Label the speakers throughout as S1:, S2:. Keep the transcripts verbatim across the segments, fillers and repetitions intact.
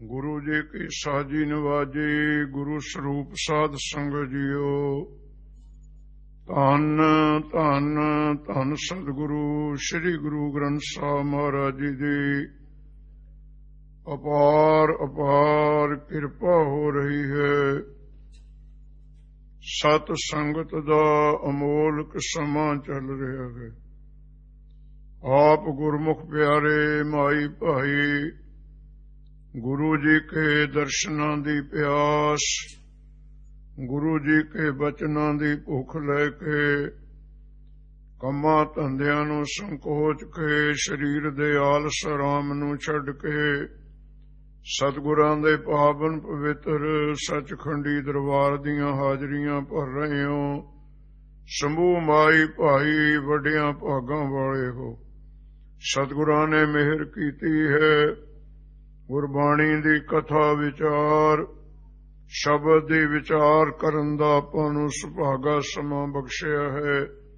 S1: गुरु जी की साजी नवाजी। गुरु स्वरूप साध संग जियो। धन धन धन सतगुरु श्री गुरु ग्रंथ साहब महाराज जी की अपार अपार कृपा हो रही है। सत संगत दा अमोलक समा चल रहा है। आप गुरमुख प्यारे माई भाई गुरु जी के दर्शनां दी प्यास, गुरु जी के बचनां दी भुख लैके कम्मां धंधियां नूं संकोच के शरीर दे आलस आराम नूं छड्ड के सतगुरां दे पावन पवित्र सचखंडी दरबार दीयां हाजरियां भर रहे हो। समूह माई भाई वड्डियां भागां वाले हो। सतगुरां ने मेहर कीती है। गुरबाणी दी कथा विचार शब्द दी विचार करन दा आपां नूं सुभागा समां बख्शिया है।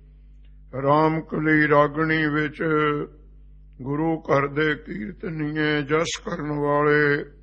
S1: रामकली रागणी विच गुरु घर दे कीर्तनीए जस करन वाले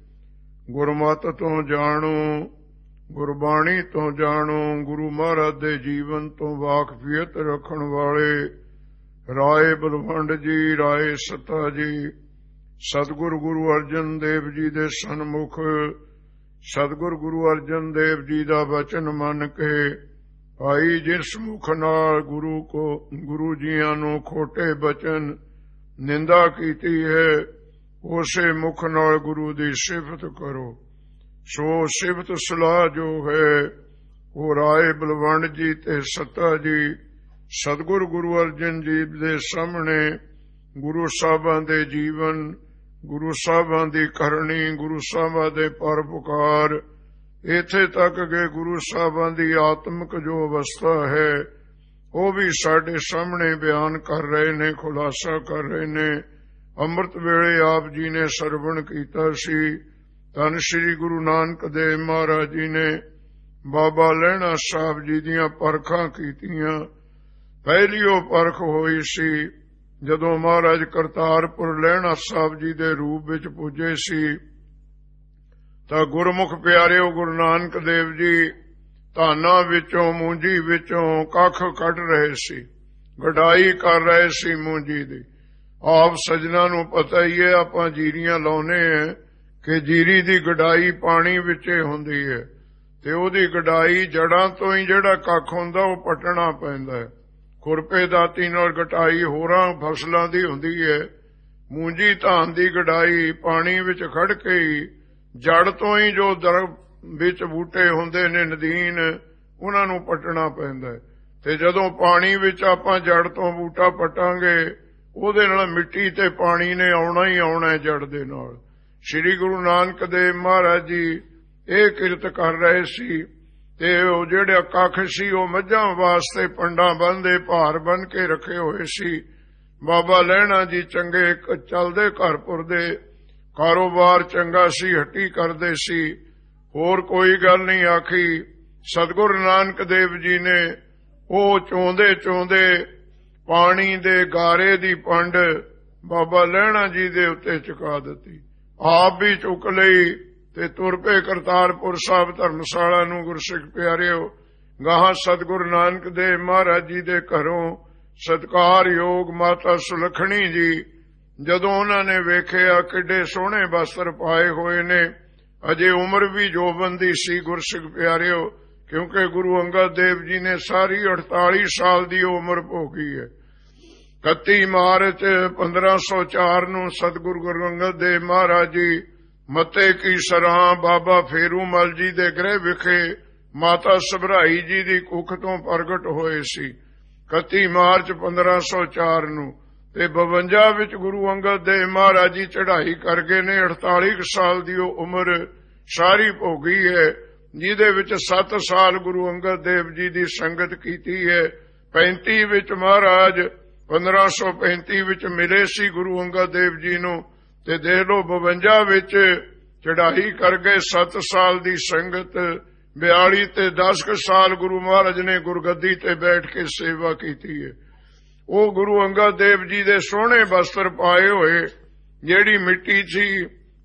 S1: गुरमत तो जाणो, गुरबाणी तो जाणो, गुरु महाराज दे जीवन तो वाकफियत रखण वाले राय बलवंड जी, राय सता जी, सतगुरु गुरु अर्जन देव जी दे सन्मुख सतगुरु गुरु अर्जन देव जी दा वचन मन के भाई जिस मुख नाल गुरु को गुरु जियां नूं खोटे बचन निंदा कीती है, उसे मुख नाल गुरु दी सिफत करो। सो सिफत सलाह जो है वो राय बलवंड जी ते सता जी सतगुरु गुरु अर्जन जी दे सामने गुरु साहबां दे जीवन, गुरु साहबां दी करनी, गुरु साहबां दे परोपकार, इत्थे तक के गुरु साहबां दी आत्मिक जो अवस्था है वो भी साडे सामने बयान कर रहे ने, खुलासा कर रहे ने। अमृत वेले आप जी ने सरवण कीता सी। धन श्री गुरु नानक देव महाराज जी ने बाबा लहणा साहब जी दियां परखां कीतियां। पहली वो परख होई सी जदों महाराज करतारपुर लहणा साहब जी दे रूप विच पुजे सी तां गुरमुख प्यारिओ गुरु नानक देव जी धाना विचों मूंजी विचों कख कढ रहे सी, गडाई कर रहे सी मूंजी दी। आप सजना नूं पता ही है, आपां जीरियां लाउने हैं कि जीरी दी गडाई पानी विचे हुंदी है ते ओदी गडाई जड़ां तो ही जिहड़ा कख हुंदा ओह पटना पैंदा है। खुरपे दाती नाल गटाई होरां फसलां दी हुंदी है। मूंजी धान दी गडाई पानी विच खड़ के ही जड़ तो ही जो दर विच बूटे हुंदे ने नदीन उन्हां नूं पटना पैंदा है। ते जदों पानी विच आपां जड़ तो बूटा पटांगे ओहदे नाल मिट्टी ते पानी ने आउणा ही आउणा जड़ दे नाल। श्री गुरु नानक देव महाराज जी इह किरत कर रहे सी ते ओह जिहड़ा कख सी ओह मझां वास्ते पंडां बन्नदे भार बन के रखे होए सी। बाबा लहणा जी चंगे चलदे घर पुरदे, कारोबार चंगा सी, हट्टी करदे सी, होर कोई गल नहीं आखी। सतगुरु नानक देव जी ने ओह चोंदे चोंदे पानी दे गारे दी पंड बाबा लहणा जी दे उत्ते चुका दित्ती। आप भी चुक लई ते तुर पे करतारपुर साहब धर्मशाला नूं। गुरसिख प्यारिओ गाहां सतगुरु नानक देव महाराज जी दे घरों सत्कार योग माता सुलखणी जी जदों उन्हां ने वेखिया किड्डे सोहणे वस्त्र पाए होए ने, अजे उम्र भी जोबन दी सी गुरसिख प्यारिओ, क्योंकि गुरु अंगद देव जी ने सारी अड़ताली साल दी उम्र भोगी है। इकत्ती मार्च पंद्रह सौ चार नूं सतगुरु गुरु अंगद देव महाराज जी मते की सराह बाबा फेरूमल जी दे गृह विखे माता सभराई जी दी कुख तो प्रगट होए सी। इकत्ती मार्च पंद्रह सौ चार नूं ते बवंजा विच गुरु अंगद देव महाराज जी चढ़ाई कर गए ने। अड़ताली साल दी उम्र सारी भोगी है, जिहदे विच सत्त साल गुरु अंगद देव जी दी संगत कीती है। पैंती विच महाराज पंद्रह सौ पैंती विच मिले सी गुरु अंगद देव जी नूं ते देख लो बवंजा विच चढ़ाई कर गए। सत्त साल दी संगत बयाली ते दस क साल गुरु महाराज ने गुरगद्दी ते बैठ के सेवा कीती है। वो गुरु अंगद देव जी दे सोहणे वस्त्र पाए होए, जेड़ी मिट्टी सी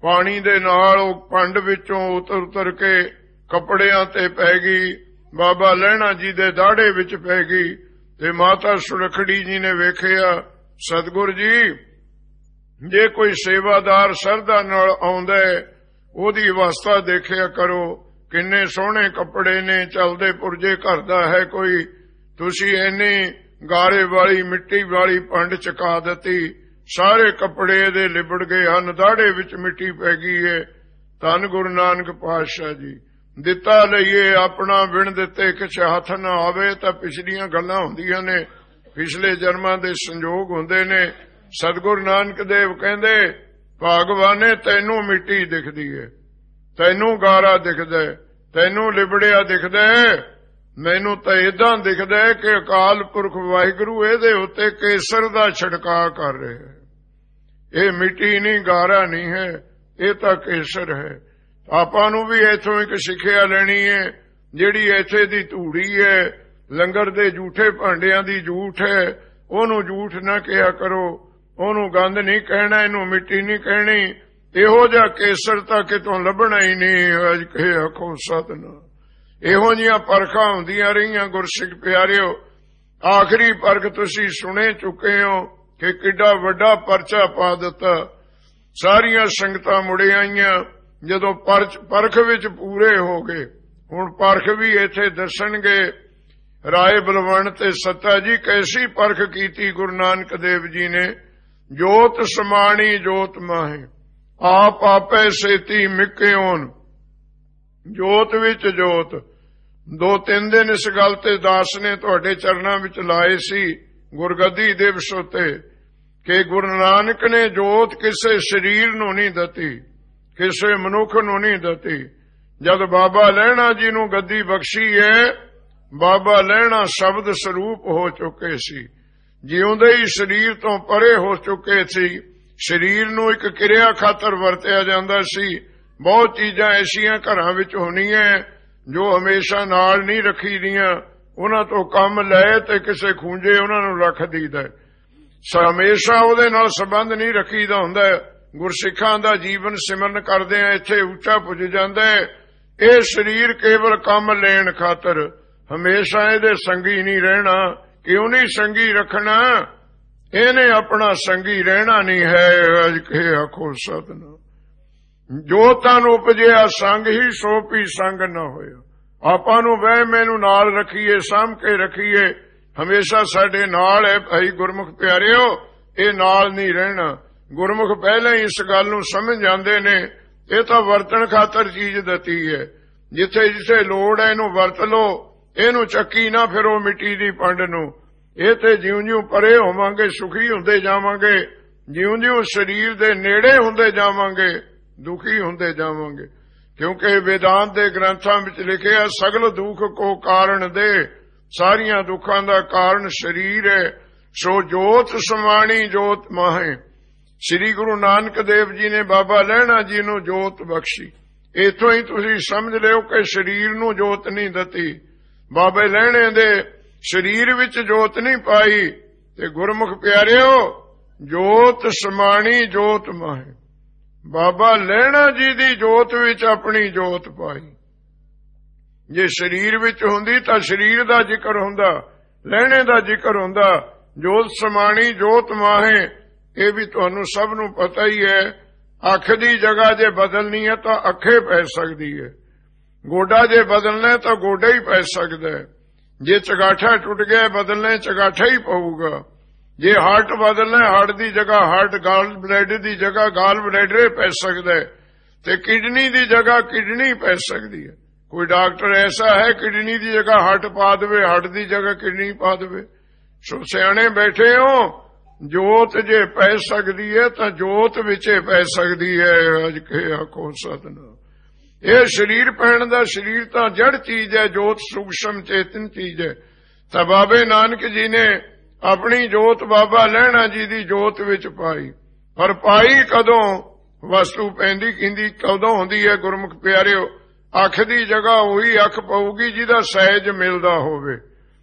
S1: ਪਾਣੀ ਦੇ ਨਾਲ ਉਹ ਪੰਡ ਵਿੱਚੋਂ ਉਤਰ ਉਤਰ ਕੇ ਕੱਪੜਿਆਂ ਤੇ ਪੈ ਗਈ, ਬਾਬਾ ਲਹਿਣਾ ਜੀ ਦੇ ਦਾੜੇ ਵਿੱਚ ਪੈ ਗਈ। ਤੇ ਮਾਤਾ ਸੁਰਖੜੀ ਜੀ ਨੇ ਵੇਖਿਆ, ਸਤਿਗੁਰ ਜੀ ਜੇ ਕੋਈ ਸੇਵਾਦਾਰ ਸ਼ਰਧਾ ਨਾਲ ਆਉਂਦਾ ਉਹਦੀ ਅਵਸਥਾ ਦੇਖਿਆ ਕਰੋ, ਕਿੰਨੇ ਸੋਹਣੇ ਕੱਪੜੇ ਨੇ, ਚੱਲਦੇ ਪੁਰਜੇ ਘਰ ਦਾ ਹੈ ਕੋਈ, ਤੁਸੀਂ ਇੰਨੀ ਗਾਰੇ ਵਾਲੀ ਮਿੱਟੀ ਵਾਲੀ ਪੰਡ ਚਕਾ ਦਿੱਤੀ, ਸਾਰੇ ਕੱਪੜੇ ਇਹਦੇ ਲਿਬੜ ਗਏ ਹਨ, ਦਾੜੇ ਵਿੱਚ ਮਿੱਟੀ ਪੈ ਗਈ ਹੈ। ਧੰਨ ਗੁਰੂ ਨਾਨਕ ਪਾਤਸ਼ਾਹ ਜੀ। ਦਿੱਤਾ ਲਈਏ ਆਪਣਾ, ਬਿਨ ਦਿੱਤੇ ਕਿਛ ਹੱਥ ਨਾ ਆਵੇ। ਤਾਂ ਪਿਛਲੀਆਂ ਗੱਲਾਂ ਹੁੰਦੀਆਂ ਨੇ, ਪਿਛਲੇ ਜਨਮਾਂ ਦੇ ਸੰਜੋਗ ਹੁੰਦੇ ਨੇ। ਸਤਿਗੁਰੂ ਨਾਨਕ ਦੇਵ ਕਹਿੰਦੇ, ਭਗਵਾਨੇ ਤੈਨੂੰ ਮਿੱਟੀ ਦਿਖਦੀ ਹੈ, ਤੈਨੂੰ ਗਾਰਾ ਦਿਖਦਾ, ਤੈਨੂੰ ਲਿਬੜਿਆ ਦਿਖਦਾ, ਮੈਨੂੰ ਤਾਂ ਏਦਾਂ ਦਿਖਦਾ ਕਿ ਅਕਾਲ ਪੁਰਖ ਵਾਹਿਗੁਰੂ ਇਹਦੇ ਉੱਤੇ ਕੇਸਰ ਦਾ ਛਿੜਕਾਅ ਕਰ ਰਿਹਾ ਹੈ। ਇਹ ਮਿੱਟੀ ਨਹੀਂ, ਗਾਰਾ ਨਹੀਂ ਹੈ, ਇਹ ਤਾਂ ਕੇਸਰ ਹੈ। ਆਪਾਂ ਨੂੰ ਵੀ ਇੱਥੋਂ ਇੱਕ ਸਿੱਖਿਆ ਲੈਣੀ ਹੈ। ਜਿਹੜੀ ਇੱਥੇ ਦੀ ਧੂੜੀ ਹੈ, ਲੰਗਰ ਦੇ ਝੂਠੇ ਭਾਂਡਿਆਂ ਦੀ ਝੂਠ ਹੈ, ਉਹਨੂੰ ਝੂਠ ਨਾ ਕਿਹਾ ਕਰੋ, ਉਹਨੂੰ ਗੰਦ ਨਹੀਂ ਕਹਿਣਾ, ਇਹਨੂੰ ਮਿੱਟੀ ਨਹੀਂ ਕਹਿਣੀ। ਇਹੋ ਜਿਹਾ ਕੇਸਰ ਤਾਂ ਕਿਤੋਂ ਲੱਭਣਾ ਹੀ ਨਹੀਂ। ਅੱਜ ਕਹੇ ਆਖੋ ਸਤਿਨਾਮ। ਇਹੋ ਜਿਹੀਆਂ ਪਰਖਾਂ ਹੁੰਦੀਆਂ ਰਹੀਆਂ ਗੁਰਸਿੱਖ ਪਿਆਰਿਓ। ਆਖਰੀ ਪਰਖ ਤੁਸੀਂ ਸੁਣੇ ਚੁੱਕੇ ਹੋ ਕਿ ਕਿੱਡਾ ਵੱਡਾ ਪਰਚਾ ਪਾ ਦਿੱਤਾ। ਸਾਰੀਆਂ ਸੰਗਤਾਂ ਮੁੜੇ ਆਈਆਂ ਜਦੋਂ ਪਰਖ ਵਿੱਚ ਪੂਰੇ ਹੋ ਗਏ। ਹੁਣ ਪਰਖ ਵੀ ਇੱਥੇ ਦੱਸਣਗੇ ਰਾਏ ਬਲਵੰਡ ਤੇ ਸੱਤਾ ਜੀ ਕੈਸੀ ਪਰਖ ਕੀਤੀ ਗੁਰੂ ਨਾਨਕ ਦੇਵ ਜੀ ਨੇ। ਜੋਤ ਸਮਾਣੀ ਜੋਤ ਮਾਹੇ, ਆਪ ਆਪੇ ਸੇਤੀ ਮਿਕਿਓਨ। ਜੋਤ ਵਿੱਚ ਜੋਤ। ਦੋ ਤਿੰਨ ਦਿਨ ਇਸ ਗੱਲ ਤੇ ਦਾਸ ਨੇ ਤੁਹਾਡੇ ਚਰਨਾਂ ਵਿੱਚ ਲਾਏ ਸੀ ਗੁਰਗੱਦੀ ਦਿਵਸ ਉੱਤੇ ਕਿ ਗੁਰੂ ਨਾਨਕ ਨੇ ਜੋਤ ਕਿਸੇ ਸਰੀਰ ਨੂੰ ਨਹੀਂ ਦਿੱਤੀ, ਕਿਸੇ ਮਨੁੱਖ ਨੂੰ ਨਹੀਂ ਦਿੱਤੀ। ਜਦ ਬਾਬਾ ਲਹਿਣਾ ਜੀ ਨੂੰ ਗੱਦੀ ਬਖਸ਼ੀ ਹੈ, ਬਾਬਾ ਲਹਿਣਾ ਸ਼ਬਦ ਸਰੂਪ ਹੋ ਚੁੱਕੇ ਸੀ, ਜਿਉਂਦੇ ਹੀ ਸਰੀਰ ਤੋਂ ਪਰੇ ਹੋ ਚੁੱਕੇ ਸੀ। ਸਰੀਰ ਨੂੰ ਇੱਕ ਕਿਰਿਆ ਖਾਤਰ ਵਰਤਿਆ ਜਾਂਦਾ ਸੀ। ਬਹੁਤ ਚੀਜ਼ਾਂ ਐਸੀਆਂ ਘਰਾਂ ਵਿੱਚ ਹੋਣੀਆਂ ਜੋ ਹਮੇਸ਼ਾ ਨਾਲ ਨਹੀਂ ਰੱਖੀ ਦੀਆਂ, ਉਹਨਾਂ ਤੋਂ ਕੰਮ ਲੈ ਤੇ ਕਿਸੇ ਖੂੰਜੇ ਉਹਨਾਂ ਨੂੰ ਰੱਖ ਦਈਦਾ। ਹਮੇਸ਼ਾ ਉਹਦੇ ਨਾਲ ਸੰਬੰਧ ਨਹੀਂ ਰੱਖੀਦਾ ਹੁੰਦਾ। ਗੁਰਸਿੱਖਾਂ ਦਾ ਜੀਵਨ ਸਿਮਰਨ ਕਰਦੇ ਆ ਇੱਥੇ ਉੱਚਾ ਪੁੱਜ ਜਾਂਦਾ। ਇਹ ਸਰੀਰ ਕੇਵਲ ਕੰਮ ਲੈਣ ਖਾਤਰ, ਹਮੇਸ਼ਾ ਇਹਦੇ ਸੰਗੀ ਨਹੀਂ ਰਹਿਣਾ। ਕਿਉਂ ਨਹੀਂ ਸੰਗੀ ਰੱਖਣਾ? ਇਹਨੇ ਆਪਣਾ ਸੰਗੀ ਰਹਿਣਾ ਨਹੀਂ ਹੈ। ਅੱਜ ਕੇ ਆਖੋ ਸਤਿਨਾਮ। ਜੋ ਤਨ ਉਪਜਿਆ ਸੰਗ ਹੀ ਸੋ ਪੀ ਸੰਗ ਨਾ ਹੋਇਆ। ਆਪਾਂ ਨੂੰ ਵਹਿ ਮੈਨੂੰ ਨਾਲ ਰੱਖੀਏ, ਸਾਂਭ ਕੇ ਰੱਖੀਏ, ਹਮੇਸ਼ਾ ਸਾਡੇ ਨਾਲ ਹੈ। ਭਾਈ ਗੁਰਮੁਖ ਪਿਆਰਿਓ, ਇਹ ਨਾਲ ਨਹੀਂ ਰਹਿਣਾ। ਗੁਰਮੁਖ ਪਹਿਲਾਂ ਹੀ ਇਸ ਗੱਲ ਨੂੰ ਸਮਝ ਜਾਂਦੇ ਨੇ। ਇਹ ਤਾਂ ਵਰਤਣ ਖਾਤਰ ਚੀਜ਼ ਦਿੱਤੀ ਹੈ। ਜਿੱਥੇ ਜਿੱਥੇ ਲੋੜ ਹੈ ਇਹਨੂੰ ਵਰਤ ਲਓ, ਇਹਨੂੰ ਚੱਕੀ ਨਾ ਫਿਰੋ ਮਿੱਟੀ ਦੀ ਪੰਡ ਨੂੰ। ਇਹ ਤੇ ਜਿਉਂ ਜਿਉਂ ਪਰੇ ਹੋਵਾਂਗੇ ਸੁਖੀ ਹੁੰਦੇ ਜਾਵਾਂਗੇ, ਜਿਉਂ ਜਿਉਂ ਸਰੀਰ ਦੇ ਨੇੜੇ ਹੁੰਦੇ ਜਾਵਾਂਗੇ ਦੁਖੀ ਹੁੰਦੇ ਜਾਵਾਂਗੇ। ਕਿਉਂਕਿ ਵੇਦਾਂਤ ਦੇ ਗ੍ਰੰਥਾਂ ਵਿੱਚ ਲਿਖਿਆ ਸਗਲ ਦੁੱਖ ਕੋ ਕਾਰਨ ਦੇ, ਸਾਰੀਆਂ ਦੁੱਖਾਂ ਦਾ ਕਾਰਨ ਸਰੀਰ ਹੈ। ਸੋ ਜੋਤ ਸਮਾਣੀ ਜੋਤ ਮਾਹੇ। ਸ੍ਰੀ ਗੁਰੂ ਨਾਨਕ ਦੇਵ ਜੀ ਨੇ ਬਾਬਾ ਲਹਿਣਾ ਜੀ ਨੂੰ ਜੋਤ ਬਖਸ਼ੀ। ਇਥੋਂ ਹੀ ਤੁਸੀਂ ਸਮਝ ਲਿਓ ਕਿ ਸਰੀਰ ਨੂੰ ਜੋਤ ਨਹੀਂ ਦਿੱਤੀ। ਬਾਬੇ ਲਹਿਣੇ ਦੇ ਸਰੀਰ ਵਿੱਚ ਜੋਤ ਨਹੀਂ ਪਾਈ। ਤੇ ਗੁਰਮੁਖ ਪਿਆਰਿਓ, ਜੋਤ ਸਮਾਣੀ ਜੋਤ ਮਾਹੇ। ਬਾਬਾ ਲਹਿਣਾ ਜੀ ਦੀ ਜੋਤ ਵਿੱਚ ਆਪਣੀ ਜੋਤ ਪਾਈ। ਜੇ ਸਰੀਰ ਵਿੱਚ ਹੁੰਦੀ ਤਾਂ ਸਰੀਰ ਦਾ ਜ਼ਿਕਰ ਹੁੰਦਾ, ਲਹਿਣੇ ਦਾ ਜ਼ਿਕਰ ਹੁੰਦਾ। ਜੋਤ ਸਮਾਣੀ ਜੋਤ ਮਾਹੇ, ਇਹ ਵੀ ਤੁਹਾਨੂੰ ਸਭ ਨੂੰ ਪਤਾ ਹੀ ਹੈ। ਅੱਖ ਦੀ ਜਗ੍ਹਾ ਜੇ ਬਦਲਣੀ ਹੈ ਤਾਂ ਅੱਖੇ ਪੈ ਸਕਦੀ ਹੈ। ਗੋਡਾ ਜੇ ਬਦਲਣਾ ਤਾਂ ਗੋਡਾ ਹੀ ਪੈ ਸਕਦਾ ਹੈ। ਜੇ ਚਗਾਠਾ ਟੁੱਟ ਗਿਆ ਬਦਲਣਾ ਚਗਾਠਾ ਹੀ ਪਊਗਾ। ਜੇ ਹਾਰਟ ਬਦਲਣਾ ਹਾਰਟ ਦੀ ਜਗ੍ਹਾ ਹਾਰਟ, ਗਾਲ ਬਲੈਡਰ ਦੀ ਜਗ੍ਹਾ ਗਾਲ ਬਲੈਡਰ ਪੈ ਸਕਦਾ ਹੈ। ਤੇ ਕਿਡਨੀ ਦੀ ਜਗ੍ਹਾ ਕਿਡਨੀ ਪੈ ਸਕਦੀ ਹੈ। ਕੋਈ ਡਾਕਟਰ ਐਸਾ ਹੈ ਕਿਡਨੀ ਦੀ ਜਗ੍ਹਾ ਹਾਰਟ ਪਾ ਦੇਵੇ, ਹਾਰਟ ਦੀ ਜਗ੍ਹਾ ਕਿਡਨੀ ਪਾ ਦੇਵੇ। ਸੋ ਸਿਆਣੇ ਬੈਠੇ ਹੋ, ਜੋਤ ਜੇ ਪੈ ਸਕਦੀ ਹੈ ਤਾਂ ਜੋਤ ਵਿੱਚੇ ਪੈ ਸਕਦੀ ਹੈ। ਅੱਜ ਕੇ ਆਖੋ ਸਤਿਨਾਮ। ਇਹ ਸਰੀਰ ਪੈਣ ਦਾ, ਸਰੀਰ ਤਾਂ ਜੜ ਚੀਜ਼ ਹੈ, ਜੋਤ ਸੂਖਸ਼ਮ ਚੇਤਨ ਚੀਜ਼ ਹੈ। ਤਾਂ ਬਾਬੇ ਨਾਨਕ ਜੀ ਨੇ ਆਪਣੀ ਜੋਤ ਬਾਬਾ ਲਹਿਣਾ ਜੀ ਦੀ ਜੋਤ ਵਿੱਚ ਪਾਈ। ਪਰ ਪਾਈ ਕਦੋਂ? ਵਸਤੂ ਪੈਂਦੀ ਕਹਿੰਦੀ ਕਦੋਂ ਹੁੰਦੀ ਹੈ ਗੁਰਮੁਖ ਪਿਆਰਿਓ? ਅੱਖ ਦੀ ਜਗ੍ਹਾ ਉਹੀ ਅੱਖ ਪਊਗੀ ਜਿਹਦਾ ਸਹਿਜ ਮਿਲਦਾ ਹੋਵੇ।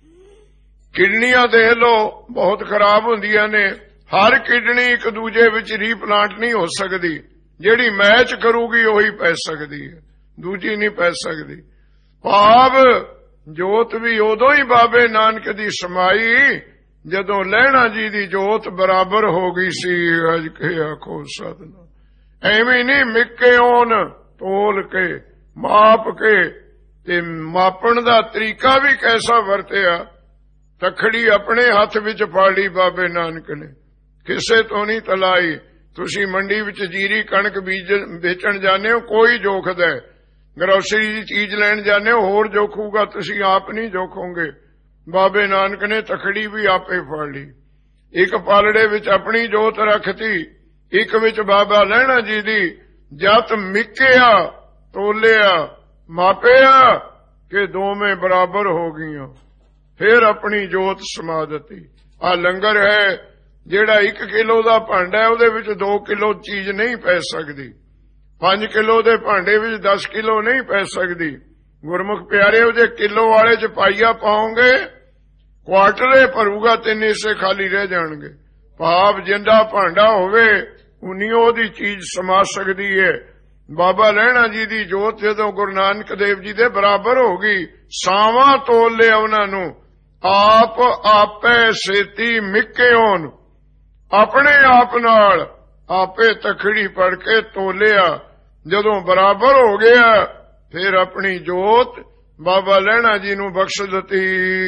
S1: ਕਿਡਨੀਆਂ ਦੇਖ ਲਓ ਬਹੁਤ ਖਰਾਬ ਹੁੰਦੀਆਂ ਨੇ। ਹਰ ਕਿਡਨੀ ਇੱਕ ਦੂਜੇ ਵਿੱਚ ਰੀਪਲਾਂਟ ਨਹੀਂ ਹੋ ਸਕਦੀ। ਜਿਹੜੀ ਮੈਚ ਕਰੂਗੀ ਉਹੀ ਪੈ ਸਕਦੀ ਹੈ, ਦੂਜੀ ਨਹੀਂ ਪੈ ਸਕਦੀ। ਭਾਵ ਜੋਤ ਵੀ ਉਦੋਂ ਹੀ ਬਾਬੇ ਨਾਨਕ ਦੀ ਸਮਾਈ ਜਦੋਂ ਲਹਿਣਾ ਜੀ ਦੀ ਜੋਤ ਬਰਾਬਰ ਹੋ ਗਈ ਸੀ। ਅਜ ਕੇ ਆਖੋ ਸਤਿਨਾਮ। ਐਵੇਂ ਨਹੀਂ ਮਿੱਕੇ ਓਨ ਤੋਲ ਕੇ ਮਾਪ ਕੇ, ਤੇ ਮਾਪਣ ਦਾ ਤਰੀਕਾ ਵੀ ਕੈਸਾ ਵਰਤਿਆ। ਤਖੜੀ ਆਪਣੇ ਹੱਥ ਵਿੱਚ ਫੜ ਲਈ ਬਾਬੇ ਨਾਨਕ ਨੇ, ਕਿਸੇ ਤੋਂ ਨਹੀਂ ਤਲਾਈ। ਤੁਸੀਂ ਮੰਡੀ ਵਿੱਚ ਜੀਰੀ ਕਣਕ ਬੀਜ ਵੇਚਣ ਜਾਂਦੇ ਹੋ, ਕੋਈ ਜੋਖਦਾ। ਗਰੋਸਰੀ ਦੀ ਚੀਜ਼ ਲੈਣ ਜਾਂਦੇ ਹੋ, ਹੋਰ ਜੋਖੂਗਾ, ਤੁਸੀਂ ਆਪ ਨਹੀਂ ਜੋਖੋਗੇ। ਬਾਬੇ ਨਾਨਕ ਨੇ ਤਖੜੀ ਵੀ ਆਪੇ ਫੜ ਲਈ। ਇੱਕ ਪਾਲੜੇ ਵਿੱਚ ਆਪਣੀ ਜੋਤ ਰੱਖਤੀ, ਇੱਕ ਵਿੱਚ ਬਾਬਾ ਲਹਿਣਾ ਜੀ ਦੀ। ਜਦ ਮਿੱਕਿਆ ਤੋਲਿਆ ਮਾਪਿਆ ਕਿ ਦੋਵੇਂ ਬਰਾਬਰ ਹੋ ਗਈਆਂ, ਫਿਰ ਆਪਣੀ ਜੋਤ ਸਮਾ ਦਿੱਤੀ। ਆ ਲੰਗਰ ਹੈ ਜਿਹੜਾ ਇੱਕ ਕਿਲੋ ਦਾ ਭਾਂਡਾ, ਉਹਦੇ ਵਿੱਚ ਦੋ ਕਿਲੋ ਚੀਜ਼ ਨਹੀਂ ਪੈ ਸਕਦੀ। ਪੰਜ ਕਿਲੋ ਦੇ ਭਾਂਡੇ ਵਿੱਚ ਦਸ ਕਿਲੋ ਨਹੀਂ ਪੈ ਸਕਦੀ। ਗੁਰਮੁਖ ਪਿਆਰੇ, ਉਹਦੇ ਕਿਲੋ ਵਾਲੇ ਚ ਪਾਈਆ ਪਾਓਗੇ, ਕੁਆਟਰੇ ਭਰੂਗਾ, ਤਿੰਨ ਹਿੱਸੇ ਖਾਲੀ ਰਹਿ ਜਾਣਗੇ। ਭਾਵ ਜਿੰਦਾ ਭਾਂਡਾ ਹੋਵੇ ਉਨੀ ਉਹਦੀ ਚੀਜ਼ ਸਮਾ ਸਕਦੀ ਹੈ। ਬਾਬਾ ਲਹਿਣਾ ਜੀ ਦੀ ਜੋਤ ਜਦੋਂ ਗੁਰੂ ਨਾਨਕ ਦੇਵ ਜੀ ਦੇ ਬਰਾਬਰ ਹੋ ਗਈ, ਸਾਵਾਂ ਤੋਲ ਲਿਆ ਉਹਨਾਂ ਨੂੰ। ਆਪ ਆਪੇ ਸੇਤੀ ਮਿੱਕੇ ਹੋਣ, ਆਪਣੇ ਆਪ ਨਾਲ ਆਪੇ ਤਖੜੀ ਪੜ ਕੇ ਤੋਲਿਆ। ਜਦੋਂ ਬਰਾਬਰ ਹੋ ਗਿਆ, ਫਿਰ ਆਪਣੀ ਜੋਤ ਬਾਬਾ ਲਹਿਣਾ ਜੀ ਨੂੰ ਬਖਸ਼ ਦਿੱਤੀ।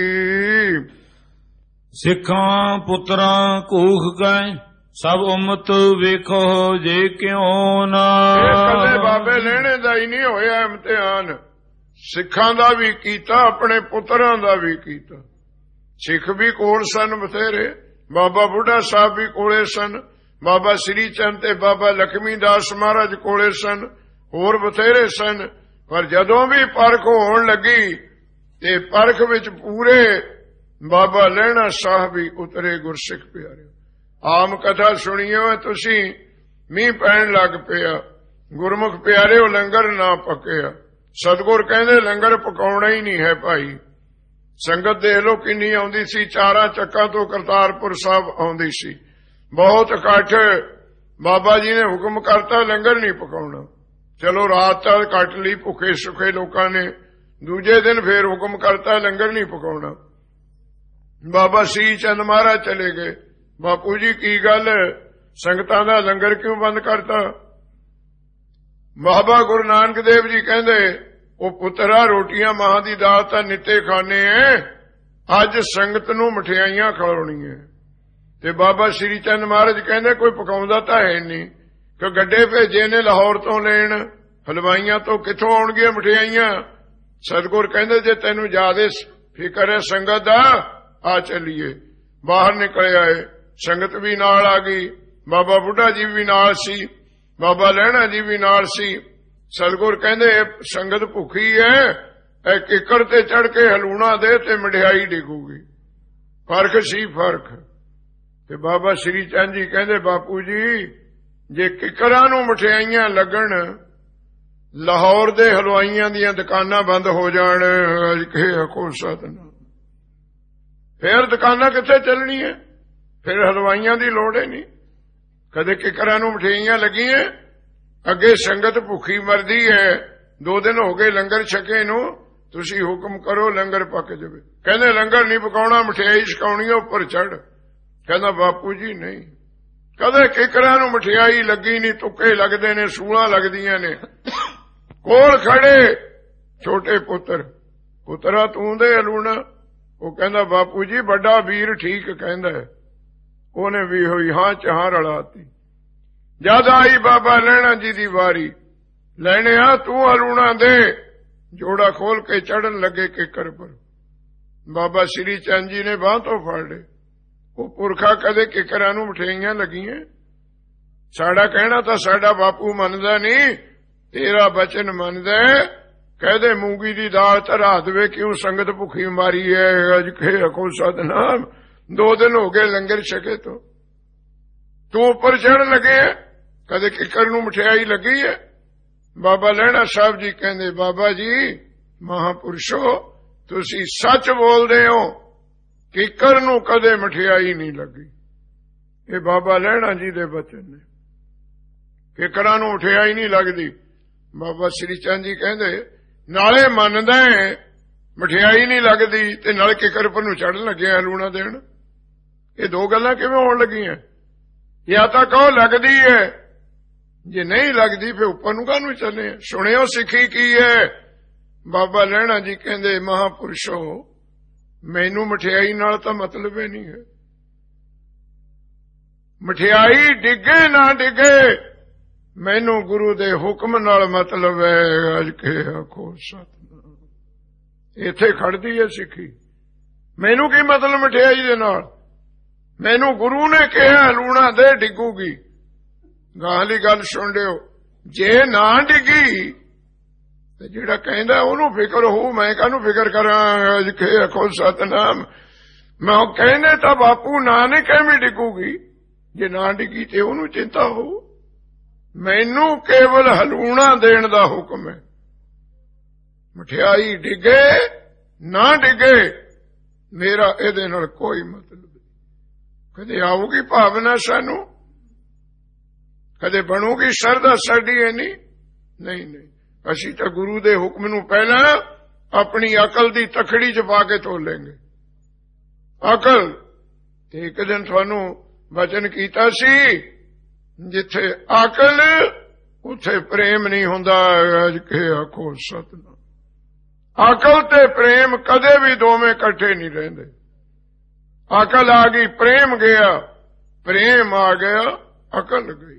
S2: ਸਿੱਖਾਂ ਪੁੱਤਰਾਂ ਕੂਖ ਕੈ ਸਭ ਉਮਤ ਵੇਖੋ ਜੇ ਕਿਉਂ ਨਾ।
S1: ਕਦੇ ਬਾਬੇ ਲਹਿਣੇ ਦਾ ਹੀ ਨਹੀਂ ਹੋਇਆ ਇਮਤਿਹਾਨ, ਸਿੱਖਾਂ ਦਾ ਵੀ ਕੀਤਾ, ਆਪਣੇ ਪੁੱਤਰਾਂ ਦਾ ਵੀ ਕੀਤਾ। ਸਿੱਖ ਵੀ ਕੋਲ ਸਨ ਬਥੇਰੇ, ਬਾਬਾ ਬੁੱਢਾ ਸਾਹਿਬ ਵੀ ਕੋਲੇ ਸਨ, ਬਾਬਾ ਸ੍ਰੀ ਚੰਦ ਤੇ ਬਾਬਾ ਲਖਮੀ ਦਾਸ ਮਹਾਰਾਜ ਕੋਲੇ ਸਨ, ਹੋਰ ਬਥੇਰੇ ਸਨ। ਪਰ ਜਦੋਂ ਵੀ ਪਰਖ ਹੋਣ ਲੱਗੀ ਤੇ ਪਰਖ ਵਿੱਚ ਪੂਰੇ ਬਾਬਾ ਲਹਿਣਾ ਸਾਹਿਬ ਵੀ ਉਤਰੇ। ਗੁਰਸਿੱਖ ਪਿਆਰੇ, ਆਮ ਕਥਾ ਸੁਣੀਓ ਤੁਸੀਂ, ਮੀਂਹ ਪੈਣ ਲੱਗ ਪਿਆ। ਗੁਰਮੁਖ ਪਿਆਰੇ, ਉਹ ਲੰਗਰ ਨਾ ਪੱਕਿਆ। ਸਤਿਗੁਰ ਕਹਿੰਦੇ ਲੰਗਰ ਪਕਾਉਣਾ ਹੀ ਨਹੀਂ ਹੈ ਭਾਈ। ਸੰਗਤ ਦੇਖ ਲੋ ਕਿੰਨੀ ਆਉਂਦੀ ਸੀ, ਚਾਰਾਂ ਚੱਕਾਂ ਤੋਂ ਕਰਤਾਰਪੁਰ ਸਾਹਿਬ ਆਉਂਦੀ ਸੀ, ਬਹੁਤ ਇਕੱਠ। ਬਾਬਾ ਜੀ ਨੇ ਹੁਕਮ ਕਰਤਾ ਲੰਗਰ ਨਹੀਂ ਪਕਾਉਣਾ। ਚਲੋ ਰਾਤ ਤੱਕ ਕੱਟ ਲਈ ਭੁੱਖੇ ਸੁੱਖੇ ਲੋਕਾਂ ਨੇ। ਦੂਜੇ ਦਿਨ ਫੇਰ ਹੁਕਮ ਕਰਤਾ ਲੰਗਰ ਨਹੀਂ ਪਕਾਉਣਾ। ਬਾਬਾ ਸ੍ਰੀ ਚੰਦ ਮਹਾਰਾਜ ਚਲੇ ਗਏ। ਬਾਪੂ ਜੀ ਕੀ ਗੱਲ, ਸੰਗਤਾਂ ਦਾ ਲੰਗਰ ਕਿਉਂ ਬੰਦ ਕਰਤਾ? ਬਾਬਾ ਗੁਰੂ ਨਾਨਕ ਦੇਵ ਜੀ ਕਹਿੰਦੇ, ਉਹ ਪੁੱਤਰਾ ਰੋਟੀਆਂ ਮਾਂ ਦੀ ਦਾਲ ਤਾਂ ਨਿੱਤੇ ਖਾਣੇ ਐ, ਅੱਜ ਸੰਗਤ ਨੂੰ ਮਠਿਆਈਆਂ ਖਿਲਾਉਣੀਆਂ। ਤੇ ਬਾਬਾ ਸ੍ਰੀ ਚੰਦ ਮਹਾਰਾਜ ਕਹਿੰਦੇ ਕੋਈ ਪਕਾਉਂਦਾ ਤਾਂ ਹੈ ਨਹੀਂ, ਕਿ ਗੱਡੇ ਭੇਜੇ ਨੇ ਲਾਹੌਰ ਤੋਂ ਲੈਣ, ਹਲਵਾਈਆਂ ਤੋਂ ਕਿੱਥੋਂ ਆਉਣਗੀਆਂ ਮਠਿਆਈਆਂ? ਸਤਿਗੁਰ ਕਹਿੰਦੇ ਜੇ ਤੈਨੂੰ ਜ਼ਿਆਦੇ ਫਿਕਰ ਹੈ ਸੰਗਤ ਦਾ, ਆ ਚੱਲੀਏ। ਬਾਹਰ ਨਿਕਲ ਆਏ, ਸੰਗਤ ਵੀ ਨਾਲ ਆ ਗਈ। ਬਾਬਾ ਬੁੱਢਾ ਜੀ ਵੀ ਨਾਲ ਸੀ, ਬਾਬਾ ਲਹਿਣਾ ਜੀ ਵੀ ਨਾਲ ਸੀ। ਸਤਿਗੁਰ ਕਹਿੰਦੇ ਸੰਗਤ ਭੁੱਖੀ ਹੈ, ਇਹ ਕਿੱਕਰ ਤੇ ਚੜ ਕੇ ਹਲੂਣਾ ਦੇ ਤੇ ਮਠਿਆਈ ਡਿੱਗੂਗੀ। ਫਰਕ ਸੀ ਫਰਕ। ਤੇ ਬਾਬਾ ਸ੍ਰੀ ਚੰਦ ਜੀ ਕਹਿੰਦੇ ਬਾਪੂ ਜੀ ਜੇ ਕਿੱਕਰਾਂ ਨੂੰ ਮਠਿਆਈਆਂ ਲੱਗਣ, ਲਾਹੌਰ ਦੇ ਹਲਵਾਈਆਂ ਦੀਆਂ ਦੁਕਾਨਾਂ ਬੰਦ ਹੋ ਜਾਣ, ਅਜਿਹੇ ਆਖੋ ਸਤਿਨਾਮ, ਫੇਰ ਦੁਕਾਨਾਂ ਕਿੱਥੇ ਚੱਲਣੀਆਂ? ਫਿਰ ਹਲਵਾਈਆਂ ਦੀ ਲੋੜ ਹੀ ਨਹੀਂ। ਕਦੇ ਕਿੱਕਰਾਂ ਨੂੰ ਮਠਿਆਈਆਂ ਲੱਗੀਆਂ, ਅੱਗੇ ਸੰਗਤ ਭੁੱਖੀ ਮਰਦੀ ਹੈ। ਦੋ ਦਿਨ ਹੋ ਗਏ ਲੰਗਰ ਛਕੇ ਨੂੰ, ਤੁਸੀਂ ਹੁਕਮ ਕਰੋ ਲੰਗਰ ਪੱਕ ਜਾਵੇ। ਕਹਿੰਦੇ ਲੰਗਰ ਨਹੀਂ ਪਕਾਉਣਾ, ਮਠਿਆਈ ਛਕਾਉਣੀ ਉੱਪਰ ਚੜ। ਕਹਿੰਦਾ ਬਾਪੂ ਜੀ ਨਹੀਂ, ਕਦੇ ਕਿੱਕਰਾਂ ਨੂੰ ਮਠਿਆਈ ਲੱਗੀ ਨਹੀਂ। ਤੁੱਕੇ ਲੱਗਦੇ ਨੇ, ਸੂਲਾਂ ਲੱਗਦੀਆਂ ਨੇ। ਕੋਲ ਖੜੇ ਛੋਟੇ ਪੁੱਤਰ, ਪੁੱਤਰਾ ਤੂੰ ਦੇ ਹਲੂਣਾ। ਉਹ ਕਹਿੰਦਾ ਬਾਪੂ ਜੀ ਵੱਡਾ ਵੀਰ ਠੀਕ ਕਹਿੰਦਾ। ਉਹਨੇ ਵੀ ਹੋਈ ਹਾਂ ਚਾਹ ਰਲਾਤੀ। ਜਦ ਆਈ ਬਾਬਾ ਲਹਿਣਾ ਜੀ ਦੀ ਵਾਰੀ, ਲੈਣਿਆ ਤੂੰ ਹਲੂਣਾ ਦੇ। ਜੋੜਾ ਖੋਲ ਕੇ ਚੜਨ ਲੱਗੇ ਕਿੱਕਰ ਪਰ। ਬਾਬਾ ਸ੍ਰੀ ਚੰਦ ਜੀ ਨੇ ਬਾਂਹ ਤੋਂ ਫੜ ਲਏ। ਉਹ ਪੁਰਖਾ ਕਦੇ ਕਿੱਕਰਾਂ ਨੂੰ ਮਠਿਆਈਆਂ ਲੱਗੀਆਂ? ਸਾਡਾ ਕਹਿਣਾ ਤਾਂ ਸਾਡਾ ਬਾਪੂ ਮੰਨਦਾ ਨਹੀਂ, ਤੇਰਾ ਬਚਨ ਮੰਨਦਾ। ਕਹਦੇ ਮੂੰਗੀ ਦੀ ਦਾਲ ਧਰਾ ਦੇਵੇ, ਕਿਉਂ ਸੰਗਤ ਭੁੱਖੀ ਮਾਰੀ ਹੈ। ਅਜ ਕੇ ਆਖੋ ਸਤਿਨਾਮ। ਦੋ ਦਿਨ ਹੋ ਗਏ ਲੰਗਰ ਛਕੇ ਤੋਂ, ਤੂੰ ਉੱਪਰ ਚੜ੍ਹਨ ਲੱਗੇ। ਕਦੇ ਕਿੱਕਰ ਨੂੰ ਮਠਿਆਈ ਲੱਗੀ ਹੈ? ਬਾਬਾ ਲਹਿਣਾ ਸਾਹਿਬ ਜੀ ਕਹਿੰਦੇ ਬਾਬਾ ਜੀ ਮਹਾਂਪੁਰਸ਼ੋ ਤੁਸੀਂ ਸੱਚ ਬੋਲਦੇ ਹੋ, ਕਿੱਕਰ ਨੂੰ ਕਦੇ ਮਠਿਆਈ ਨਹੀਂ ਲੱਗੀ। ਇਹ ਬਾਬਾ ਲਹਿਣਾ ਜੀ ਦੇ ਬਚਨ ਨੇ। ਕਿਕਰਾਂ ਨੂੰ ਮਠਿਆਈ ਨਹੀਂ ਲੱਗਦੀ। ਬਾਬਾ ਸ੍ਰੀ ਚੰਦ ਜੀ ਕਹਿੰਦੇ ਨਾਲੇ ਮੰਨਦਾ ਮਠਿਆਈ ਨਹੀਂ ਲੱਗਦੀ ਤੇ ਨਾਲੇ ਕਿਕਰ ਪਰ ਨੂੰ ਚੜ੍ਹਨ ਲੱਗਿਆ ਲੂਣਾ ਦੇਣ। ਇਹ ਦੋ ਗੱਲਾਂ ਕਿਵੇਂ ਹੋਣ ਲੱਗੀਆਂ? ਜਾਂ ਤਾਂ ਕਹੋ ਲੱਗਦੀ ਹੈ, ਜੇ ਨਹੀਂ ਲੱਗਦੀ ਫਿਰ ਉੱਪਰ ਨੂੰ ਕਾਹਨੂੰ ਚੱਲੇ? ਸੁਣਿਓ ਸਿੱਖੀ ਕੀ ਹੈ। ਬਾਬਾ ਲਹਿਣਾ ਜੀ ਕਹਿੰਦੇ ਮਹਾਂਪੁਰਸ਼ੋ ਮੈਨੂੰ ਮਠਿਆਈ ਨਾਲ ਤਾਂ ਮਤਲਬ ਹੀ ਨਹੀਂ ਹੈ। ਮਠਿਆਈ ਡਿੱਗੇ ਨਾ ਡਿੱਗੇ, ਮੈਨੂੰ ਗੁਰੂ ਦੇ ਹੁਕਮ ਨਾਲ ਮਤਲਬ ਹੈ। ਅੱਜ ਕੇ ਆਖੋ ਸਤਿਨਾਮ। ਇੱਥੇ ਖੜਦੀ ਹੈ ਸਿੱਖੀ। ਮੈਨੂੰ ਕੀ ਮਤਲਬ ਮਠਿਆਈ ਦੇ ਨਾਲ? ਮੈਨੂੰ ਗੁਰੂ ਨੇ ਕਿਹਾ ਲੂਣਾ ਦੇ ਡਿੱਗੂਗੀ। ਗਾਹਲੀ ਗੱਲ ਸੁਣ ਲਿਓ, ਜੇ ਨਾ ਡਿੱਗੀ ਤੇ ਜਿਹੜਾ ਕਹਿੰਦਾ ਉਹਨੂੰ ਫਿਕਰ ਹੋਊ, ਮੈਂ ਕਾਹਨੂੰ ਫਿਕਰ ਕਰਾਂ? ਅੱਜ ਕੇ ਆਖੋ ਸਤਿਨਾਮ। ਮੈਂ ਉਹ ਕਹਿੰਦੇ ਤਾਂ ਬਾਪੂ ਨਾਨਕ ਐਵੇਂ ਡਿੱਗੂਗੀ, ਜੇ ਨਾ ਡਿੱਗੀ ਤੇ ਉਹਨੂੰ ਚਿੰਤਾ ਹੋਊ। ਮੈਨੂੰ ਕੇਵਲ ਹਲੂਣਾ ਦੇਣ ਦਾ ਹੁਕਮ ਹੈ। ਮਠਿਆਈ ਡਿੱਗੇ ਨਾ ਡਿੱਗੇ ਮੇਰਾ ਇਹਦੇ ਨਾਲ ਕੋਈ ਮਤਲਬ ਨਹੀਂ। ਕਦੇ ਆਊਗੀ ਭਾਵਨਾ ਸਾਨੂੰ, ਕਦੇ ਬਣੂਗੀ ਸ਼ਰਧਾ ਸਾਡੀ ਐਨੀ? ਨਹੀਂ ਨਹੀਂ, ਅਸੀਂ ਤਾਂ ਗੁਰੂ ਦੇ ਹੁਕਮ ਨੂੰ ਪਹਿਲਾਂ ਆਪਣੀ ਅਕਲ ਦੀ ਤਖੜੀ ਚ ਪਾ ਕੇ ਤੋਲਾਂਗੇ। ਅਕਲ ਤੇ ਇੱਕ ਦਿਨ ਤੁਹਾਨੂੰ ਵਚਨ ਕੀਤਾ ਸੀ, ਜਿੱਥੇ ਅਕਲ ਉੱਥੇ ਪ੍ਰੇਮ ਨਹੀਂ ਹੁੰਦਾ। ਅੱਜ ਕੇ ਆਖੋ ਸਤਿਨਾਮ। ਅਕਲ ਤੇ ਪ੍ਰੇਮ ਕਦੇ ਵੀ ਦੋਵੇਂ ਇਕੱਠੇ ਨਹੀਂ ਰਹਿੰਦੇ। ਅਕਲ ਆ ਗਈ ਪ੍ਰੇਮ ਗਿਆ, ਪ੍ਰੇਮ ਆ ਗਿਆ ਅਕਲ ਗਈ।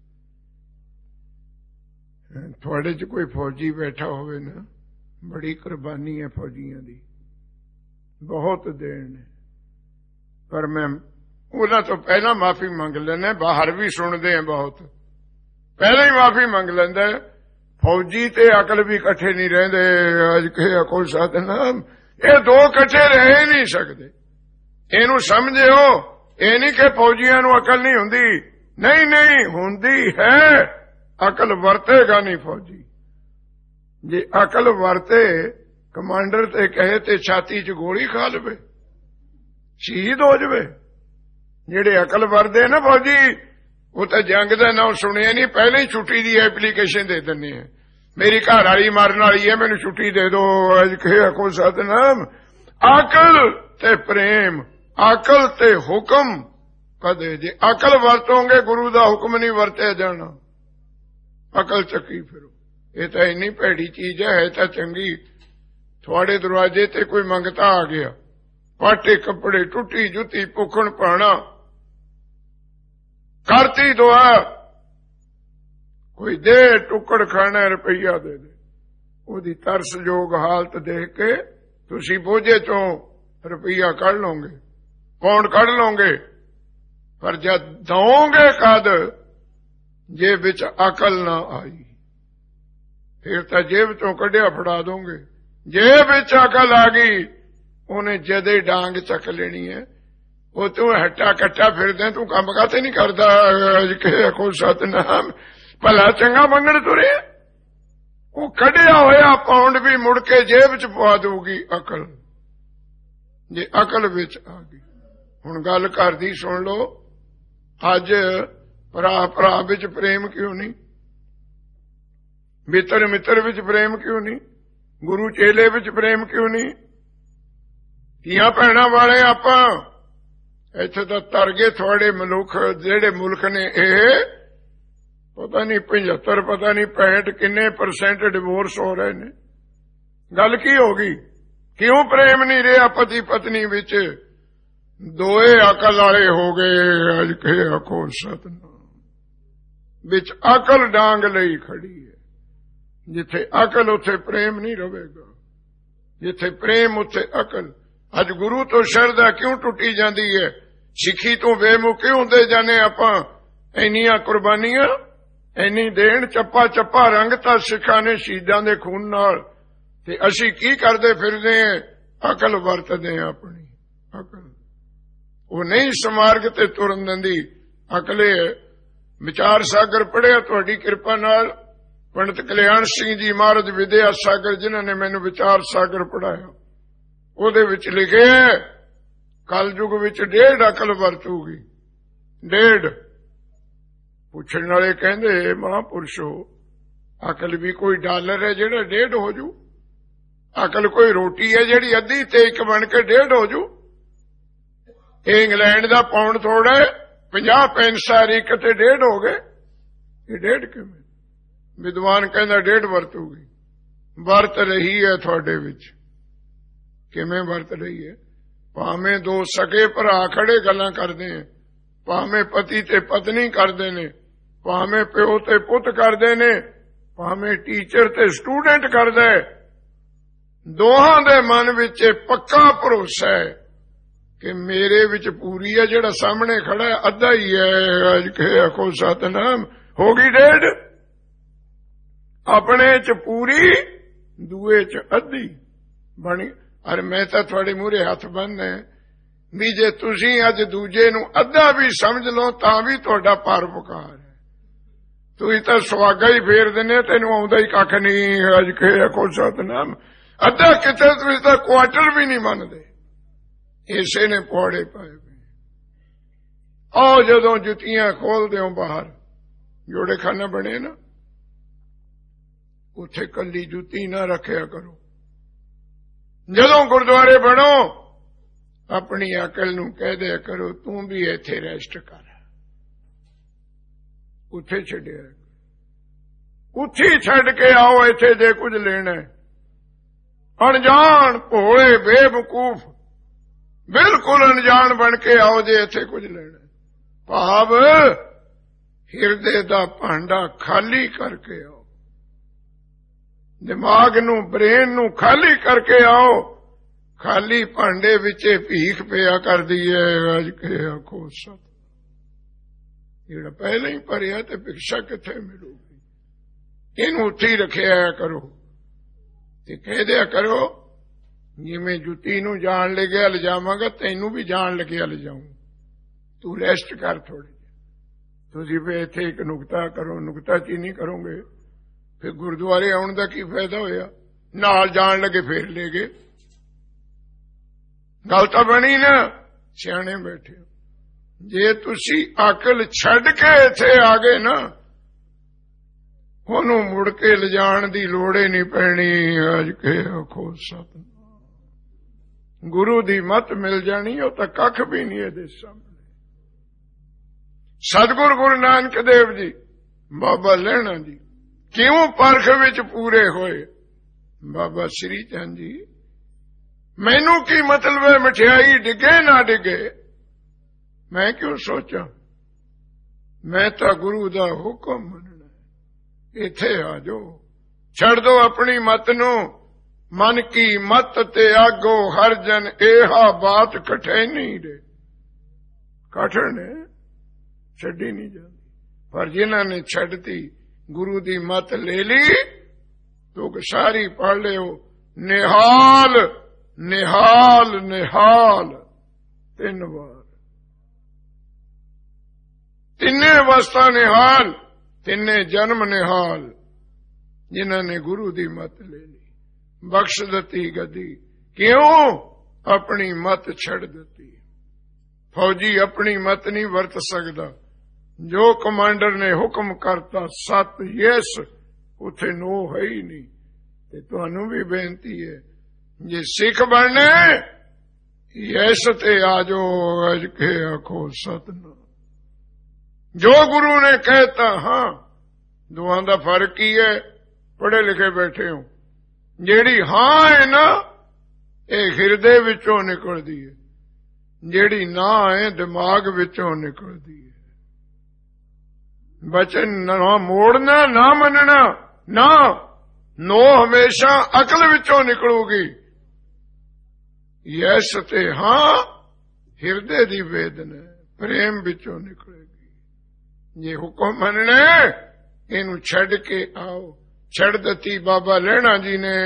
S1: ਤੁਹਾਡੇ ਚ ਕੋਈ ਫੌਜੀ ਬੈਠਾ ਹੋਵੇ ਨਾ, ਬੜੀ ਕੁਰਬਾਨੀ ਹੈ ਫੌਜੀਆਂ ਦੀ, ਬਹੁਤ ਦੇਣ ਨੇ, ਪਰ ਮੈਂ ਉਹਨਾਂ ਤੋਂ ਪਹਿਲਾਂ ਮਾਫੀ ਮੰਗ ਲੈਣਾ। ਬਾਹਰ ਵੀ ਸੁਣਦੇ ਆ ਬਹੁਤ, ਪਹਿਲਾਂ ਹੀ ਮਾਫੀ ਮੰਗ ਲੈਂਦਾ। ਫੌਜੀ ਤੇ ਅਕਲ ਵੀ ਇਕੱਠੇ ਨਹੀਂ ਰਹਿੰਦੇ। ਅੱਜ ਕੇ ਆਖੋ ਸਤਿਨਾਮ। ਇਹ ਦੋ ਇਕੱਠੇ ਰਹਿ ਨਹੀਂ ਸਕਦੇ। ਇਹਨੂੰ ਸਮਝਿਓ, ਇਹ ਨਹੀਂ ਕਿ ਫੌਜੀਆਂ ਨੂੰ ਅਕਲ ਨਹੀਂ ਹੁੰਦੀ, ਨਹੀਂ ਨਹੀਂ ਹੁੰਦੀ ਹੈ। ਅਕਲ ਵਰਤੇਗਾ ਨਹੀਂ ਫੌਜੀ। ਜੇ ਅਕਲ ਵਰਤੇ, ਕਮਾਂਡਰ ਤੇ ਕਹੇ ਤੇ ਛਾਤੀ 'ਚ ਗੋਲੀ ਖਾ ਲਵੇ, ਸ਼ਹੀਦ ਹੋ ਜਾਵੇ। ਜਿਹੜੇ ਅਕਲ ਵਰਦੇ ਨਾ ਫੌਜੀ, ਉਹ ਤਾਂ ਜੰਗ ਦਾ ਨਾਮ ਸੁਣਿਆ ਨਹੀਂ, ਪਹਿਲਾਂ ਹੀ ਛੁੱਟੀ ਦੀ ਐਪਲੀਕੇਸ਼ਨ ਦੇ ਦਿੰਦੇ ਆ। ਮੇਰੀ ਘਰ ਵਾਲੀ ਮਾਰਨ ਵਾਲੀ ਹੈ, ਮੈਨੂੰ ਛੁੱਟੀ ਦੇ ਦਿਓ। ਅੱਜ ਕੇ ਆਖੋ ਸਤਿਨਾਮ। ਅਕਲ ਤੇ ਪ੍ਰੇਮ, ਅਕਲ ਤੇ ਹੁਕਮ। ਕਦੇ ਜੇ ਅਕਲ ਵਰਤੋਗੇ ਗੁਰੂ ਦਾ ਹੁਕਮ ਨਹੀਂ ਵਰਤਿਆ ਜਾਣਾ। ਅਕਲ ਚੱਕੀ ਫਿਰੋ। ਇਹ ਤਾਂ ਇੰਨੀ ਭੈੜੀ ਚੀਜ਼ ਹੈ, ਹੈ ਤਾਂ ਚੰਗੀ। ਤੁਹਾਡੇ ਦਰਵਾਜ਼ੇ ਤੇ ਕੋਈ ਮੰਗਤਾ ਆ ਗਿਆ, ਪਾਟੇ ਕੱਪੜੇ, ਟੁੱਟੀ ਜੁੱਤੀ, ਭੁੱਖਣ ਪਾਣਾ, ਕਰਤੀ ਦੁਆ, ਕੋਈ ਦੇ ਟੁੱਕੜ ਖਾਣਾ ਰੁਪਈਆ ਦੇ ਦੇ। ਉਹਦੀ ਤਰਸਯੋਗ ਹਾਲਤ ਦੇਖ ਕੇ ਤੁਸੀਂ ਬੋਝੇ ਚੋਂ ਰੁਪਈਆ ਕੱਢ ਲਓਗੇ, ਪੌਂਡ ਕੱਢ ਲਓਗੇ, ਪਰ ਜਦ ਦਓਗੇ ਕਦ ਜੇਬ ਵਿੱਚ ਅਕਲ ਨਾ ਆਈ, ਫਿਰ ਤਾਂ ਜੇਬ ਚੋਂ ਕੱਢਿਆ ਫੜਾ ਦੋਗੇ। ਜੇਬ ਵਿੱਚ ਅਕਲ ਆ ਗਈ, ਉਹਨੇ ਜਦੇ ਡਾਂਗ ਚੱਕ ਲੈਣੀ ਹੈ। ਉਹ ਤੂੰ ਹੱਟਾ ਕੱਟਾ ਫਿਰਦੇ, ਤੂੰ ਕੰਮ ਕਾਤੇ ਨਹੀਂ ਕਰਦਾ? ਅੱਜ ਕੇ ਆਖੋ ਸਤਿਨਾਮ। ਭਲਾ ਚੰਗਾ ਮੰਗਣ ਤੁਰੇ, ਉਹ ਕੱਢਿਆ ਹੋਇਆ ਪੌਂਡ ਵੀ ਮੁੜ ਕੇ ਜੇਬ ਚ ਪਵਾ ਦਊਗੀ ਅਕਲ, ਜੇ ਅਕਲ ਵਿੱਚ ਆ ਗਈ। ਹੁਣ ਗੱਲ ਘਰ ਦੀ ਸੁਣ ਲਓ। ਅੱਜ ਭਰਾ ਭਰਾ ਵਿੱਚ ਪ੍ਰੇਮ ਕਿਉਂ ਨਹੀਂ? ਮਿੱਤਰ ਮਿੱਤਰ ਵਿੱਚ ਪ੍ਰੇਮ ਕਿਉਂ ਨਹੀਂ? ਗੁਰੂ ਚੇਲੇ ਵਿੱਚ ਪ੍ਰੇਮ ਕਿਉਂ ਨਹੀਂ? ਧੀਆਂ ਭੈਣਾਂ ਵਾਲੇ ਆਪਾਂ ਇੱਥੇ ਤਾਂ ਤਰ ਗਏ। ਤੁਹਾਡੇ ਮਨੁੱਖ ਜਿਹੜੇ ਮੁਲਕ ਨੇ, ਇਹ ਪਤਾ ਨਹੀਂ ਪਝੱਤਰ ਪਤਾ ਨਹੀਂ ਪੈਂਹਠ ਕਿੰਨੇ ਪਰਸੈਂਟ ਡਿਵੋਰਸ ਹੋ ਰਹੇ ਨੇ। ਗੱਲ ਕੀ ਹੋ ਗਈ? ਕਿਉਂ ਪ੍ਰੇਮ ਨਹੀਂ ਰਿਹਾ ਪਤੀ ਪਤਨੀ ਵਿੱਚ? ਦੋਏ ਅਕਲ ਵਾਲੇ ਹੋ ਗਏ। ਅੱਜ ਕੇ ਆਖੋ ਸਤਿਨਾਮ। ਵਿੱਚ ਅਕਲ ਡਾਂਗ ਲਈ ਖੜੀ ਹੈ। ਜਿੱਥੇ ਅਕਲ ਉੱਥੇ ਪ੍ਰੇਮ ਨਹੀਂ ਰਹੇਗਾ, ਜਿੱਥੇ ਪ੍ਰੇਮ ਉੱਥੇ ਅਕਲ। ਅੱਜ ਗੁਰੂ ਤੋਂ ਸ਼ਰਧਾ ਕਿਉਂ ਟੁੱਟੀ ਜਾਂਦੀ ਹੈ? ਸਿੱਖੀ ਤੋਂ ਬੇਮੁਖ ਕਿਉਂ ਹੁੰਦੇ ਜਾਂਦੇ ਆਪਾਂ? ਇੰਨੀਆਂ ਕੁਰਬਾਨੀਆਂ, ਇੰਨੀ ਦੇਣ, ਚੱਪਾ ਚੱਪਾ ਰੰਗਤਾ ਸਿੱਖਾਂ ਨੇ ਸ਼ਹੀਦਾਂ ਦੇ ਖੂਨ ਨਾਲ, ਤੇ ਅਸੀਂ ਕੀ ਕਰਦੇ ਫਿਰਦੇ ਹਾਂ? ਅਕਲ ਵਰਤਦੇ ਹਾਂ ਆਪਣੀ ਅਕਲ। ਉਹ ਨਹੀਂ ਸਮਾਰਗ ਤੇ ਤੁਰਨ ਦਿੰਦੀ ਅਕਲੇ। ਵਿਚਾਰ ਸਾਗਰ ਪੜ੍ਹਿਆ ਤੁਹਾਡੀ ਕਿਰਪਾ ਨਾਲ, ਪੰਡਿਤ ਕਲਿਆਣ ਸਿੰਘ ਜੀ ਮਹਾਰਾਜ ਵਿਦਿਆ ਸਾਗਰ, ਜਿਨ੍ਹਾਂ ਨੇ ਮੈਨੂੰ ਵਿਚਾਰ ਸਾਗਰ ਪੜ੍ਹਾਇਆ, ਉਹਦੇ ਵਿੱਚ ਲਿਖਿਆ ਕਲਯੁਗ ਵਿੱਚ ਡੇਢ ਅਕਲ ਵਰਤੂਗੀ। ਡੇਢ ਪੁੱਛਣ ਵਾਲੇ ਕਹਿੰਦੇ ਮਹਾਂਪੁਰਸ਼ੋ ਅਕਲ ਵੀ ਕੋਈ ਡਾਲਰ ਹੈ ਜਿਹੜਾ ਡੇਢ ਹੋ ਜੂ? ਅਕਲ ਕੋਈ ਰੋਟੀ ਹੈ ਜਿਹੜੀ ਅੱਧੀ ਤੇ ਇੱਕ ਬਣ ਕੇ ਡੇਢ ਹੋ ਜੂ? ਇਹ ਇੰਗਲੈਂਡ ਦਾ ਪਾਉਂਡ ਥੋੜਾ ਪੰਜਾਹ ਪੈਸਾ ਇੱਕ ਤੇ ਡੇਢ ਹੋ ਗਏ। ਇਹ ਡੇਢ ਕਿਵੇਂ? ਵਿਦਵਾਨ ਕਹਿੰਦਾ ਡੇਢ ਵਰਤੂਗੀ। ਵਰਤ ਰਹੀ ਹੈ ਤੁਹਾਡੇ ਵਿੱਚ। ਕਿਵੇਂ ਵਰਤ ਰਹੀ ਹੈ? ਭਾਵੇਂ ਦੋ ਸਕੇ ਭਰਾ ਖੜੇ ਗੱਲਾਂ ਕਰਦੇ ਨੇ, ਭਾਵੇਂ ਪਤੀ ਤੇ ਪਤਨੀ ਕਰਦੇ ਨੇ, ਭਾਵੇਂ ਪਿਓ ਤੇ ਪੁੱਤ ਕਰਦੇ ਨੇ, ਭਾਵੇਂ ਟੀਚਰ ਤੇ ਸਟੂਡੈਂਟ ਕਰਦਾ, ਦੋਹਾਂ ਦੇ ਮਨ ਵਿੱਚ ਪੱਕਾ ਭਰੋਸਾ ਹੈ ਕਿ ਮੇਰੇ ਵਿੱਚ ਪੂਰੀ ਹੈ, ਜਿਹੜਾ ਸਾਹਮਣੇ ਖੜਾ ਹੈ ਅੱਧਾ ਹੀ ਹੈ। ਅੱਜ ਕੇ ਆਖੋ ਸਤਨਾਮ। ਹੋ ਗਈ ਡੇਢ। ਆਪਣੇ ਚ ਪੂਰੀ, ਦੂਏ ਚ ਅੱਧੀ ਬਣੀ। ਅਰੇ ਮੈਂ ਤਾਂ ਤੁਹਾਡੇ ਮੂਹਰੇ ਹੱਥ ਬੰਨ੍ਹਦਾ ਵੀ ਜੇ ਤੁਸੀਂ ਅੱਜ ਦੂਜੇ ਨੂੰ ਅੱਧਾ ਵੀ ਸਮਝ ਲਓ ਤਾਂ ਵੀ ਤੁਹਾਡਾ ਪਰਉਪਕਾਰ ਹੈ। ਤੁਸੀਂ ਤਾਂ ਸੁਹਾਗਾ ਹੀ ਫੇਰ ਦਿੰਦੇ, ਤੈਨੂੰ ਆਉਂਦਾ ਹੀ ਕੱਖ ਨਹੀਂ। ਅੱਜ ਕੇ ਆਖੋ ਸਤਨਾਮ। ਅੱਧਾ ਕਿਤੇ ਤੁਸੀਂ ਤਾਂ ਕੁਆਟਰ ਵੀ ਨਹੀਂ ਮੰਨਦੇ। ਇਸੇ ਨੇ ਪੌੜੇ ਪਾਏ ਪਏ। ਆਓ ਜਦੋਂ ਜੁੱਤੀਆਂ ਖੋਲਦੇ ਹੋ ਬਾਹਰ, ਜੋੜੇ ਖਾਨਾ ਬਣੇ ਨਾ, ਉੱਥੇ ਕੱਲੀ ਜੁੱਤੀ ਨਾ ਰੱਖਿਆ ਕਰੋ। ਜਦੋਂ ਗੁਰਦੁਆਰੇ ਬਣੋ ਆਪਣੀ ਅਕਲ ਨੂੰ ਕਹਿ ਦਿਆ ਕਰੋ ਤੂੰ ਵੀ ਇੱਥੇ ਰੈਸਟ ਕਰ। ਉੱਥੇ ਛੱਡਿਆ, ਉੱਥੇ ਛੱਡ ਕੇ ਆਓ ਇੱਥੇ ਜੇ ਕੁਝ ਲੈਣਾ। ਅਣਜਾਣ ਭੋਲੇ ਬੇਵਕੂਫ ਬਿਲਕੁਲ ਅਣਜਾਣ ਬਣ ਕੇ ਆਓ ਜੇ ਇੱਥੇ ਕੁਝ ਲੈਣਾ। ਭਾਵ ਹਿਰਦੇ ਦਾ ਭਾਂਡਾ ਖਾਲੀ ਕਰਕੇ ਆਓ, ਦਿਮਾਗ ਨੂੰ ਬ੍ਰੇਨ ਨੂੰ ਖਾਲੀ ਕਰਕੇ ਆਓ। ਖਾਲੀ ਭਾਂਡੇ ਵਿੱਚ ਭੀਖ ਪਿਆ ਕਰਦੀ ਹੈ। ਅੱਜ ਕੇ ਆਖੋ ਸਤ। ਜਿਹੜਾ ਪਹਿਲਾਂ ਹੀ ਭਰਿਆ ਤੇ ਭਿਕਸ਼ਾ ਕਿੱਥੇ ਮਿਲੂਗੀ? ਇਹਨੂੰ ਉੱਥੇ ਹੀ ਰੱਖਿਆ ਕਰੋ ਤੇ ਕਹਿ ਦਿਆ ਕਰੋ ਜਿਵੇਂ ਜੁੱਤੀ ਨੂੰ ਜਾਣ ਲੱਗਿਆ ਲਿਜਾਵਾਂਗਾ ਤੈਨੂੰ ਵੀ ਜਾਣ ਲੱਗਿਆ ਲਿਜਾਊਂ। ਤੂੰ ਰੈਸਟ ਕਰ ਥੋੜੀ। ਤੁਸੀਂ ਵੀ ਇੱਥੇ ਇੱਕ ਨੁਕਤਾ ਕਰੋ, ਨੁਕਤਾ ਚੀ ਨਹੀਂ ਕਰੋਗੇ ਫਿਰ ਗੁਰਦੁਆਰੇ ਆਉਣ ਦਾ ਕੀ ਫਾਇਦਾ ਹੋਇਆ? ਨਾਲ ਜਾਣ ਲੱਗੇ ਫੇਰ ਲੈ ਗਏ। ਗੱਲ ਤਾਂ ਬਣੀ ਨਾ। ਸਿਆਣੇ ਬੈਠੇ ਜੇ ਤੁਸੀਂ ਅਕਲ ਛੱਡ ਕੇ ਇੱਥੇ ਆ ਗਏ ਨਾ, ਉਹਨੂੰ ਮੁੜ ਕੇ ਲਿਜਾਣ ਦੀ ਲੋੜ ਹੀ ਨਹੀਂ ਪੈਣੀ। ਅੱਜ ਕੇ ਆਖੋ ਸਤਿ। ਗੁਰੂ ਦੀ ਮੱਤ ਮਿਲ ਜਾਣੀ, ਉਹ ਤਾਂ ਕੱਖ ਵੀ ਨਹੀਂ ਇਹਦੇ ਸਾਹਮਣੇ। ਸਤਿਗੁਰ ਗੁਰੂ ਨਾਨਕ ਦੇਵ ਜੀ, ਬਾਬਾ ਲਹਿਣਾ ਜੀ ਕਿਉਂ ਪਰਖ ਵਿੱਚ ਪੂਰੇ ਹੋਏ? ਬਾਬਾ ਸ੍ਰੀ ਚੰਦ ਜੀ ਮੈਨੂੰ ਕੀ ਮਤਲਬ ਹੈ ਮਠਿਆਈ ਡਿੱਗੇ ਨਾ ਡਿੱਗੇ, ਮੈਂ ਕਿਉਂ ਸੋਚਾਂ? ਮੈਂ ਤਾਂ ਗੁਰੂ ਦਾ ਹੁਕਮ ਮੰਨਣਾ। ਇੱਥੇ ਆ ਜਾਓ, ਛੱਡ ਦੋ ਆਪਣੀ ਮਤ ਨੂੰ। ਮਨ ਕੀ ਮਤ ਤੇ ਆਗੋ ਹਰ ਜਨ ਇਹਾ ਬਾਤ ਕਠੇ ਨਹੀਂ ਰੇ। ਕਠਨ ਛੱਡੀ ਨਹੀਂ ਜਾਂਦੀ, ਪਰ ਜਿਨ੍ਹਾਂ ਨੇ ਛੱਡਤੀ ਗੁਰੂ ਦੀ ਮਤ ਲੈ ਲਈ ਤੋ ਸਾਰੀ ਪੜ ਲਿਓ। ਨਿਹਾਲ ਨਿਹਾਲ ਨਿਹਾਲ ਤਿੰਨ ਵਾਰ, ਤਿੰਨੇ ਅਵਸਥਾ ਨਿਹਾਲ, ਤਿੰਨੇ ਜਨਮ ਨਿਹਾਲ। ਜਿਨ੍ਹਾਂ ਨੇ ਗੁਰੂ ਦੀ ਮਤ ਲੈ ਲਈ, ਬਖਸ਼ ਦਿੱਤੀ ਗੱਦੀ। ਕਿਉਂ? ਆਪਣੀ ਮਤ ਛੱਡ ਦਿੱਤੀ। ਫੌਜੀ ਆਪਣੀ ਮਤ ਨਹੀਂ ਵਰਤ ਸਕਦਾ। ਜੋ ਕਮਾਂਡਰ ਨੇ ਹੁਕਮ ਕਰਤਾ ਸਤ ਯੈਸ, ਉੱਥੇ ਨੋ ਹੈ ਹੀ ਨਹੀਂ। ਤੇ ਤੁਹਾਨੂੰ ਵੀ ਬੇਨਤੀ ਹੈ ਜੇ ਸਿੱਖ ਬਣਨੇ ਯੈਸ ਤੇ ਆ ਜਾਓ। ਅੱਜ ਕੇ ਆਖੋ ਸਤਿਨਾਮ। ਜੋ ਗੁਰੂ ਨੇ ਕਹਿਤਾ ਹਾਂ। ਦੋਹਾਂ ਦਾ ਫਰਕ ਕੀ ਹੈ? ਪੜ੍ਹੇ ਲਿਖੇ ਬੈਠੇ ਹੋ। ਜਿਹੜੀ ਹਾਂ ਹੈ ਨਾ ਇਹ ਹਿਰਦੇ ਵਿੱਚੋਂ ਨਿਕਲਦੀ ਹੈ, ਜਿਹੜੀ ਨਾ ਹੈ ਦਿਮਾਗ ਵਿੱਚੋਂ ਨਿਕਲਦੀ ਹੈ। ਬਚਨ ਨਾ ਮੋੜਨਾ ਨਾ ਮੰਨਣਾ ਨਾ, ਨੋ ਹਮੇਸ਼ਾ ਅਕਲ ਵਿੱਚੋਂ ਨਿਕਲੂਗੀ। ਯੈਸ ਤੇ ਹਾਂ ਹਿਰਦੇ ਦੀ ਵੇਦਨਾ ਪ੍ਰੇਮ ਵਿੱਚੋਂ ਨਿਕਲੇਗੀ। ਜੇ ਹੁਕਮ ਮੰਨਣਾ ਇਹਨੂੰ ਛੱਡ ਕੇ ਆਓ। ਛੱਡ ਦਿੱਤੀ ਬਾਬਾ ਲਹਿਣਾ ਜੀ ਨੇ।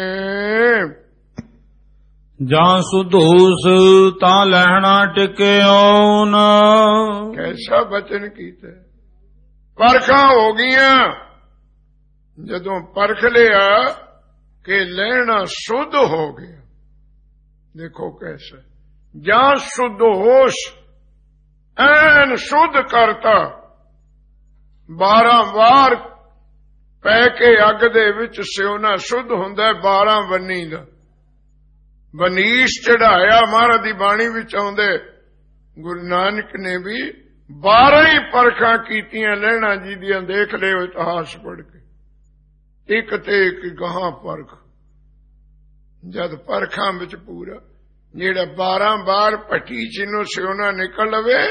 S2: ਜਾਂ ਸੁਧੂਸ ਤਾਂ ਲਹਿਣਾ ਟਿਕਿਓ ਨਾ।
S1: ਕੈਸਾ ਬਚਨ ਕੀਤਾ। ਪਰਖਾਂ ਹੋ ਗਈਆਂ। ਜਦੋਂ ਪਰਖ ਲਿਆ ਕਿ ਲਹਿਣਾ ਸੁਧ ਹੋ ਗਿਆ। ਦੇਖੋ ਕੈਸਾ। ਜਾਂ ਸੁਧੋਸ਼ ਐਨ ਸੁਧ ਕਰਤਾ। ਬਾਰਾਂ ਵਾਰ ਪੈ ਕੇ ਅੱਗ ਦੇ ਵਿੱਚ ਸਿਉਣਾ ਸ਼ੁੱਧ ਹੁੰਦਾ ਬਾਰਾਂ ਬੰਨੀ ਦਾ। ਬਨੀਸ਼ ਚੜਾਇਆ ਮਹਾਰਾਜ ਦੀ ਬਾਣੀ ਵਿੱਚ ਆਉਂਦੇ ਗੁਰੂ ਨਾਨਕ ਨੇ ਵੀ ਬਾਰਾਂ ਹੀ ਪਰਖਾਂ ਕੀਤੀਆਂ ਲਹਿਣਾ ਜੀ ਦੀਆਂ। ਦੇਖ ਲਿਓ ਇਤਿਹਾਸ ਪੜ੍ਹ ਕੇ, ਇੱਕ ਤੇ ਇੱਕ ਗਾਹਾਂ ਪਰਖ। ਜਦ ਪਰਖਾਂ ਵਿੱਚ ਪੂਰਾ ਜਿਹੜਾ ਬਾਰਾਂ ਬਾਰ ਭੱਟੀ ਜਿਹਨੂੰ ਸਿਉਣਾ ਨਿਕਲ ਲਵੇ,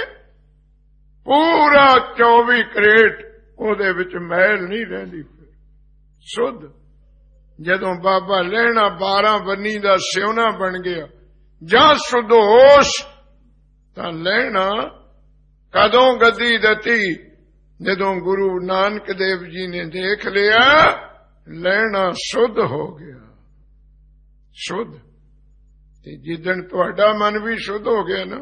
S1: ਪੂਰਾ ਚੌਵੀ ਕਰੇਟ ਉਹਦੇ ਵਿੱਚ ਮੈਲ ਨਹੀਂ ਰਹਿੰਦੀ, ਫਿਰ ਸੁੱਧ। ਜਦੋਂ ਬਾਬਾ ਲਹਿਣਾ ਬਾਰਾਂ ਬੰਨੀ ਦਾ ਸਿਉਣਾ ਬਣ ਗਿਆ ਜਾਂ ਸੁਦੋਸ਼, ਤਾਂ ਲਹਿਣਾ ਕਦੋਂ ਗੱਦੀ ਦਿੱਤੀ? ਜਦੋਂ ਗੁਰੂ ਨਾਨਕ ਦੇਵ ਜੀ ਨੇ ਦੇਖ ਲਿਆ ਲਹਿਣਾ ਸੁੱਧ ਹੋ ਗਿਆ। ਸੁੱਧ ਤੇ ਜਿੱਦਣ ਤੁਹਾਡਾ ਮਨ ਵੀ ਸੁੱਧ ਹੋ ਗਿਆ ਨਾ,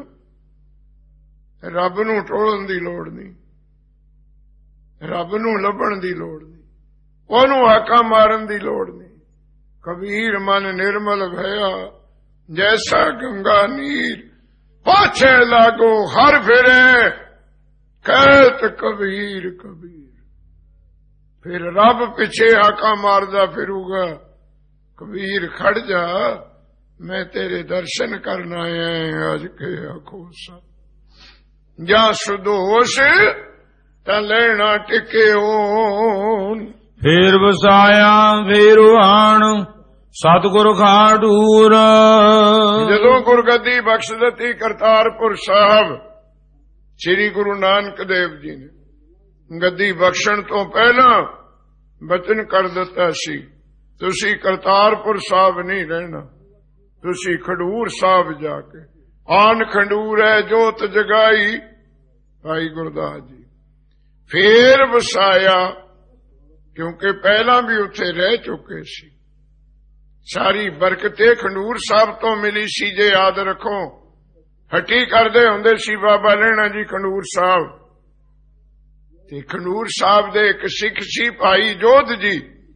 S1: ਰੱਬ ਨੂੰ ਟੋਲਣ ਦੀ ਲੋੜ ਨਹੀਂ, ਰੱਬ ਨੂੰ ਲੱਭਣ ਦੀ ਲੋੜ ਨਹੀਂ, ਉਹਨੂੰ ਹਾਕਾਂ ਮਾਰਨ ਦੀ ਲੋੜ ਨਹੀਂ। ਕਬੀਰ ਮਨ ਨਿਰਮਲ ਭਇਆ ਜੈਸਾ ਗੰਗਾ ਨੀਰ, ਪਾਛੇ ਲਾਗੋ ਹਰ ਫਿਰੇ ਕਹਿਤ ਕਬੀਰ ਕਬੀਰ। ਫਿਰ ਰੱਬ ਪਿੱਛੇ ਹਾਕਾਂ ਮਾਰਦਾ ਫਿਰੂਗਾ, ਕਬੀਰ ਖੜ ਜਾ, ਮੈਂ ਤੇਰੇ ਦਰਸ਼ਨ ਕਰਨ ਆਇਆ ਅੱਜ ਕੇ ਆਖੋ ਸਾ। ਜਾਂ ਸੁਦੋਸ਼ ਤਾਂ ਲੈਣਾ ਟਿਕੇ ਹੋਣ,
S2: ਫੇਰ ਵਸਾਇਆ ਫੇਰ ਆਣ ਸਤਿਗੁਰ ਖਾਡੂਰ।
S1: ਜਦੋਂ ਗੁਰਗੱਦੀ ਬਖਸ਼ ਦਿੱਤੀ ਕਰਤਾਰਪੁਰ ਸਾਹਿਬ, ਸ੍ਰੀ ਗੁਰੂ ਨਾਨਕ ਦੇਵ ਜੀ ਨੇ ਗੱਦੀ ਬਖਸ਼ਣ ਤੋਂ ਪਹਿਲਾਂ ਬਚਨ ਕਰ ਦਿੱਤਾ ਸੀ, ਤੁਸੀਂ ਕਰਤਾਰਪੁਰ ਸਾਹਿਬ ਨਹੀਂ ਰਹਿਣਾ, ਤੁਸੀਂ ਖਡੂਰ ਸਾਹਿਬ ਜਾ ਕੇ। ਆਨ ਖਡੂਰ ਹੈ ਜੋਤ ਜਗਾਈ ਭਾਈ ਗੁਰਦਾਸ ਜੀ। ਫੇਰ ਵਸਾਇਆ, ਕਿਉਂਕਿ ਪਹਿਲਾਂ ਵੀ ਉੱਥੇ ਰਹਿ ਚੁੱਕੇ ਸੀ। ਸਾਰੀ ਬਰਕਤੇ ਖਡੂਰ ਸਾਹਿਬ ਤੋਂ ਮਿਲੀ ਸੀ। ਜੇ ਯਾਦ ਰੱਖੋ, ਹੱਟੀ ਕਰਦੇ ਹੁੰਦੇ ਸੀ ਬਾਬਾ ਲਹਿਣਾ ਜੀ ਖਡੂਰ ਸਾਹਿਬ। ਤੇ ਖਡੂਰ ਸਾਹਿਬ ਦੇ ਇੱਕ ਸਿੱਖ ਸੀ ਭਾਈ ਜੋਧ ਜੀ,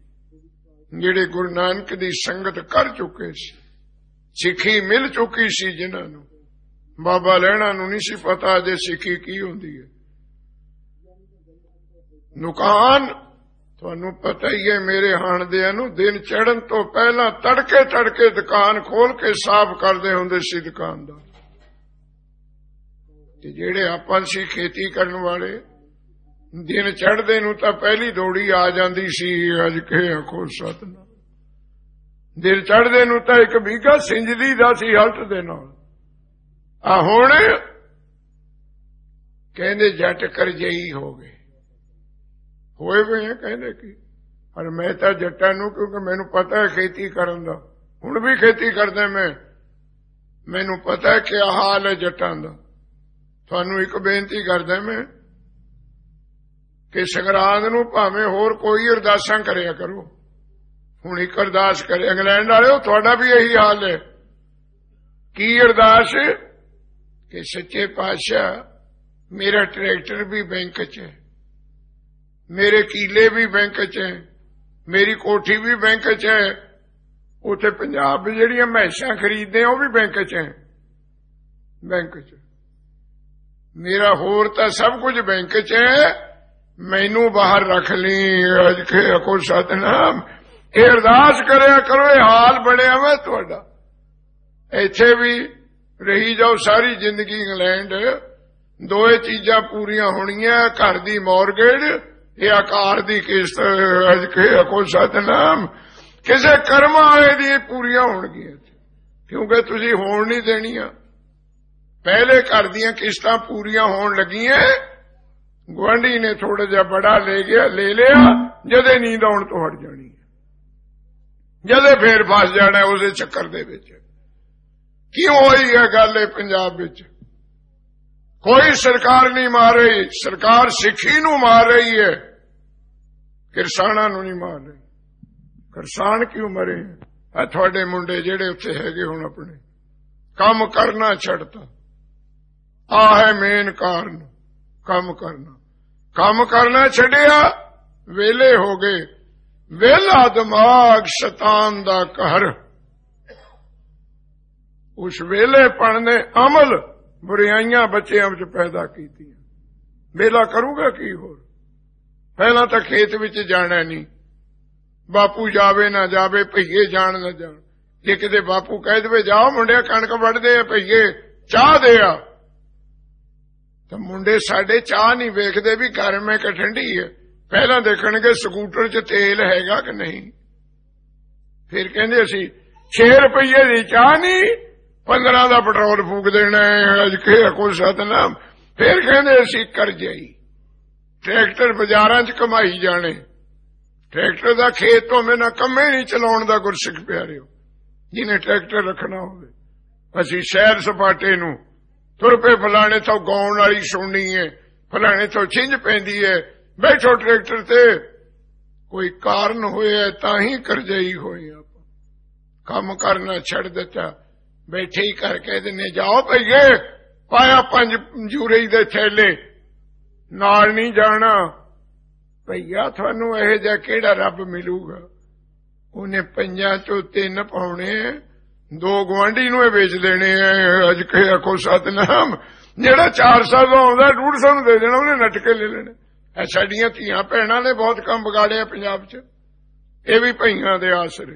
S1: ਜਿਹੜੇ ਗੁਰੂ ਨਾਨਕ ਦੀ ਸੰਗਤ ਕਰ ਚੁੱਕੇ ਸੀ, ਸਿੱਖੀ ਮਿਲ ਚੁੱਕੀ ਸੀ ਜਿਨ੍ਹਾਂ ਨੂੰ। ਬਾਬਾ ਲਹਿਣਾ ਨੂੰ ਨਹੀਂ ਸੀ ਪਤਾ ਜੇ ਸਿੱਖੀ ਕੀ ਹੁੰਦੀ ਹੈ। ਦੁਕਾਨ ਤੁਹਾਨੂੰ ਪਤਾ ਹੀ ਹੈ, ਮੇਰੇ ਹਾਣਦਿਆਂ ਨੂੰ ਦਿਨ ਚੜ੍ਹਨ ਤੋਂ ਪਹਿਲਾਂ ਤੜਕੇ ਤੜਕੇ ਦੁਕਾਨ ਖੋਲ ਕੇ ਸਾਫ਼ ਕਰਦੇ ਹੁੰਦੇ ਸੀ ਦੁਕਾਨਦਾਰ। ਤੇ ਜਿਹੜੇ ਆਪਾਂ ਸੀ ਖੇਤੀ ਕਰਨ ਵਾਲੇ, ਦਿਨ ਚੜ੍ਹਦੇ ਨੂੰ ਤਾਂ ਪਹਿਲੀ ਦੌੜੀ ਆ ਜਾਂਦੀ ਸੀ, ਅੱਜ ਕੇ ਆਖੋ ਸਤਿਨਾਮ। ਦਿਨ ਚੜ੍ਹਦੇ ਨੂੰ ਤਾਂ ਇੱਕ ਬੀਘਾ ਸਿੰਜਦੀ ਦਾ ਸੀ ਹਲਟ ਦੇ ਨਾਲ। ਆ ਹੁਣ ਕਹਿੰਦੇ ਜੱਟ ਕਰਜਈ ਹੋ ਗਏ, ਹੋਏ ਵੇ ਆ ਕਹਿੰਦੇ ਕੀ। ਪਰ ਮੈਂ ਤਾਂ ਜੱਟਾਂ ਨੂੰ, ਕਿਉਂਕਿ ਮੈਨੂੰ ਪਤਾ ਹੈ ਖੇਤੀ ਕਰਨ ਦਾ, ਹੁਣ ਵੀ ਖੇਤੀ ਕਰਦਾ ਮੈਂ, ਮੈਨੂੰ ਪਤਾ ਕਿ ਆਹ ਹਾਲ ਹੈ ਜੱਟਾਂ ਦਾ। ਤੁਹਾਨੂੰ ਇੱਕ ਬੇਨਤੀ ਕਰਦਾ ਮੈਂ ਕਿ ਸੰਗਰਾਂਦ ਨੂੰ ਭਾਵੇਂ ਹੋਰ ਕੋਈ ਅਰਦਾਸਾਂ ਕਰਿਆ ਕਰੋ। ਹੁਣ ਇੱਕ ਅਰਦਾਸ ਕਰੇ ਇੰਗਲੈਂਡ ਵਾਲਿਓ, ਤੁਹਾਡਾ ਵੀ ਇਹੀ ਹਾਲ ਹੈ। ਕੀ ਅਰਦਾਸ? ਕਿ ਸੱਚੇ ਪਾਤਸ਼ਾਹ ਮੇਰਾ ਟਰੈਕਟਰ ਵੀ ਬੈਂਕ 'ਚ ਹੈ, ਮੇਰੇ ਕੀਲੇ ਵੀ ਬੈਂਕ 'ਚ ਹੈ, ਮੇਰੀ ਕੋਠੀ ਵੀ ਬੈਂਕ 'ਚ ਹੈ, ਉੱਥੇ ਪੰਜਾਬ ਜਿਹੜੀਆਂ ਮਹਿਸ਼ਾਂ ਖਰੀਦਦੇ ਉਹ ਵੀ ਬੈਂਕ 'ਚ ਹੈ, ਬੈਂਕ 'ਚ ਮੇਰਾ ਹੋਰ ਤਾਂ ਸਭ ਕੁਝ ਬੈਂਕ 'ਚ ਹੈ, ਮੈਨੂੰ ਬਾਹਰ ਰੱਖ ਲਈ ਅੱਜ ਕੇ ਆਖੋ ਸਤਿਨਾਮ। ਇਹ ਅਰਦਾਸ ਕਰਿਆ ਕਰੋ, ਇਹ ਹਾਲ ਬਣਿਆ ਵਾ ਤੁਹਾਡਾ। ਇੱਥੇ ਵੀ ਰਹੀ ਜਾਓ ਸਾਰੀ ਜ਼ਿੰਦਗੀ ਇੰਗਲੈਂਡ, ਦੋਏ ਚੀਜ਼ਾਂ ਪੂਰੀਆਂ ਹੋਣੀਆਂ, ਘਰ ਦੀ ਮੌਰਗੇਜ, ਇਹ ਆਕਾਰ ਦੀ ਕਿਸ਼ਤ ਅੱਜ ਕੇ ਆਖੋ ਸਤਿਨਾਮ। ਕਿਸੇ ਕਰਮਾਂ ਵਾਲੇ ਦੀ ਪੂਰੀਆਂ ਹੋਣਗੀਆਂ, ਕਿਉਂਕਿ ਤੁਸੀਂ ਹੋਣ ਨਹੀਂ ਦੇਣੀਆਂ। ਪਹਿਲੇ ਘਰ ਦੀਆਂ ਕਿਸ਼ਤਾਂ ਪੂਰੀਆਂ ਹੋਣ ਲੱਗੀਆਂ, ਗੁਆਂਢੀ ਨੇ ਥੋੜਾ ਜਿਹਾ ਬੜਾ ਲੈ ਗਿਆ, ਲੈ ਲਿਆ, ਜਦੇ ਨੀਂਦ ਆਉਣ ਤੋਂ ਹਟ ਜਾਣੀ ਹੈ, ਜਦੇ ਫੇਰ ਫਸ ਜਾਣਾ ਉਸੇ ਚੱਕਰ ਦੇ ਵਿੱਚ। ਕਿਉਂ ਹੋਈ ਹੈ ਗੱਲ ਇਹ ਪੰਜਾਬ ਵਿੱਚ? ਕੋਈ ਸਰਕਾਰ ਨਹੀਂ ਮਾਰ ਰਹੀ, ਸਰਕਾਰ ਸਿੱਖੀ ਨੂੰ ਮਾਰ ਰਹੀ ਹੈ, ਕਿਰਸਾਨਾਂ ਨੂੰ ਨਹੀਂ ਮਾਰ ਰਹੀ। ਕਿਰਸਾਨ ਕਿਉਂ ਮਰੇ? ਆ ਤੁਹਾਡੇ ਮੁੰਡੇ ਜਿਹੜੇ ਉੱਥੇ ਹੈਗੇ ਹੁਣ ਆਪਣੇ ਕੰਮ ਕਰਨਾ ਛੱਡਤਾ, ਆਹ ਹੈ ਮੇਨ ਕਾਰਨ। ਕੰਮ ਕਰਨਾ ਕੰਮ ਕਰਨਾ ਛੱਡਿਆ, ਵੇਲੇ ਹੋ ਗਏ। ਵੇਲਾ ਦਿਮਾਗ ਸ਼ੈਤਾਨ ਦਾ ਘਰ। ਉਸ ਵੇਲੇ ਪਣ ਨੇ ਅਮਲ ਬੁਰਾਈਆਂ ਬੱਚਿਆਂ ਵਿੱਚ ਪੈਦਾ ਕੀਤੀਆਂ। ਵੇਲਾ ਕਰੂਗਾ ਕੀ ਹੋਰ? ਪਹਿਲਾਂ ਤਾਂ ਖੇਤ ਵਿੱਚ ਜਾਣਾ ਨਹੀਂ, ਬਾਪੂ ਜਾਵੇ ਨਾ ਜਾਵੇ, ਭਈਏ ਜਾਣ ਨਾ ਜਾਣ। ਜੇ ਕਿਤੇ ਬਾਪੂ ਕਹਿ ਦੇਵੇ ਜਾਓ ਮੁੰਡਿਆ ਕਣਕ ਵੱਢਦੇ ਆ, ਭਈਏ ਚਾਹ ਦੇ ਆ, ਤਾਂ ਮੁੰਡੇ ਸਾਡੇ ਚਾਹ ਨਹੀਂ ਵੇਖਦੇ ਵੀ ਗਰਮ ਹੈ ਕਿ ਠੰਡੀ ਹੈ, ਪਹਿਲਾਂ ਦੇਖਣਗੇ ਸਕੂਟਰ 'ਚ ਤੇਲ ਹੈਗਾ ਕਿ ਨਹੀਂ। ਫਿਰ ਕਹਿੰਦੇ ਅਸੀਂ ਛੇ ਰੁਪਈਏ ਦੀ ਚਾਹ ਨਹੀਂ, ਪੰਦਰਾਂ ਦਾ ਪੈਟਰੋਲ ਫੂਕ ਦੇਣਾ ਹੈ, ਅੱਜ ਕੇ ਕੋਈ ਸਤਨਾਮ। ਫਿਰ ਕਹਿੰਦੇ ਅਸੀਂ ਕਰਜਾਈ, ਟਰੈਕਟਰ ਬਾਜ਼ਾਰਾਂ 'ਚ ਕਮਾਈ ਜਾਣੇ, ਟਰੈਕਟਰ ਦਾ ਖੇਤ ਤੋਂ ਬਿਨਾਂ ਕੰਮੇ ਨਹੀਂ ਚਲਾਉਣ ਦਾ ਗੁਰਸਿੱਖ ਪਿਆਰਿਓ, ਜਿਹਨੇ ਟਰੈਕਟਰ ਰੱਖਣਾ ਹੋਵੇ। ਅਸੀਂ ਸ਼ਹਿਰ ਸਪਾਟੇ ਨੂੰ ਤੁਰ ਪਏ, ਫਲਾਣੇ ਤੋਂ ਗਾਉਣ ਵਾਲੀ ਸੁਣਨੀ ਹੈ, ਫਲਾਣੇ ਤੋਂ ਛਿੰਝ ਪੈਂਦੀ ਹੈ, ਬੈਠੋ ਟਰੈਕਟਰ ਤੇ। ਕੋਈ ਕਾਰਨ ਹੋਇਆ ਤਾਂ ਹੀ ਕਰਜਾਈ ਹੋਏ, ਆਪਾਂ ਕੰਮ ਕਰਨਾ ਛੱਡ ਦਿੱਤਾ, ਬੈਠੇ ਹੀ ਕਰ ਕਹਿ ਦਿੰਦੇ ਜਾਓ ਭਈਏ, ਪਾਇਆ ਪੰਜ ਜੂਰੇ ਦੇ ਥੈਲੇ, ਨਾਲ ਨਹੀਂ ਜਾਣਾ। ਭਈਆ ਤੁਹਾਨੂੰ ਇਹੋ ਜਿਹਾ ਕਿਹੜਾ ਰੱਬ ਮਿਲੂਗਾ, ਉਹਨੇ ਪੰਜਾਂ ਚੋਂ ਤਿੰਨ ਪਾਉਣੇ, ਦੋ ਗੁਆਂਢੀ ਨੂੰ ਇਹ ਵੇਚ ਦੇਣੇ ਆ। ਅੱਜ ਕੇ ਆਖੋ ਸਤਨਾਮ। ਜਿਹੜਾ ਚਾਰ ਸੌ ਦਾ ਆਉਂਦਾ ਡੂਢ ਸੌ ਨੂੰ ਦੇ ਦੇਣਾ, ਉਹਨੇ ਨੱਟ ਕੇ ਲੈ ਲੈਣੇ। ਇਹ ਸਾਡੀਆਂ ਧੀਆਂ ਭੈਣਾਂ ਨੇ ਬਹੁਤ ਕੰਮ ਵਿਗਾੜਿਆ ਪੰਜਾਬ 'ਚ, ਇਹ ਵੀ ਭਈਆਂ ਦੇ ਆਸਰੇ।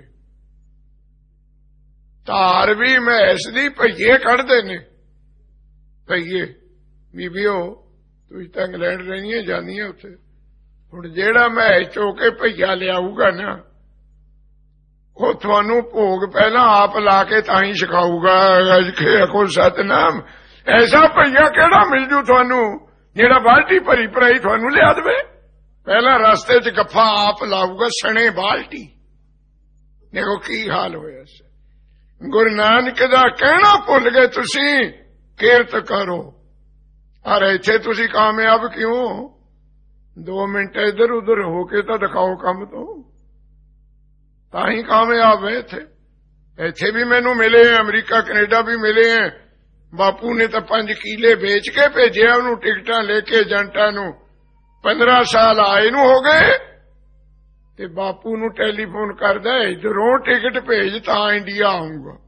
S1: ਧਾਰ ਵੀ ਮੈਸ ਦੀ ਭਈਏ ਕੱਢਦੇ ਨੇ। ਭਈਏ ਬੀਬੀਓ ਤੁਸੀਂ ਤਾਂ ਇੰਗਲੈਂਡ ਰਹਿੰਦੀਆਂ ਜਾਂਦੀਆਂ ਉੱਥੇ, ਹੁਣ ਜਿਹੜਾ ਮੈਸ ਚੋ ਕੇ ਭਈਆ ਲਿਆਊਗਾ ਨਾ, ਉਹ ਤੁਹਾਨੂੰ ਭੋਗ ਪਹਿਲਾਂ ਆਪ ਲਾ ਕੇ ਤਾਂ ਹੀ ਸਿਖਾਊਗਾ। ਅੱਜ ਕੇ ਕੋਈ ਸਤਨਾਮ। ਐਸਾ ਭਈਆ ਕਿਹੜਾ ਮਿਲ ਜੂ ਤੁਹਾਨੂੰ ਜਿਹੜਾ ਬਾਲਟੀ ਭਰੀ ਭਰਾਈ ਤੁਹਾਨੂੰ ਲਿਆ ਦੇਵੇ। ਪਹਿਲਾਂ ਰਸਤੇ 'ਚ ਗੱਫਾ ਆਪ ਲਾਊਗਾ, ਸਣੇ ਬਾਲਟੀ। ਦੇਖੋ ਕੀ ਹਾਲ ਹੋਇਆ ਸੀ। ਗੁਰੂ ਨਾਨਕ ਦਾ ਕਹਿਣਾ ਭੁੱਲ ਗਏ ਤੁਸੀਂ, ਕਿਰਤ ਕਰੋ। ਔਰ ਇੱਥੇ ਤੁਸੀਂ ਕਾਮਯਾਬ ਕਿਉਂ? ਦੋ ਮਿੰਟ ਇੱਧਰ ਉੱਧਰ ਹੋ ਕੇ ਤਾਂ ਦਿਖਾਓ ਕੰਮ ਤੋਂ, ਤਾਂ ਹੀ ਕਾਮਯਾਬ ਹੈ। ਇੱਥੇ ਇੱਥੇ ਵੀ ਮੈਨੂੰ ਮਿਲੇ, ਅਮਰੀਕਾ ਕੈਨੇਡਾ ਵੀ ਮਿਲੇ ਹੈ। ਬਾਪੂ ਨੇ ਤਾਂ ਪੰਜ ਕੀਲੇ ਵੇਚ ਕੇ ਭੇਜਿਆ ਉਹਨੂੰ, ਟਿਕਟਾਂ ਲੈ ਕੇ ਏਜੰਟਾਂ ਨੂੰ। ਪੰਦਰਾਂ ਸਾਲ ਆਏ ਨੂੰ ਹੋ ਗਏ ਤੇ ਬਾਪੂ ਨੂੰ ਟੈਲੀਫੋਨ ਕਰਦਾ, ਇੱਧਰੋਂ ਟਿਕਟ ਭੇਜ ਤਾਂ ਇੰਡੀਆ ਆਊਂਗਾ।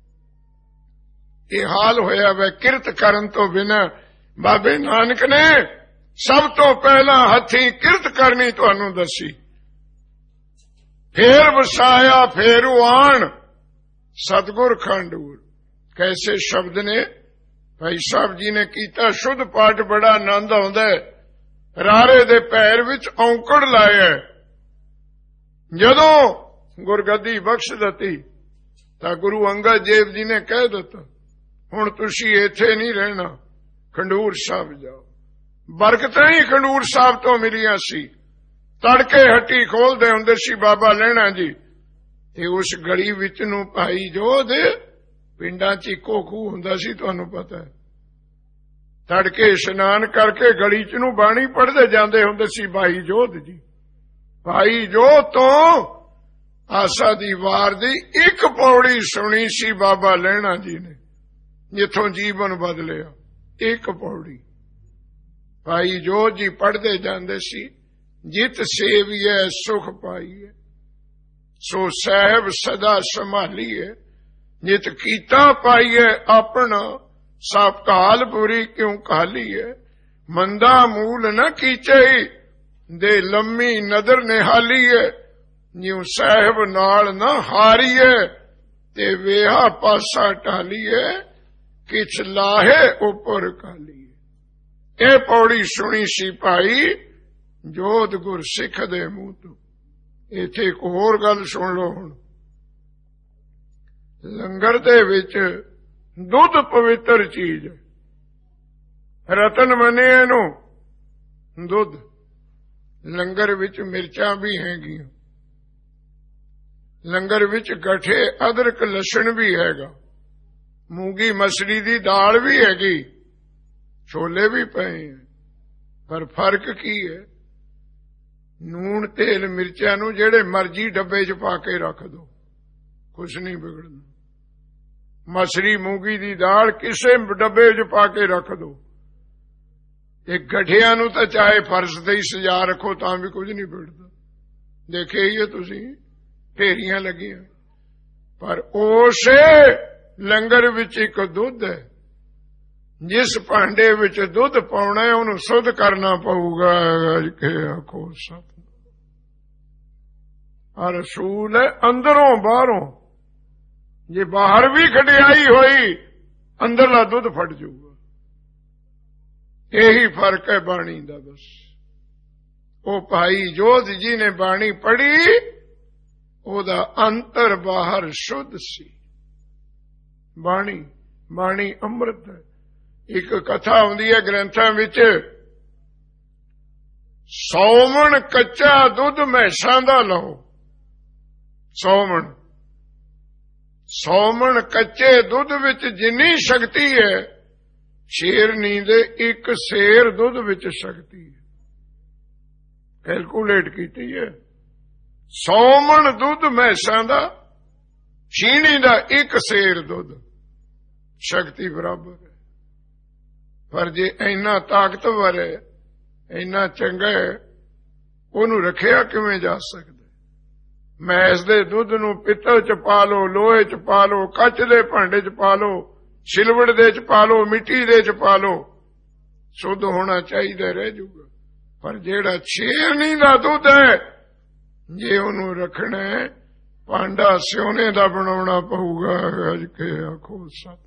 S1: ਇਹ ਹਾਲ ਹੋਇਆ ਵੈ। ਕਿਰਤ ਕਰਨ ਤੋਂ ਬਿਨਾਂ ਬਾਬੇ ਨਾਨਕ ਨੇ ਸਭ ਤੋਂ ਪਹਿਲਾਂ ਹੱਥੀਂ ਕਿਰਤ ਕਰਨੀ ਤੁਹਾਨੂੰ ਦੱਸੀ। ਫੇਰ ਵਸਾਇਆ ਫੇਰ ਆਣ ਸਤਿਗੁਰ ਖੰਡੂਰ। ਕੈਸੇ ਸ਼ਬਦ ਨੇ ਭਾਈ ਸਾਹਿਬ ਜੀ ਨੇ ਕੀਤਾ। ਸ਼ੁੱਧ ਪਾਠ ਬੜਾ ਆਨੰਦ ਆਉਂਦਾ ਹੈ। ਰਾਰੇ ਦੇ ਪੈਰ ਵਿੱਚ ਔਂਕੜ ਲਾਇਆ। ਜਦੋਂ ਗੁਰਗੱਦੀ ਬਖਸ਼ ਦਿੱਤੀ ਤਾਂ ਗੁਰੂ ਅੰਗਦ ਦੇਵ ਜੀ ਨੇ ਕਹਿ ਦਿੱਤਾ, ਹੁਣ ਤੁਸੀਂ ਇੱਥੇ ਨਹੀਂ ਰਹਿਣਾ, ਖੰਡੂਰ ਸਾਹਿਬ ਜਾਓ। ਬਰਕਤਾਂ ਹੀ ਖੰਡੂਰ ਸਾਹਿਬ ਤੋਂ ਮਿਲੀਆਂ ਸੀ। ਤੜਕੇ ਹੱਟੀ ਖੋਲਦੇ ਹੁੰਦੇ ਸੀ ਬਾਬਾ ਲਹਿਣਾ ਜੀ, ਤੇ ਉਸ ਗਲੀ ਵਿੱਚ ਨੂੰ ਭਾਈ ਜੋਧ, ਪਿੰਡਾਂ 'ਚ ਇੱਕੋ ਖੂਹ ਹੁੰਦਾ ਸੀ, ਤੁਹਾਨੂੰ ਪਤਾ ਹੈ। ਤੜਕੇ ਇਸ਼ਨਾਨ ਕਰਕੇ ਗਲੀ 'ਚ ਨੂੰ ਬਾਣੀ ਪੜ੍ਹਦੇ ਜਾਂਦੇ ਹੁੰਦੇ ਸੀ ਭਾਈ ਜੋਧ ਜੀ। ਭਾਈ ਜੋਧ ਤੋਂ ਆਸਾ ਦੀ ਵਾਰ ਦੀ ਇੱਕ ਪੌੜੀ ਸੁਣੀ ਸੀ ਬਾਬਾ ਲਹਿਣਾ ਜੀ ਨੇ, ਜਿੱਥੋਂ ਜੀਵਨ ਬਦਲਿਆ। ਇੱਕ ਪੌੜੀ ਭਾਈ ਜੋਧ ਜੀ ਪੜ੍ਹਦੇ ਜਾਂਦੇ ਸੀ। ਜਿਤ ਸੇਵੀਐ ਸੁਖ ਪਾਈਐ, ਸੋ ਸਾਹਿਬ ਸਦਾ ਸੰਭਾਲੀਐ। ਜਿਤ ਕੀਤਾ ਪਾਈਐ ਆਪਣਾ, ਸਭ ਕਾਲ ਬੁਰੀ ਕਿਉਂ ਕਾਲੀਐ। ਮੰਦਾ ਮੂਲ ਨ ਕੀਚਈ, ਦੇ ਲੰਮੀ ਨਦਰ ਨਿਹਾਲੀਐ। ਜਿਉ ਸਾਹਿਬ ਨਾਲ ਨਾ ਹਾਰੀਐ, ਤੇ ਵੇਹਾ ਪਾਸਾ ਢਾਲੀਐ। ਕਿਛ ਲਾਹੇ ਉਪਰ ਕਾਲੀਐ। ਇਹ ਪੌੜੀ ਸੁਣੀ ਸੀ ਭਾਈ ਜੋਧ ਗੁਰ ਸਿੱਖ ਦੇ ਮੂੰਹ ਤੋਂ। ਇੱਥੇ ਇੱਕ ਹੋਰ ਗੱਲ ਸੁਣ ਲਓ। ਹੁਣ ਲੰਗਰ ਦੇ ਵਿੱਚ ਦੁੱਧ ਪਵਿੱਤਰ ਚੀਜ਼, ਰਤਨ ਮੰਨੇ ਇਹਨੂੰ ਦੁੱਧ। ਲੰਗਰ ਵਿੱਚ ਮਿਰਚਾਂ ਵੀ ਹੈਗੀਆਂ, ਲੰਗਰ ਵਿੱਚ ਗਠੇ ਅਦਰਕ ਲਸਣ ਵੀ ਹੈਗਾ, ਮੂੰਗੀ ਮਸਰੀ ਦੀ ਦਾਲ ਵੀ ਹੈਗੀ, ਛੋਲੇ ਵੀ ਪਏ ਹੈ। ਪਰ ਫਰਕ ਕੀ ਹੈ? ਨੂਣ ਤੇਲ ਮਿਰਚਾਂ ਨੂੰ ਜਿਹੜੇ ਮਰਜ਼ੀ ਡੱਬੇ 'ਚ ਪਾ ਕੇ ਰੱਖ ਦੋ, ਕੁਛ ਨਹੀਂ ਵਿਗੜਨਾ। ਮਸਰੀ ਮੂੰਗੀ ਦੀ ਦਾਲ ਕਿਸੇ ਡੱਬੇ 'ਚ ਪਾ ਕੇ ਰੱਖ ਦੋ। ਇਹ ਗਠਿਆਂ ਨੂੰ ਤਾਂ ਚਾਹੇ ਫਰਸ਼ ਤੇ ਹੀ ਸਜਾ ਰੱਖੋ ਤਾਂ ਵੀ ਕੁਝ ਨਹੀਂ ਵਿਗੜਦਾ। ਦੇਖਿਆ ਹੀ ਹੈ ਤੁਸੀਂ, ਢੇਰੀਆਂ ਲੱਗੀਆਂ। ਪਰ ਉਸੇ ਲੰਗਰ ਵਿੱਚ ਇੱਕ ਦੁੱਧ ਹੈ ਜਿਸ ਭਾਂਡੇ ਵਿੱਚ ਦੁੱਧ ਪਾਉਣਾ ਹੈ ਉਹਨੂੰ ਸੁੱਧ ਕਰਨਾ ਪਊਗਾ। ਅਜ ਕੇ ਆਖੋ ਸਤਿ। ਆ ਰਸੂਲ ਹੈ ਅੰਦਰੋਂ ਬਾਹਰੋਂ। ਜੇ ਬਾਹਰ ਵੀ ਖਟਿਆਈ ਹੋਈ ਅੰਦਰਲਾ ਦੁੱਧ ਫਟ ਜਾਊਗਾ। ਇਹੀ ਫਰਕ ਹੈ ਬਾਣੀ ਦਾ। ਬਸ ਉਹ ਭਾਈ ਜੋਧ ਜੀ ਨੇ ਬਾਣੀ ਪੜ੍ਹੀ, ਉਹਦਾ ਅੰਤਰ ਬਾਹਰ ਸ਼ੁੱਧ ਸੀ। ਬਾਣੀ ਬਾਣੀ ਅੰਮ੍ਰਿਤ ਹੈ। ਇੱਕ ਕਥਾ ਆਉਂਦੀ ਹੈ ਗ੍ਰੰਥਾਂ ਵਿੱਚ, ਸੌ ਮਣ ਕੱਚਾ ਦੁੱਧ ਮੈਸਾਂ ਦਾ ਲਓ। ਸੌ ਮਣ ਸੌ ਮਣ ਕੱਚੇ ਦੁੱਧ ਵਿੱਚ ਜਿੰਨੀ ਸ਼ਕਤੀ ਹੈ, ਸ਼ੇਰਨੀ ਦੇ ਇੱਕ ਸੇਰ ਦੁੱਧ ਵਿੱਚ ਸ਼ਕਤੀ ਹੈ। ਕੈਲਕੂਲੇਟ ਕੀਤੀ ਹੈ। ਸੌ ਮਣ ਦੁੱਧ ਮੈਸਾਂ ਦਾ, ਛੀਣੀ ਦਾ ਇੱਕ ਸੇਰ ਦੁੱਧ, ਸ਼ਕਤੀ ਬਰਾਬਰ ਹੈ। ਪਰ ਜੇ ਇੰਨਾ ਤਾਕਤਵਰ ਹੈ, ਇੰਨਾ ਚੰਗਾ ਹੈ, ਉਹਨੂੰ ਰੱਖਿਆ ਕਿਵੇਂ ਜਾ ਸਕਦਾ? ਮੈਸ ਦੇ ਦੁੱਧ ਨੂੰ ਪਿੱਤਲ ਚ ਪਾ ਲਓ, ਲੋਹੇ ਚ ਪਾ ਲਓ, ਕੱਚ ਦੇ ਭਾਂਡੇ ਚ ਪਾ ਲਓ, ਸਿਲਵੜ ਦੇ ਚ ਪਾ ਲਓ, ਮਿੱਟੀ ਦੇ ਚ ਪਾ ਲਓ, ਸ਼ੁੱਧ ਹੋਣਾ ਚਾਹੀਦਾ, ਰਹਿ ਜਾਊਗਾ। ਪਰ ਜਿਹੜਾ ਸ਼ੇਰਨੀ ਦਾ ਦੁੱਧ ਹੈ, ਜੇ ਉਹਨੂੰ ਰੱਖਣਾ ਹੈ, ਭਾਂਡਾ ਸਿਉਨੇ ਦਾ ਬਣਾਉਣਾ ਪਊਗਾ। ਅਜ ਕੇ ਆਖੋ ਸਤਿ।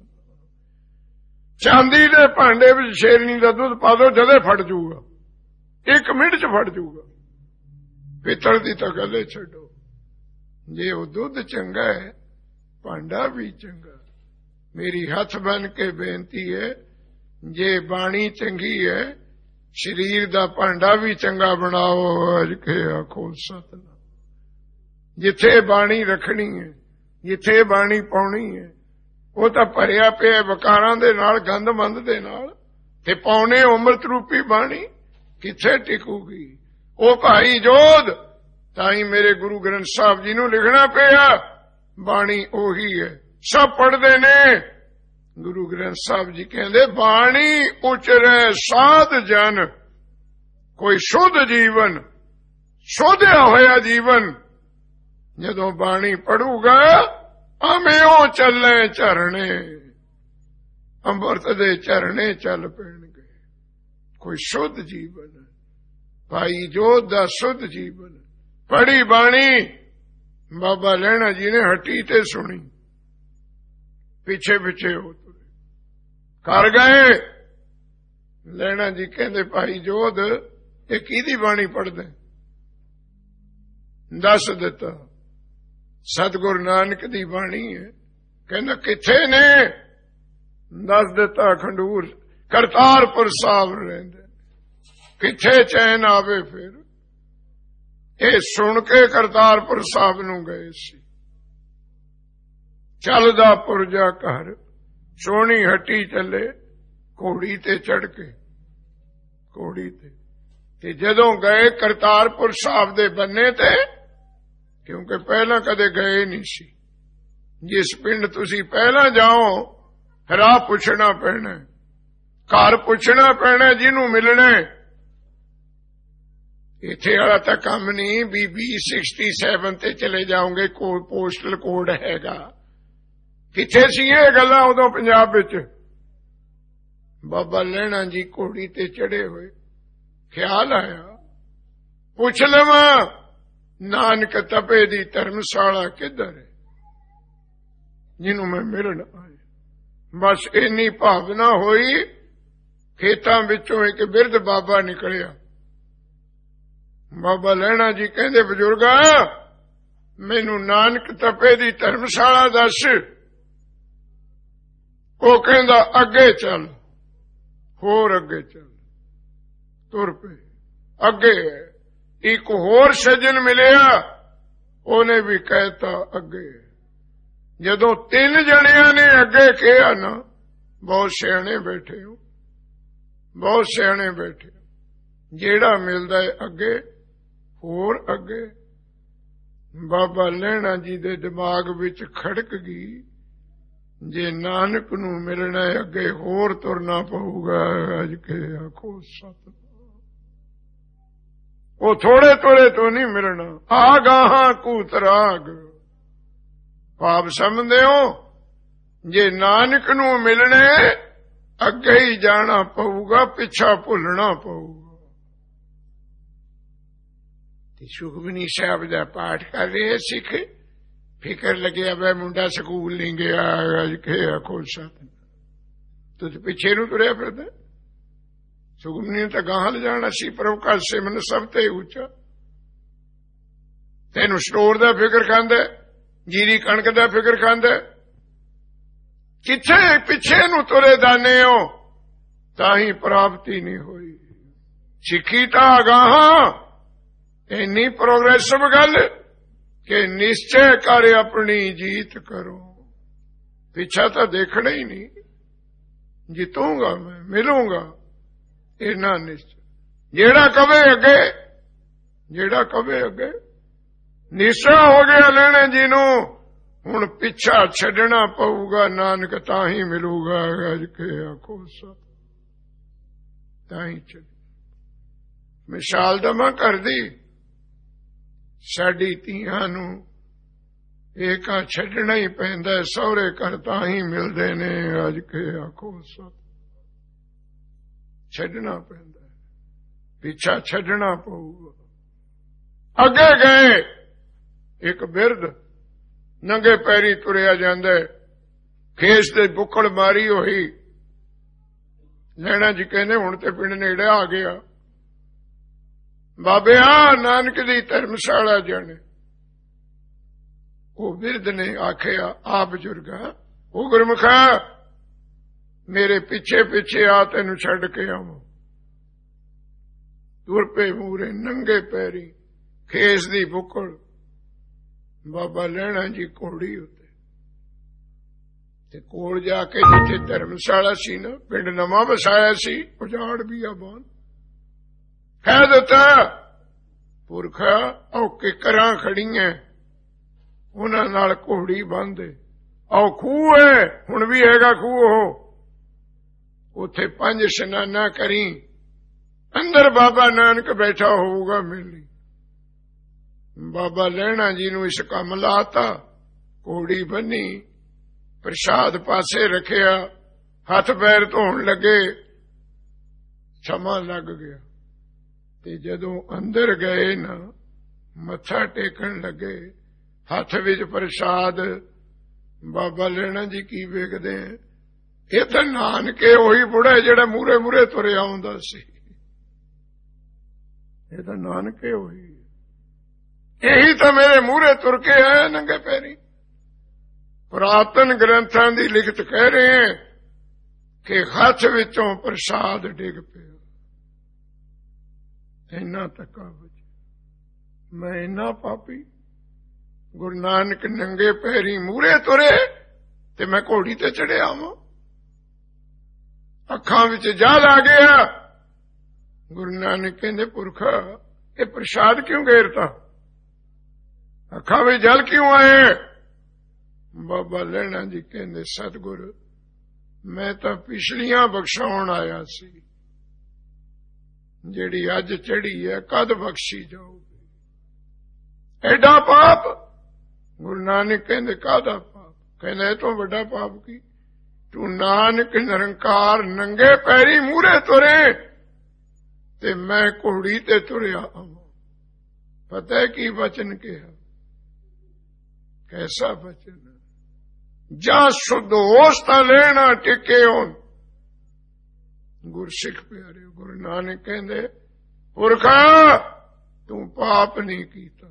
S1: ਚਾਂਦੀ ਦੇ ਭਾਂਡੇ ਵਿੱਚ ਸ਼ੇਰਨੀ ਦਾ ਦੁੱਧ ਪਾ ਦਿਓ, ਜਦੇ ਫਟ ਜਾਊਗਾ, ਇੱਕ ਮਿੰਟ ਚ ਫਟ ਜਾਊਗਾ। ਪਿੱਤਲ ਦੀ ਤਾਂ ਗੱਲੇ ਛੱਡੋ। ਜੇ ਉਹ ਦੁੱਧ ਚੰਗਾ ਹੈ, ਭਾਂਡਾ ਵੀ ਚੰਗਾ। ਮੇਰੀ ਹੱਥ ਬੰਨ ਕੇ ਬੇਨਤੀ ਹੈ, ਜੇ ਬਾਣੀ ਚੰਗੀ ਹੈ, ਸਰੀਰ ਦਾ ਭਾਂਡਾ ਵੀ ਚੰਗਾ ਬਣਾਓ। ਅਜ ਕੇ ਆਖੋ ਸਤਿਨਾਮ। ਜਿੱਥੇ ਬਾਣੀ ਰੱਖਣੀ ਹੈ, ਜਿੱਥੇ ਬਾਣੀ ਪਾਉਣੀ ਹੈ, ਉਹ ਤਾਂ ਭਰਿਆ ਪਿਆ ਵਕਾਰਾਂ ਦੇ ਨਾਲ, ਗੰਦ ਮੰਦ ਦੇ ਨਾਲ, ਤੇ ਪਾਉਣੇ ਅੰਮ੍ਰਿਤ ਰੂਪੀ ਬਾਣੀ ਕਿੱਥੇ ਟਿਕੂਗੀ? ਉਹ ਭਾਈ ਜੋਧ ਤਾਂ ਹੀ ਮੇਰੇ ਗੁਰੂ ਗ੍ਰੰਥ ਸਾਹਿਬ ਜੀ ਨੂੰ ਲਿਖਣਾ ਪਿਆ। ਬਾਣੀ ਉਹੀ ਹੈ, ਸਭ ਪੜ੍ਹਦੇ ਨੇ। ਗੁਰੂ ਗ੍ਰੰਥ ਸਾਹਿਬ ਜੀ ਕਹਿੰਦੇ, ਬਾਣੀ ਉਚਰੇ ਸਾਧ ਜਨ, ਕੋਈ ਸ਼ੁੱਧ ਜੀਵਨ, ਸ਼ੋਧਿਆ ਹੋਇਆ ਜੀਵਨ ਜਦੋਂ ਬਾਣੀ ਪੜੂਗਾ, ਆਵੇਂ ਚੱਲੇ ਝਰਣੇ, ਅੰਮ੍ਰਿਤ ਦੇ ਝਰਣੇ ਚੱਲ ਪੈਣਗੇ। ਕੋਈ ਸ਼ੁੱਧ ਜੀਵਨ, ਭਾਈ ਜੋਧ ਦਾ ਸ਼ੁੱਧ ਜੀਵਨ। ਪੜ੍ਹੀ ਬਾਣੀ ਬਾਬਾ ਲਹਿਣਾ ਜੀ ਨੇ ਹੱਟੀ ਤੇ ਸੁਣੀ, ਪਿੱਛੇ ਪਿੱਛੇ ਹੋ ਤੁਰੇ, ਕਰ ਗਏ। ਲਹਿਣਾ ਜੀ ਕਹਿੰਦੇ, ਭਾਈ ਜੋਧ ਇਹ ਕਿਹਦੀ ਬਾਣੀ ਪੜ੍ਹਦੇ? ਦੱਸ ਦਿੱਤਾ, ਸਤਿਗੁਰੂ ਨਾਨਕ ਦੀ ਬਾਣੀ ਹੈ। ਕਹਿੰਦਾ ਕਿੱਥੇ ਨੇ? ਦੱਸ ਦਿੱਤਾ, ਖੰਡੂਰ ਕਰਤਾਰਪੁਰ ਸਾਹਿਬ ਰਹਿੰਦੇ। ਕਿੱਥੇ ਚੈਨ ਆਵੇ ਫਿਰ? ਇਹ ਸੁਣ ਕੇ ਕਰਤਾਰਪੁਰ ਸਾਹਿਬ ਨੂੰ ਗਏ ਸੀ। ਚੱਲਦਾ ਪੁਰਜਾ ਘਰ, ਸੋਹਣੀ ਹੱਟੀ ਚੱਲੇ, ਘੋੜੀ ਤੇ ਚੜ ਕੇ, ਘੋੜੀ ਤੇ ਤੇ ਜਦੋਂ ਗਏ ਕਰਤਾਰਪੁਰ ਸਾਹਿਬ ਦੇ ਬੰਨੇ ਤੇ, ਕਿਉਂਕਿ ਪਹਿਲਾਂ ਕਦੇ ਗਏ ਨਹੀਂ ਸੀ। ਜਿਸ ਪਿੰਡ ਤੁਸੀਂ ਪਹਿਲਾਂ ਜਾਓ, ਰਾਹ ਪੁੱਛਣਾ ਪੈਣਾ, ਘਰ ਪੁੱਛਣਾ ਪੈਣਾ ਜਿਹਨੂੰ ਮਿਲਣਾ। ਇੱਥੇ ਵਾਲਾ ਤਾਂ ਕੰਮ ਨਹੀਂ ਵੀ ਬੀ ਸਿਕਸਟੀ ਸੈਵਨ ਤੇ ਚਲੇ ਜਾਓਗੇ, ਕੋਡ ਪੋਸਟਲ ਕੋਡ ਹੈਗਾ। ਕਿੱਥੇ ਸੀ ਇਹ ਗੱਲਾਂ ਉਦੋਂ ਪੰਜਾਬ ਵਿੱਚ? ਬਾਬਾ ਲਹਿਣਾ ਜੀ ਘੋੜੀ ਤੇ ਚੜੇ ਹੋਏ, ਖਿਆਲ ਆਇਆ ਪੁੱਛ ਲਵਾਂ ਨਾਨਕ ਤਪੇ ਦੀ ਧਰਮਸ਼ਾਲਾ ਕਿੱਧਰ ਹੈ, ਜਿਹਨੂੰ ਮੈਂ ਮਿਲਣ ਆਇਆ। ਬਸ ਇੰਨੀ ਭਾਵਨਾ ਹੋਈ, ਖੇਤਾਂ ਵਿੱਚੋਂ ਇੱਕ ਬਿਰਧ ਬਾਬਾ ਨਿਕਲਿਆ। ਬਾਬਾ ਲਹਿਣਾ ਜੀ ਕਹਿੰਦੇ, ਬਜ਼ੁਰਗਾ ਮੈਨੂੰ ਨਾਨਕ ਤਪੇ ਦੀ ਧਰਮਸ਼ਾਲਾ ਦੱਸ। ਉਹ ਕਹਿੰਦਾ, ਅੱਗੇ ਚੱਲ। ਹੋਰ ਅੱਗੇ ਚੱਲ, ਤੁਰ ਪਏ। ਅੱਗੇ ਇੱਕ ਹੋਰ ਸੱਜਣ ਮਿਲਿਆ, ਉਹਨੇ ਵੀ ਕਹਿਤਾ ਅੱਗੇ। ਜਦੋਂ ਤਿੰਨ ਜਣਿਆਂ ਨੇ ਅੱਗੇ ਕਿਹਾ ਨਾ, ਬਹੁਤ ਸਿਆਣੇ ਬੈਠੇ ਹੋ, ਬਹੁਤ ਸਿਆਣੇ ਬੈਠੇ ਹੋ। ਜਿਹੜਾ ਮਿਲਦਾ ਹੈ ਅੱਗੇ, ਹੋਰ ਅੱਗੇ। ਬਾਬਾ ਲਹਿਣਾ ਜੀ ਦੇ ਦਿਮਾਗ ਵਿੱਚ ਖੜਕ ਗਈ, ਜੇ ਨਾਨਕ ਨੂੰ ਮਿਲਣਾ ਅੱਗੇ ਹੋਰ ਤੁਰਨਾ ਪਊਗਾ। ਅੱਜ ਕੇ ਆਖੋ ਸਤਿ। ਉਹ ਥੋੜੇ ਥੋੜੇ ਤੋਂ ਨਹੀਂ ਮਿਲਣਾ, ਆ ਗਾਹਾਂ ਕੂਤਰਾਗ। ਭਾਵ ਸਮਝਦੇ ਹੋ, ਜੇ ਨਾਨਕ ਨੂੰ ਮਿਲਣੇ ਅੱਗੇ ਹੀ ਜਾਣਾ ਪਊਗਾ, ਪਿੱਛਾ ਭੁੱਲਣਾ ਪਊਗਾ। ਤੇ ਸੁਖਮਨੀ ਸਾਹਿਬ ਦਾ ਪਾਠ ਕਰ ਰਹੇ ਸਿੱਖ, ਫਿਕਰ ਲੱਗਿਆ ਵੇ ਮੁੰਡਾ ਸਕੂਲ ਨਹੀਂ ਗਿਆ, ਅੱਜ ਕੇ ਆਖੋ ਸਤ ਤੁਝ ਪਿੱਛੇ ਨੂੰ ਤੁਰਿਆ ਫਿਰਦਾ। ਸੁਖਮਨੀ ਤਾਂ ਗਾਹਾਂ ਲਿਜਾਣਾ ਸੀ, ਪ੍ਰਭ ਕਾ ਸਿਮਰਨ ਸਭ ਤੇ ਉੱਚਾ। ਤੈਨੂੰ ਸਟੋਰ ਦਾ ਫਿਕਰ ਖਾਂਦਾ, ਜੀਰੀ ਕਣਕ ਦਾ ਫਿਕਰ ਖਾਂਦਾ, ਕਿੱਥੇ ਪਿੱਛੇ ਨੂੰ ਤੁਰੇ ਦਾਨੇ ਹੋ, ਤਾਂ ਹੀ ਪ੍ਰਾਪਤੀ ਨਹੀਂ ਹੋਈ। ਸਿੱਖੀ ਤਾਂ ਗਾਹਾਂ ਇੰਨੀ ਪ੍ਰੋਗਰੈਸਿਵ ਗੱਲ ਕਿ ਨਿਸ਼ਚੈ ਕਰ ਆਪਣੀ ਜੀਤ ਕਰੋ, ਪਿੱਛਾ ਤਾਂ ਦੇਖਣਾ ਹੀ ਨਹੀਂ। ਜਿੱਤੂਗਾ ਮੈਂ, ਮਿਲੂੰਗਾ, ਇਹਨਾਂ ਨਿਸ਼ਚੈ। ਜਿਹੜਾ ਕਵੇ ਅੱਗੇ, ਜਿਹੜਾ ਕਵੇ ਅੱਗੇ ਨਿਸ਼ਚੈ ਹੋ ਗਿਆ ਲੈਣੇ ਜੀ ਨੂੰ, ਹੁਣ ਪਿੱਛਾ ਛੱਡਣਾ ਪਊਗਾ। ਨਾਨਕ ਤਾਂ ਹੀ ਮਿਲੂਗਾ, ਗੱਜ ਕੇ ਆਖੋ ਸਤ ਤਾਂ ਹੀ ਛੱਡ। ਮਿਸਾਲ ਦਵਾਂ ਕਰਦੀ, ਸਾਡੀ ਧੀਆਂ ਨੂੰ ਏਕਾ ਛੱਡਣਾ ਹੀ ਪੈਂਦਾ, ਸਹੁਰੇ ਘਰ ਤਾਂ ਹੀ ਮਿਲਦੇ ਨੇ। ਅੱਜ ਕੇ ਆਖੋ ਸਤ ਛੱਡਣਾ ਪੈਂਦਾ, ਪਿੱਛਾ ਛੱਡਣਾ ਪਊਗਾ। ਅੱਗੇ ਗਏ, ਇੱਕ ਬਿਰਧ ਨੰਗੇ ਪੈਰੀ ਤੁਰਿਆ ਜਾਂਦਾ, ਖੇਸ ਤੇ ਬੁੱਕਲ ਮਾਰੀ ਹੋਈ। ਲੈਣਾ ਜੀ ਕਹਿੰਦੇ ਹੁਣ ਤੇ ਪਿੰਡ ਨੇੜੇ ਆ ਗਿਆ। ਬਾਬੇ ਆ ਨਾਨਕ ਦੀ ਧਰਮਸ਼ਾਲਾ ਜਾਣੇ। ਉਹ ਬਿਰਧ ਨੇ ਆਖਿਆ, ਆ ਬਜ਼ੁਰਗਾ, ਉਹ ਗੁਰਮੁਖਾ ਮੇਰੇ ਪਿੱਛੇ ਪਿੱਛੇ ਆ, ਤੈਨੂੰ ਛੱਡ ਕੇ ਆਵਾਂ। ਤੁਰ ਪਏ ਮੂਰੇ ਨੰਗੇ ਪੈਰੀ, ਖੇਸ ਦੀ ਬੁੱਕਲ। ਬਾਬਾ ਲੈਣਾ ਜੀ ਘੋੜੀ ਉੱਤੇ, ਤੇ ਕੋਲ ਜਾ ਕੇ ਜਿੱਥੇ ਧਰਮਸ਼ਾਲਾ ਸੀ ਨਾ, ਪਿੰਡ ਨਵਾਂ ਵਸਾਇਆ ਸੀ, ਉਜਾੜ ਵੀ ਆ ਬਾਨ ਕਹਿ ਦਿੱਤਾ, ਪੁਰਖਾ ਉਹ ਕਿਕਰਾਂ ਖੜੀਆਂ, ਉਹਨਾਂ ਨਾਲ ਘੋੜੀ ਬੰਨ੍ਹਦੇ। ਆਓ ਖੂਹ ਹੈ, ਹੁਣ ਵੀ ਹੈਗਾ ਖੂਹ, ਉਹ ਉੱਥੇ ਪੰਜ ਇਸ਼ਨਾਨਾ ਕਰੀ, ਅੰਦਰ ਬਾਬਾ ਨਾਨਕ ਬੈਠਾ ਹੋਊਗਾ, ਮਿਲੀ। ਬਾਬਾ ਲੈਣਾ ਜੀ ਨੂੰ ਇਸ ਕੰਮ ਲਾਤਾ, ਘੋੜੀ ਬੰਨੀ, ਪ੍ਰਸ਼ਾਦ ਪਾਸੇ ਰੱਖਿਆ, ਹੱਥ ਪੈਰ ਧੋਣ ਲੱਗੇ, ਸਮਾਂ ਲੱਗ ਗਿਆ। ਤੇ ਜਦੋਂ ਅੰਦਰ ਗਏ ਨਾ, ਮੱਥਾ ਟੇਕਣ ਲੱਗੇ, ਹੱਥ ਵਿੱਚ ਪ੍ਰਸ਼ਾਦ। ਬਾਬਾ ਲੈਣਾ ਜੀ ਕੀ ਵੇਖਦੇ, ਇਹ ਤਾਂ ਨਾਨਕੇ ਉਹੀ ਬੁੜਾ ਜਿਹੜਾ ਮੂਰੇ ਮੂਰੇ ਤੁਰਿਆ ਆਉਂਦਾ ਸੀ। ਇਹ ਤਾਂ ਨਾਨਕੇ ਉਹੀ, ਇਹੀ ਤਾਂ ਮੇਰੇ ਮੂਹਰੇ ਤੁਰ ਕੇ ਆਇਆ ਨੰਗੇ ਪੈਰੀ। ਪੁਰਾਤਨ ਗ੍ਰੰਥਾਂ ਦੀ ਲਿਖਤ ਕਹਿ ਰਹੇ ਹੈ ਕਿ ਹੱਥ ਵਿੱਚੋਂ ਪ੍ਰਸ਼ਾਦ ਡਿੱਗ ਪਿਆ। ਇੰਨਾ ਤੱਕਾ ਬਚ, ਮੈਂ ਇੰਨਾ ਪਾਪੀ। ਗੁਰੂ ਨਾਨਕ ਨੰਗੇ ਪੈਰੀ ਮੂਹਰੇ ਤੁਰੇ ਤੇ ਮੈਂ ਘੋੜੀ ਤੇ ਚੜਿਆ ਵਾਂ, ਅੱਖਾਂ ਵਿੱਚ ਜਲ ਆ ਗਿਆ। ਗੁਰੂ ਨਾਨਕ ਕਹਿੰਦੇ, ਪੁਰਖਾ ਇਹ ਪ੍ਰਸ਼ਾਦ ਕਿਉਂ ਘੇਰਤਾ, ਅੱਖਾਂ ਵਿੱਚ ਜਲ ਕਿਉਂ ਆਏ? ਬਾਬਾ ਲੈਣਾ ਜੀ ਕਹਿੰਦੇ, ਸਤਿਗੁਰ ਮੈਂ ਤਾਂ ਪਿਛਲੀਆਂ ਬਖਸ਼ਾਉਣ ਆਇਆ ਸੀ, ਜਿਹੜੀ ਅੱਜ ਚੜੀ ਹੈ ਕਦ ਬਖਸ਼ੀ ਜਾਊਗੀ? ਐਡਾ ਪਾਪ। ਗੁਰੂ ਨਾਨਕ ਕਹਿੰਦੇ, ਕਾਹਦਾ ਪਾਪ? ਕਹਿੰਦੇ, ਇਹ ਤੋਂ ਵੱਡਾ ਪਾਪ ਕੀ? ਤੂੰ ਨਾਨਕ ਨਿਰੰਕਾਰ ਨੰਗੇ ਪੈਰੀ ਮੂਹਰੇ ਤੁਰੇ ਤੇ ਮੈਂ ਘੋੜੀ ਤੇ ਤੁਰਿਆ ਆਵਾਂ। ਪਤਾ ਕੀ ਬਚਨ ਕਿਹਾ? कैसा बचन? जा शुद्ध होश ता लेना टिके होन। गुरसिख प्यारे गुरु नानक कहंदे, पुरखा तू पाप नहीं कीता,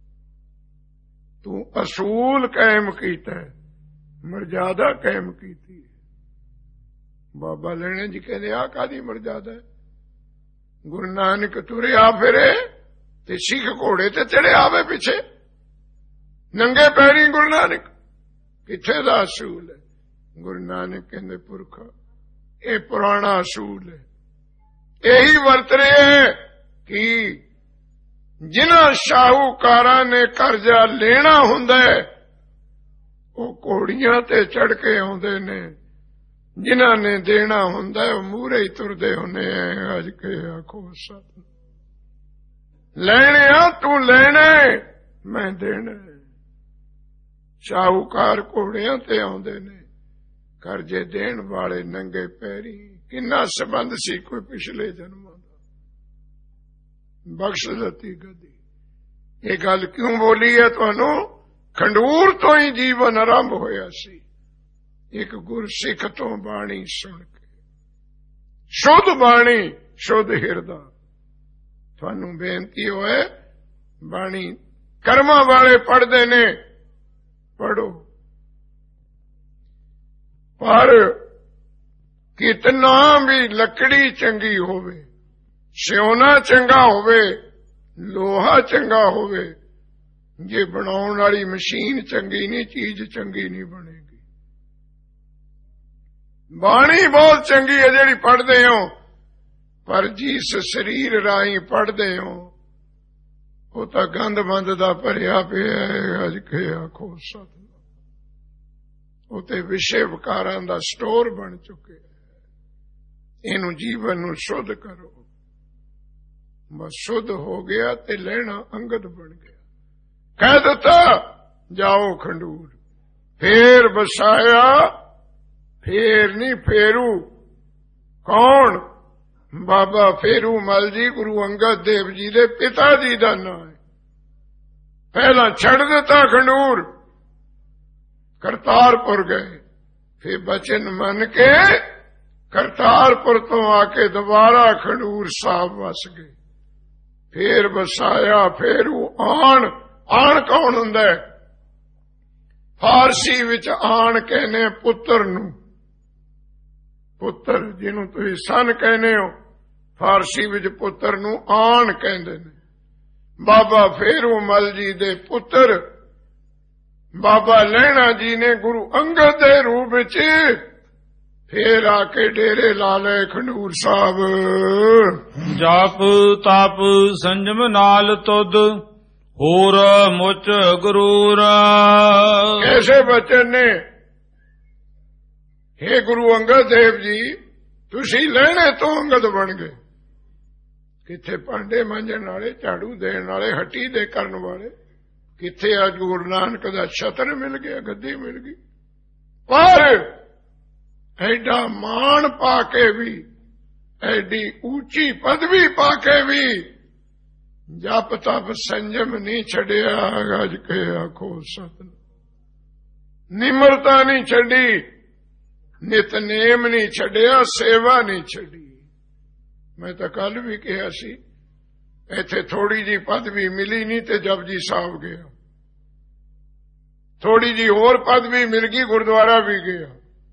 S1: तू असूल कायम कीता है, मर्यादा कायम कीती है। बाबा लेने जी कहंदे, आ कादी मर्यादा है? गुरु नानक तुरे आ फिरे ते सिख घोड़े ते चढ़े आवे पिछे नंगे पैरी। गुरु नानक किथे दा असूल है? गुरु नानक कहंदे, पुरखा ये पुराना असूल है, यही वरत रहे है कि जिन्हां शाहूकारां ने कर्जा लेना हुंदा है वो घोड़ियां ते चढ़ के आउंदे ने, जिन्हां ने देना हुंदा है वो मूहरे ही तुरदे हुंदे हैं। अज के आखो सत लेने आ, तू लेने मैं देना। शाहूकार घोड़ियां ते आउंदे ने, ਕਰਜ਼ੇ ਦੇਣ ਵਾਲੇ ਨੰਗੇ ਪੈਰੀ। ਕਿੰਨਾ ਸੰਬੰਧ ਸੀ ਕੋਈ ਪਿਛਲੇ ਜਨਮਾਂ ਦਾ। ਬਖਸ਼ ਦਿੱਤੀ ਗੱਦੀ। ਇਹ ਗੱਲ ਕਿਉਂ ਬੋਲੀ ਹੈ ਤੁਹਾਨੂੰ? ਖੰਡੂਰ ਤੋਂ ਹੀ ਜੀਵਨ ਆਰੰਭ ਹੋਇਆ ਸੀ। ਇੱਕ ਗੁਰਸਿੱਖ ਤੋਂ ਬਾਣੀ ਸੁਣ ਕੇ, ਸ਼ੁੱਧ ਬਾਣੀ, ਸ਼ੁੱਧ ਹਿਰਦਾ। ਤੁਹਾਨੂੰ ਬੇਨਤੀ ਹੋਏ, ਬਾਣੀ ਕਰਮਾਂ ਵਾਲੇ ਪੜ੍ਹਦੇ ਨੇ, ਪੜ੍ਹੋ। ਪਰ ਕਿਤਨਾ ਵੀ ਲੱਕੜੀ ਚੰਗੀ ਹੋਵੇ, ਸਿਉਣਾ ਚੰਗਾ ਹੋਵੇ, ਲੋਹਾ ਚੰਗਾ ਹੋਵੇ, ਜੇ ਬਣਾਉਣ ਵਾਲੀ ਮਸ਼ੀਨ ਚੰਗੀ ਨਹੀਂ, ਚੀਜ਼ ਚੰਗੀ ਨਹੀਂ ਬਣੇਗੀ। ਬਾਣੀ ਬਹੁਤ ਚੰਗੀ ਹੈ ਜਿਹੜੀ ਪੜ੍ਹਦੇ ਹੋ, ਪਰ ਜਿਸ ਸਰੀਰ ਰਾਹੀਂ ਪੜ੍ਹਦੇ ਹੋ ਉਹ ਤਾਂ ਗੰਦ ਬੰਦ ਦਾ ਭਰਿਆ ਪਿਆ ਹੈ। ਅੱਜ ਕੇ ਆਖੋ ਸਤਿ, ਉਹ ਤੇ ਵਿਸ਼ੇ ਵਿਕਾਰਾਂ ਦਾ ਸਟੋਰ ਬਣ ਚੁੱਕੇ। ਇਹਨੂੰ ਜੀਵਨ ਨੂੰ ਸ਼ੁੱਧ ਕਰੋ। ਬਸ ਸ਼ੁੱਧ ਹੋ ਗਿਆ ਤੇ ਲੈਣਾ ਅੰਗਦ ਬਣ ਗਿਆ। ਕਹਿ ਦਿੱਤਾ ਜਾਓ ਖੰਡੂਰ। ਫੇਰ ਵਸਾਇਆ, ਫੇਰ ਨਹੀਂ ਫੇਰੂ। ਕੌਣ? ਬਾਬਾ ਫੇਰੂ ਮਲ ਜੀ, ਗੁਰੂ ਅੰਗਦ ਦੇਵ ਜੀ ਦੇ ਪਿਤਾ ਜੀ ਦਾ ਨਾਂ ਹੈ। ਪਹਿਲਾਂ ਛੱਡ ਦਿੱਤਾ ਖੰਡੂਰ, ਕਰਤਾਰਪੁਰ ਗਏ। ਫਿਰ ਬਚਨ ਮੰਨ ਕੇ ਕਰਤਾਰਪੁਰ ਤੋਂ ਆ ਕੇ ਦੁਬਾਰਾ ਖੰਡੂਰ ਸਾਹਿਬ ਵਸ ਗਏ। ਫੇਰ ਵਸਾਇਆ ਫੇਰੂ। ਆਣ, ਆਣ ਕੌਣ ਹੁੰਦਾ ਹੈ? ਫਾਰਸੀ ਵਿੱਚ ਆਣ ਕਹਿੰਦੇ ਪੁੱਤਰ ਨੂੰ। ਪੁੱਤਰ ਜਿਹਨੂੰ ਤੁਸੀਂ ਸਨ ਕਹਿੰਦੇ ਹੋ, ਫਾਰਸੀ ਵਿੱਚ ਪੁੱਤਰ ਨੂੰ ਆਣ ਕਹਿੰਦੇ ਨੇ। ਬਾਬਾ ਫੇਰੂ ਮਲ ਜੀ ਦੇ ਪੁੱਤਰ ਬਾਬਾ ਲਹਿਣਾ ਜੀ ਨੇ ਗੁਰੂ ਅੰਗਦ ਦੇ ਰੂਪ ਵਿੱਚ ਫੇਰ ਆ ਕੇ ਡੇਰੇ ਲਾ ਲਏ ਖੰਡੂਰ ਸਾਹਿਬ।
S2: ਜਪ ਤਪ ਸੰਜਮ ਨਾਲ ਤੁਧ ਹੋਰ ਮੁਚ ਗੁਰੂਰ।
S1: ਐਸੇ ਬਚਨ ਨੇ, हे ਗੁਰੂ ਅੰਗਦ ਦੇਵ ਜੀ, ਤੁਸੀਂ ਲਹਿਣੇ ਤੋਂ ਅੰਗਦ ਬਣ ਗਏ। ਕਿੱਥੇ ਭਾਂਡੇ ਮਾਂਜਣ ਵਾਲੇ, ਝਾੜੂ ਦੇਣ ਵਾਲੇ, ਹੱਟੀ ਦੇ ਕਰਨ ਵਾਲੇ। ਕਿੱਥੇ ਅੱਜ ਗੁਰੂ ਨਾਨਕ ਦਾ ਛਤਰ ਮਿਲ ਗਿਆ, ਗੱਦੀ ਮਿਲ ਗਈ। ਪਰ ਐਡਾ ਮਾਣ ਪਾ ਕੇ ਵੀ, ਐਡੀ ਉੱਚੀ ਪਦਵੀ ਪਾ ਕੇ ਵੀ ਜਪ ਤਪ ਸੰਜਮ ਨਹੀਂ ਛੱਡਿਆ। ਗੱਜ ਕੇ ਆਖੋ ਸਤਿ। ਨਿਮਰਤਾ ਨਹੀਂ ਛੱਡੀ, ਨਿਤਨੇਮ ਨਹੀਂ ਛੱਡਿਆ, ਸੇਵਾ ਨਹੀਂ ਛੱਡੀ। ਮੈਂ ਤਾਂ ਕੱਲ ਵੀ ਕਿਹਾ ਸੀ, ਇੱਥੇ ਥੋੜੀ ਜੀ ਪਦਵੀ ਮਿਲੀ ਨਹੀਂ ਤੇ ਜਪਜੀ ਸਾਹਿਬ ਗਿਆ। ਥੋੜੀ ਜੀ ਹੋਰ ਪਦਵੀ ਮਿਲ ਗਈ, ਗੁਰਦੁਆਰਾ ਵੀ ਗਿਆ,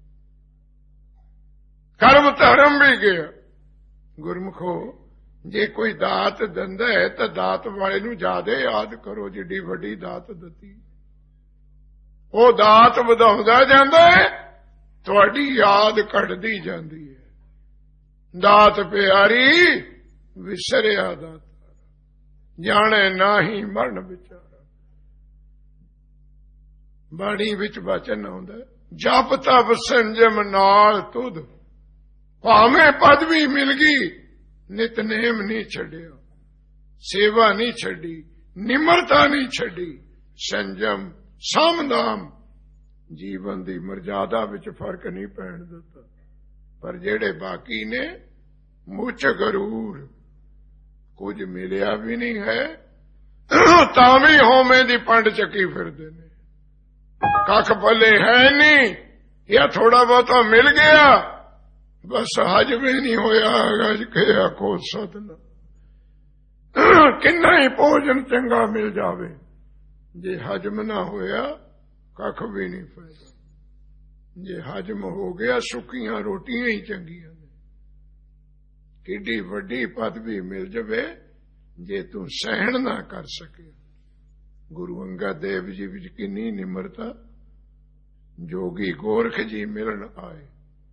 S1: ਕਰਮ ਧਰਮ ਵੀ ਗਿਆ। ਗੁਰਮੁਖੋ, ਜੇ ਕੋਈ ਦਾਤ ਦਿੰਦਾ ਹੈ ਤਾਂ ਦਾਤ ਵਾਲੇ ਨੂੰ ਜ਼ਿਆਦਾ ਯਾਦ ਕਰੋ, ਜਿੱਡੀ ਵੱਡੀ ਦਾਤ ਦਿੱਤੀ। ਉਹ ਦਾਤ ਵਧਾਉਂਦਾ ਜਾਂਦਾ ਹੈ, ਤੁਹਾਡੀ ਯਾਦ ਘਟਦੀ ਜਾਂਦੀ ਹੈ। ਦਾਤ ਪਿਆਰੀ ਵਿਸਰਿਆ ਦਾਤਾ, ਜਾਣੇ ਨਾਹੀ ਮਰਨ ਵਿਚਾਰਾ। ਬਾਣੀ ਵਿੱਚ ਬਚਨ ਆਉਂਦਾ, ਜਪ ਤਪ ਸੰਜਮ ਨਾਲ ਤੁਧ। ਭਾਵੇਂ ਪਦਵੀ ਮਿਲ ਗਈ, ਨਿਤਨੇਮ ਨਹੀਂ ਛੱਡਿਆ, ਸੇਵਾ ਨਹੀਂ ਛੱਡੀ, ਨਿਮਰਤਾ ਨਹੀਂ ਛੱਡੀ, ਸੰਜਮ ਸਮਦਾਮ, ਜੀਵਨ ਦੀ ਮਰਜ਼ਾਦਾ ਵਿੱਚ ਫਰਕ ਨਹੀਂ ਪੈਣ ਦਿੱਤਾ। ਪਰ ਜਿਹੜੇ ਬਾਕੀ ਨੇ ਮੁੱਚ ਗਰੂਰ, ਕੁਝ ਮਿਲਿਆ ਵੀ ਨਹੀਂ ਹੈ ਤਾਂ ਵੀ ਹੋਵੇਂ ਦੀ ਪੰਡ ਚੱਕੀ ਫਿਰਦੇ ਨੇ। ਕੱਖ ਭਲੇ ਹੈ ਨਹੀਂ, ਜਾਂ ਥੋੜਾ ਬਹੁਤਾ ਮਿਲ ਗਿਆ, ਬਸ ਹਜਮ ਹੀ ਨਹੀਂ ਹੋਇਆ। ਗੱਜ ਕੇ ਆਖੋ ਸਤਿਨਾਮ। ਕਿੰਨਾ ਹੀ ਭੋਜਨ ਚੰਗਾ ਮਿਲ ਜਾਵੇ, ਜੇ ਹਜਮ ਨਾ ਹੋਇਆ ਕੱਖ ਵੀ ਨਹੀਂ ਫਾਇਦਾ। ਜੇ ਹਜਮ ਹੋ ਗਿਆ, ਸੁੱਕੀਆਂ ਰੋਟੀਆਂ ਹੀ ਚੰਗੀਆਂ ਨੇ। ਕਿੱਡੀ ਵੱਡੀ ਪਦਵੀ ਮਿਲ ਜਾਵੇ, ਜੇ ਤੂੰ ਸਹਿਣ ਨਾ ਕਰ ਸਕੇ। ਗੁਰੂ ਅੰਗਦ ਦੇਵ ਜੀ ਵਿੱਚ ਕਿੰਨੀ ਨਿਮਰਤਾ। ਜੋਗੀ ਗੋਰਖ ਜੀ ਮਿਲਣ ਆਏ,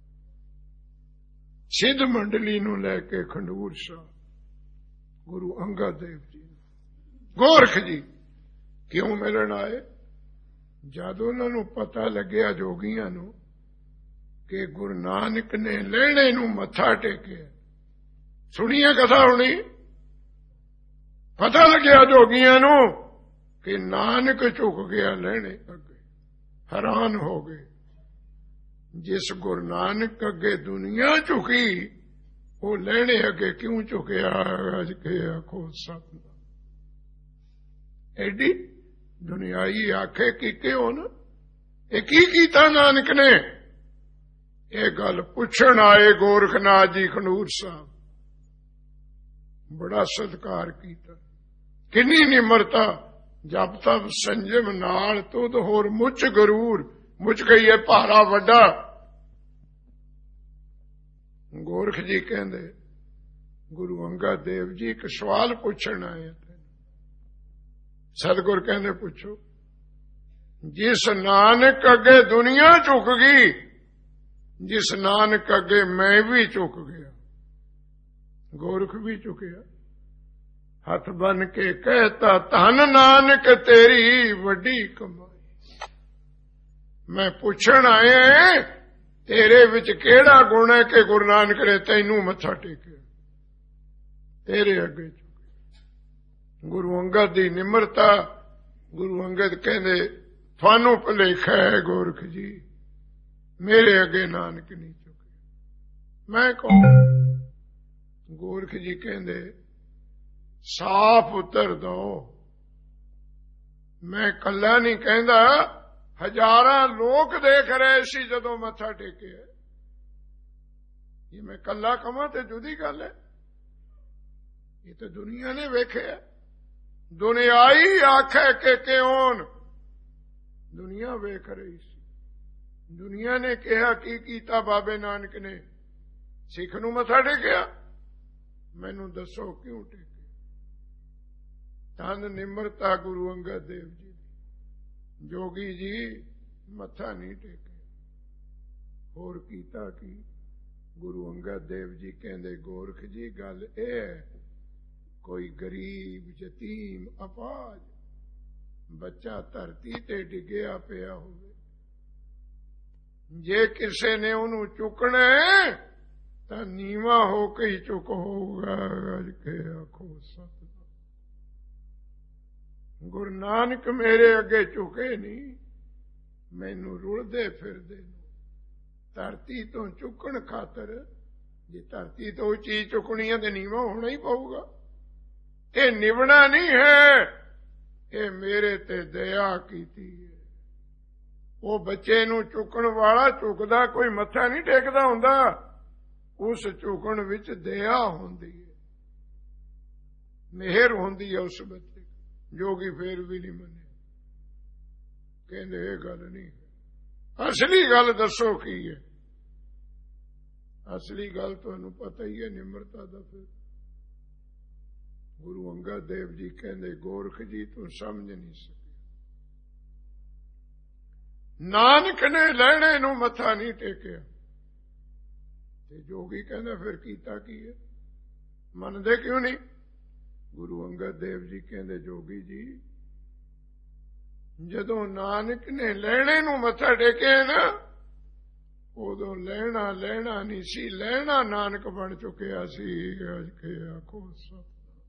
S1: ਸਿੱਧ ਮੰਡਲੀ ਨੂੰ ਲੈ ਕੇ ਖੰਡੂਰ ਸਾਹਿਬ। ਗੁਰੂ ਅੰਗਦ ਦੇਵ ਜੀ ਗੋਰਖ ਜੀ ਕਿਉਂ ਮਿਲਣ ਆਏ? ਜਦ ਉਹਨਾਂ ਨੂੰ ਪਤਾ ਲੱਗਿਆ ਜੋਗੀਆਂ ਨੂੰ ਕਿ ਗੁਰੂ ਨਾਨਕ ਨੇ ਲਹਿਣੇ ਨੂੰ ਮੱਥਾ ਟੇਕਿਆ। ਸੁਣੀਏ ਕਥਾ ਹੁਣੀ, ਪਤਾ ਲੱਗਿਆ ਜੋਗੀਆਂ ਨੂੰ ਕਿ ਨਾਨਕ ਝੁਕ ਗਿਆ ਲਹਿਣੇ ਅੱਗੇ। ਹੈਰਾਨ ਹੋ ਗਏ। ਜਿਸ ਗੁਰੂ ਨਾਨਕ ਅੱਗੇ ਦੁਨੀਆ ਝੁਕੀ, ਉਹ ਲੈਣੇ ਅੱਗੇ ਕਿਉਂ ਝੁਕਿਆ? ਅੱਜ ਕੇ ਆਖੋ ਸਤਿਨਾਮ। ਐਡੀ ਦੁਨਿਆਈ ਆਖੇ ਕੀਤੇ ਹੋਣ, ਇਹ ਕੀ ਕੀਤਾ ਨਾਨਕ ਨੇ? ਇਹ ਗੱਲ ਪੁੱਛਣ ਆਏ ਗੋਰਖਨਾਥ ਜੀ ਖਨੂਰ ਸਾਹਿਬ, ਬੜਾ ਸਤਿਕਾਰ ਕੀਤਾ, ਕਿੰਨੀ ਨਿਮਰਤਾ, ਜਪ ਤਪ ਸੰਜਮ ਨਾਲ ਤੁਧ ਹੋਰ ਮੁੱਚ ਗਰੂਰ, ਮੁੱਚ ਗਈ ਹੈ ਭਾਰਾ ਵੱਡਾ। ਗੋਰਖ ਜੀ ਕਹਿੰਦੇ ਗੁਰੂ ਅੰਗਦ ਦੇਵ ਜੀ ਇੱਕ ਸਵਾਲ ਪੁੱਛਣ ਆਏ। ਸਤਿਗੁਰ ਕਹਿੰਦੇ ਪੁੱਛੋ। ਜਿਸ ਨਾਨਕ ਅੱਗੇ ਦੁਨੀਆ ਝੁਕ ਗਈ, ਜਿਸ ਨਾਨਕ ਅੱਗੇ ਮੈਂ ਵੀ ਝੁਕ ਗਿਆ, ਗੋਰਖ ਵੀ ਝੁਕਿਆ, ਹੱਥ ਬੰਨ ਕੇ ਕਹਿਤਾ ਧੰਨ ਨਾਨਕ ਤੇਰੀ ਵੱਡੀ ਕਮਾਈ। ਮੈਂ ਪੁੱਛਣ ਆਇਆ ਤੇਰੇ ਵਿੱਚ ਕਿਹੜਾ ਗੁਣ ਹੈ ਕਿ ਗੁਰੂ ਨਾਨਕ ਨੇ ਤੈਨੂੰ ਮੱਥਾ ਟੇਕਿਆ, ਤੇਰੇ ਅੱਗੇ ਝੁਕੇ। ਗੁਰੂ ਅੰਗਦ ਦੀ ਨਿਮਰਤਾ। ਗੁਰੂ ਅੰਗਦ ਕਹਿੰਦੇ ਤੁਹਾਨੂੰ ਭੁਲੇਖਾ ਹੈ ਗੋਰਖ ਜੀ, ਮੇਰੇ ਅੱਗੇ ਨਾਨਕ ਨਹੀਂ ਝੁਕੇ, ਮੈਂ ਕੌਣ? ਗੋਰਖ ਜੀ ਕਹਿੰਦੇ ਸਾਫ਼ ਉੱਤਰ ਦੋ। ਮੈਂ ਕੱਲਾ ਨਹੀਂ ਕਹਿੰਦਾ, ਹਜ਼ਾਰਾਂ ਲੋਕ ਦੇਖ ਰਹੇ ਸੀ ਜਦੋਂ ਮੱਥਾ ਟੇਕਿਆ। ਇਹ ਮੈਂ ਕੱਲਾ ਕਵਾਂ ਤੇ ਜੁਦੀ ਗੱਲ ਹੈ, ਇਹ ਤਾਂ ਦੁਨੀਆ ਨੇ ਵੇਖਿਆ। ਦੁਨਿਆਈ ਆਖੇ ਕਿ ਕਿਉਂ? ਦੁਨੀਆ ਵੇਖ ਰਹੀ ਸੀ। ਦੁਨੀਆ ਨੇ ਕਿਹਾ ਕੀ ਕੀਤਾ ਬਾਬੇ ਨਾਨਕ ਨੇ? ਸਿੱਖ ਨੂੰ ਮੱਥਾ ਟੇਕਿਆ। ਮੈਨੂੰ ਦੱਸੋ ਕਿਉਂ ਟੇਕਿਆ? ਧੰਨ ਨਿਮਰਤਾ ਗੁਰੂ ਅੰਗਦ ਦੇਵ ਜੀ। ਜੋਗੀ ਜੀ ਮੱਥਾ ਨਹੀਂ ਟੇਕਿਆ, ਹੋਰ ਕੀਤਾ ਕੀ? ਗੁਰੂ ਅੰਗਦ ਦੇਵ ਜੀ ਕਹਿੰਦੇ ਗੋਰਖ ਜੀ ਗੱਲ ਇਹ ਹੈ, ਕੋਈ ਗਰੀਬ ਯਤੀਮ ਅਪਾਹਜ ਬੱਚਾ ਧਰਤੀ ਤੇ ਡਿੱਗਿਆ ਪਿਆ ਹੋਵੇ, ਜੇ ਕਿਸੇ ਨੇ ਉਹਨੂੰ ਚੁੱਕਣਾ ਤਾਂ ਨੀਵਾਂ ਹੋ ਕੇ ਹੀ ਚੁੱਕ ਹੋਊਗਾ। ਅੱਜ ਕੇ ਆਖੋ ਸਤਿਨਾਮ। ਗੁਰੂ ਨਾਨਕ ਮੇਰੇ ਅੱਗੇ ਝੁਕੇ ਨਹੀਂ, ਮੈਨੂੰ ਰੁਲਦੇ ਫਿਰਦੇ ਨੂੰ ਧਰਤੀ ਤੋਂ ਚੁੱਕਣ ਖਾਤਰ। ਜੇ ਧਰਤੀ ਤੋਂ ਚੀਜ਼ ਚੁੱਕਣੀ ਹੈ ਤੇ ਨੀਵਾਂ ਹੋਣਾ ਹੀ ਪਊਗਾ। ਇਹ ਨਿਵਣਾ ਨਹੀਂ ਹੈ, ਇਹ ਮੇਰੇ ਤੇ ਦਇਆ ਕੀਤੀ ਹੈ। ਉਹ ਬੱਚੇ ਨੂੰ ਚੁੱਕਣ ਵਾਲਾ ਝੁਕਦਾ ਕੋਈ ਮੱਥਾ ਨਹੀਂ ਟੇਕਦਾ ਹੁੰਦਾ, ਉਸ ਝੁਕਣ ਵਿੱਚ ਦਇਆ ਹੁੰਦੀ ਹੈ, ਮਿਹਰ ਹੁੰਦੀ ਹੈ ਉਸ ਬੱਚੇ। ਜੋਗੀ ਫੇਰ ਵੀ ਨਹੀਂ ਮੰਨੇ, ਕਹਿੰਦੇ ਇਹ ਗੱਲ ਨਹੀਂ ਹੈ। ਅਸਲੀ ਗੱਲ ਦੱਸੋ ਕੀ ਹੈ? ਅਸਲੀ ਗੱਲ ਤੁਹਾਨੂੰ ਪਤਾ ਹੀ ਹੈ, ਨਿਮਰਤਾ ਦਾ। ਫਿਰ ਗੁਰੂ ਅੰਗਦ ਦੇਵ ਜੀ ਕਹਿੰਦੇ ਗੋਰਖ ਜੀ ਤੂੰ ਸਮਝ ਨਹੀਂ ਸਕੇ, ਨਾਨਕ ਨੇ ਲੈਣੇ ਨੂੰ ਮੱਥਾ ਨਹੀਂ ਟੇਕਿਆ। ਤੇ ਜੋਗੀ ਕਹਿੰਦਾ ਫਿਰ ਕੀਤਾ ਕੀ ਹੈ? ਮੰਨਦੇ ਕਿਉਂ ਨਹੀਂ? ਗੁਰੂ ਅੰਗਦ ਦੇਵ ਜੀ ਕਹਿੰਦੇ ਜੋਗੀ ਜੀ ਜਦੋਂ ਨਾਨਕ ਨੇ ਲੈਣੇ ਨੂੰ ਮੱਥਾ ਟੇਕਿਆ ਨਾ, ਉਦੋਂ ਲੈਣਾ ਲੈਣਾ ਨਹੀਂ ਸੀ, ਲੈਣਾ ਨਾਨਕ ਬਣ ਚੁੱਕਿਆ ਸੀ। ਅੱਜ ਕੇ ਆਖੋ ਸਤਿਨਾਮ।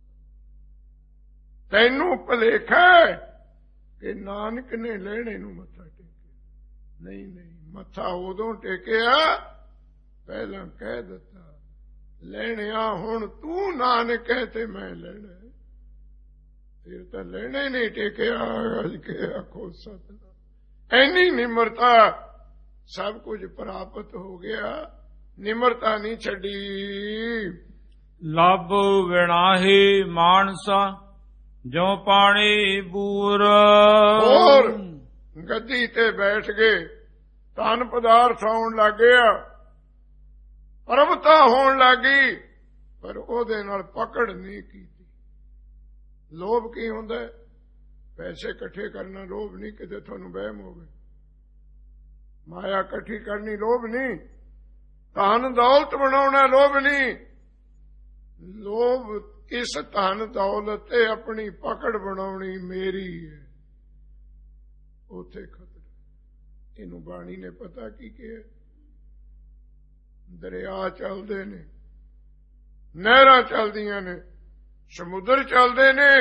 S1: ਤੈਨੂੰ ਭੁਲੇਖਾ ਕਿ ਨਾਨਕ ਨੇ ਲੈਣੇ ਨੂੰ ਮੱਥਾ ਟੇਕਿਆ? ਨਹੀਂ ਨਹੀਂ, ਮੱਥਾ ਉਦੋਂ ਟੇਕਿਆ ਪਹਿਲਾਂ ਕਹਿ ਦਿੱਤਾ ਲੈਣਿਆ ਹੁਣ ਤੂੰ ਨਾਨਕ ਹੈ ਤੇ ਮੈਂ ਲੈਣਾ, ਫਿਰ ਤਾਂ ਲੈਣਾ ਹੀ ਨਹੀਂ ਟੇਕਿਆ। ਅੱਜ ਕੇ ਆਖੋ ਸਤਿਨਾਮ। ਐਨੀ ਨਿਮਰਤਾ, ਸਭ ਕੁਝ ਪ੍ਰਾਪਤ ਹੋ ਗਿਆ, ਨਿਮਰਤਾ ਨਹੀਂ ਛੱਡੀ।
S2: ਲੱਭ ਵਿਣਾਹੀ ਮਾਨਸਾ ਜੋ ਪਾਣੀ ਬੂਰ।
S1: ਹੋਰ ਗੱਦੀ ਤੇ ਬੈਠ ਗਏ, ਧਨ ਪਦਾਰਥ ਆਉਣ ਲੱਗ ਗਿਆ, ਪ੍ਰਭਤਾ ਹੋਣ ਲੱਗੀ, ਪਰ ਉਹਦੇ ਨਾਲ ਪਕੜ ਨਹੀਂ ਕੀਤੀ। ਲੋਭ ਕੀ ਹੁੰਦਾ? ਪੈਸੇ ਇਕੱਠੇ ਕਰਨਾ ਲੋਭ ਨਹੀਂ, ਕਿਤੇ ਤੁਹਾਨੂੰ ਵਹਿਮ ਹੋਵੇ। ਮਾਇਆ ਇਕੱਠੀ ਕਰਨੀ ਲੋਭ ਨਹੀਂ, ਧਨ ਦੌਲਤ ਬਣਾਉਣਾ ਲੋਭ ਨਹੀਂ। ਲੋਭ ਇਸ ਧਨ ਦੌਲਤ ਤੇ ਆਪਣੀ ਪਕੜ ਬਣਾਉਣੀ ਮੇਰੀ ਹੈ, ਉੱਥੇ ਖਤਰਾ। ਇਹਨੂੰ ਬਾਣੀ ਨੇ ਪਤਾ ਕੀ ਕਿਹਾ? ਦਰਿਆ ਚੱਲਦੇ ਨੇ, ਨਹਿਰਾਂ ਚੱਲਦੀਆਂ ਨੇ, ਸਮੁੰਦਰ ਚੱਲਦੇ ਨੇ,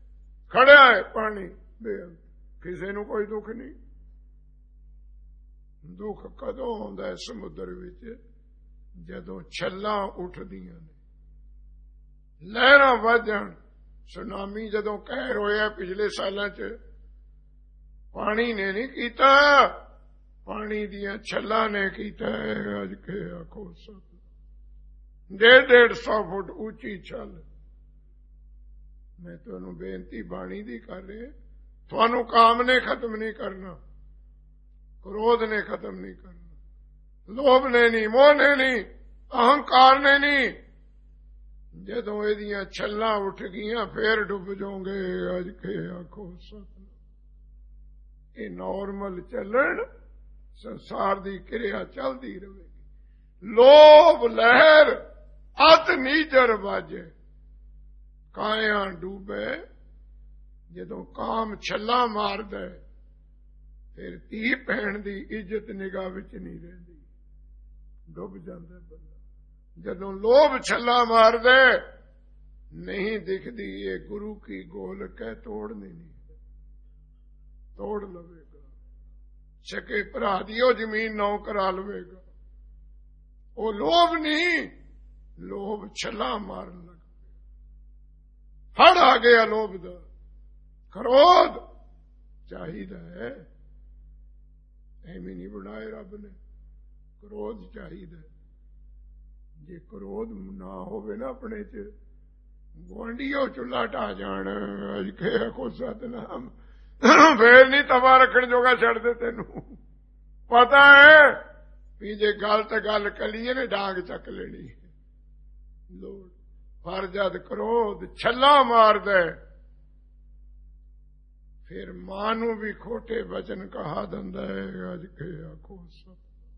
S1: ਖੜਿਆ ਹੈ ਪਾਣੀ ਬੇਅੰਤ, ਕਿਸੇ ਨੂੰ ਕੋਈ ਦੁੱਖ ਨਹੀਂ। ਦੁੱਖ ਕਦੋਂ ਆਉਂਦਾ ਸਮੁੰਦਰ ਵਿੱਚ? ਜਦੋਂ ਛੱਲਾਂ ਉੱਠਦੀਆਂ ਨੇ, ਲਹਿਰਾਂ ਵੱਜਣ। ਸੁਨਾਮੀ ਜਦੋਂ ਕਹਿਰ ਹੋਇਆ ਪਿਛਲੇ ਸਾਲਾਂ 'ਚ, ਪਾਣੀ ਨੇ ਨਹੀਂ ਕੀਤਾ, ਪਾਣੀ ਦੀਆਂ ਛੱਲਾਂ ਨੇ ਕੀਤਾ। ਅੱਜ ਕੇ ਆਖੋ ਸਤ, ਡੇਢ ਡੇਢ ਸੌ ਫੁੱਟ ਉੱਚੀ ਛੱਲ। ਮੈਂ ਤੁਹਾਨੂੰ ਬੇਨਤੀ ਬਾਣੀ ਦੀ ਕਰ ਰਿਹਾ, ਤੁਹਾਨੂੰ ਕਾਮ ਨੇ ਖਤਮ ਨਹੀਂ ਕਰਨਾ, ਕ੍ਰੋਧ ਨੇ ਖਤਮ ਨਹੀਂ ਕਰਨਾ, ਲੋਭ ਨੇ ਨਹੀਂ, ਮੋਹ ਨੇ ਨਹੀਂ, ਅਹੰਕਾਰ ਨੇ ਨਹੀਂ। ਜਦੋਂ ਇਹਦੀਆਂ ਛੱਲਾਂ ਉੱਠ ਗਈਆਂ ਫੇਰ ਡੁੱਬ ਜਾਓਗੇ। ਅੱਜ ਕੇ ਆਖੋ ਸਤਿ। ਇਹ ਨਾਰਮਲ ਚੱਲਣ, ਸੰਸਾਰ ਦੀ ਕਿਰਿਆ ਚੱਲਦੀ ਰਹੇਗੀ। ਲੋਭ ਲਹਿਰ ਅਤ ਨੀਜਰ ਵਾਜੇ, ਕਾਇਆ ਡੂਬੇ। ਜਦੋਂ ਕਾਮ ਛੱਲਾਂ ਮਾਰਦਾ ਫਿਰ ਧੀ ਭੈਣ ਦੀ ਇੱਜ਼ਤ ਨਿਗਾਹ ਵਿੱਚ ਨਹੀਂ ਰਹਿੰਦੀ, ਡੁੱਬ ਜਾਂਦਾ ਬੰਦਾ। ਜਦੋਂ ਲੋਭ ਛੱਲਾਂ ਮਾਰਦੇ ਨਹੀਂ ਦਿਖਦੀ ਇਹ ਗੁਰੂ ਕੀ ਗੋਲਕ ਹੈ, ਤੋੜਨੀ ਨਹੀਂ, ਤੋੜ ਲਵੇਗਾ। ਸਕੇ ਭਰਾ ਦੀ ਉਹ ਜ਼ਮੀਨ ਨੌ ਕਰਾ ਲਵੇਗਾ। ਉਹ ਲੋਭ ਨਹੀਂ, ਲੋਭ ਛੱਲਾਂ ਮਾਰਨ ਲੱਗ ਪਿਆ। ਹੜ ਆ ਗਿਆ ਲੋਭ ਦਾ। ਕ੍ਰੋਧ ਚਾਹੀਦਾ ਹੈ, ਐਵੇਂ ਨਹੀਂ ਬਣਾਏ ਰੱਬ ਨੇ। ਕ੍ਰੋਧ ਚਾਹੀਦਾ। ਜੇ ਕ੍ਰੋਧ ਨਾ ਹੋਵੇ ਨਾ ਆਪਣੇ ਚ, ਗੁਆਂਢੀਓ ਚੁੱਲ੍ਹਾ ਢਾ ਜਾਣ। ਅੱਜ ਕੇ ਕੋ ਸਤਨਾਮ, ਫੇਰ ਨਹੀਂ ਤਵਾ ਰੱਖਣ ਜੋਗਾ ਛੱਡ ਦੇ। ਤੈਨੂੰ ਪਤਾ ਹੈ ਵੀ ਜੇ ਗੱਲ ਤੇ ਗੱਲ ਕਲੀਏ ਨੇ ਡਾਂਗ ਚੱਕ ਲੈਣੀ ਲੋੜ। ਪਰ ਜਦ ਕ੍ਰੋਧ ਛੱਲਾ ਮਾਰਦਾ ਫਿਰ ਮਾਂ ਨੂੰ ਵੀ ਖੋਟੇ ਵਚਨ ਕਹਾ ਦਿੰਦਾ ਹੈ। ਅੱਜ ਕੇ ਆਖੋ ਸਤ।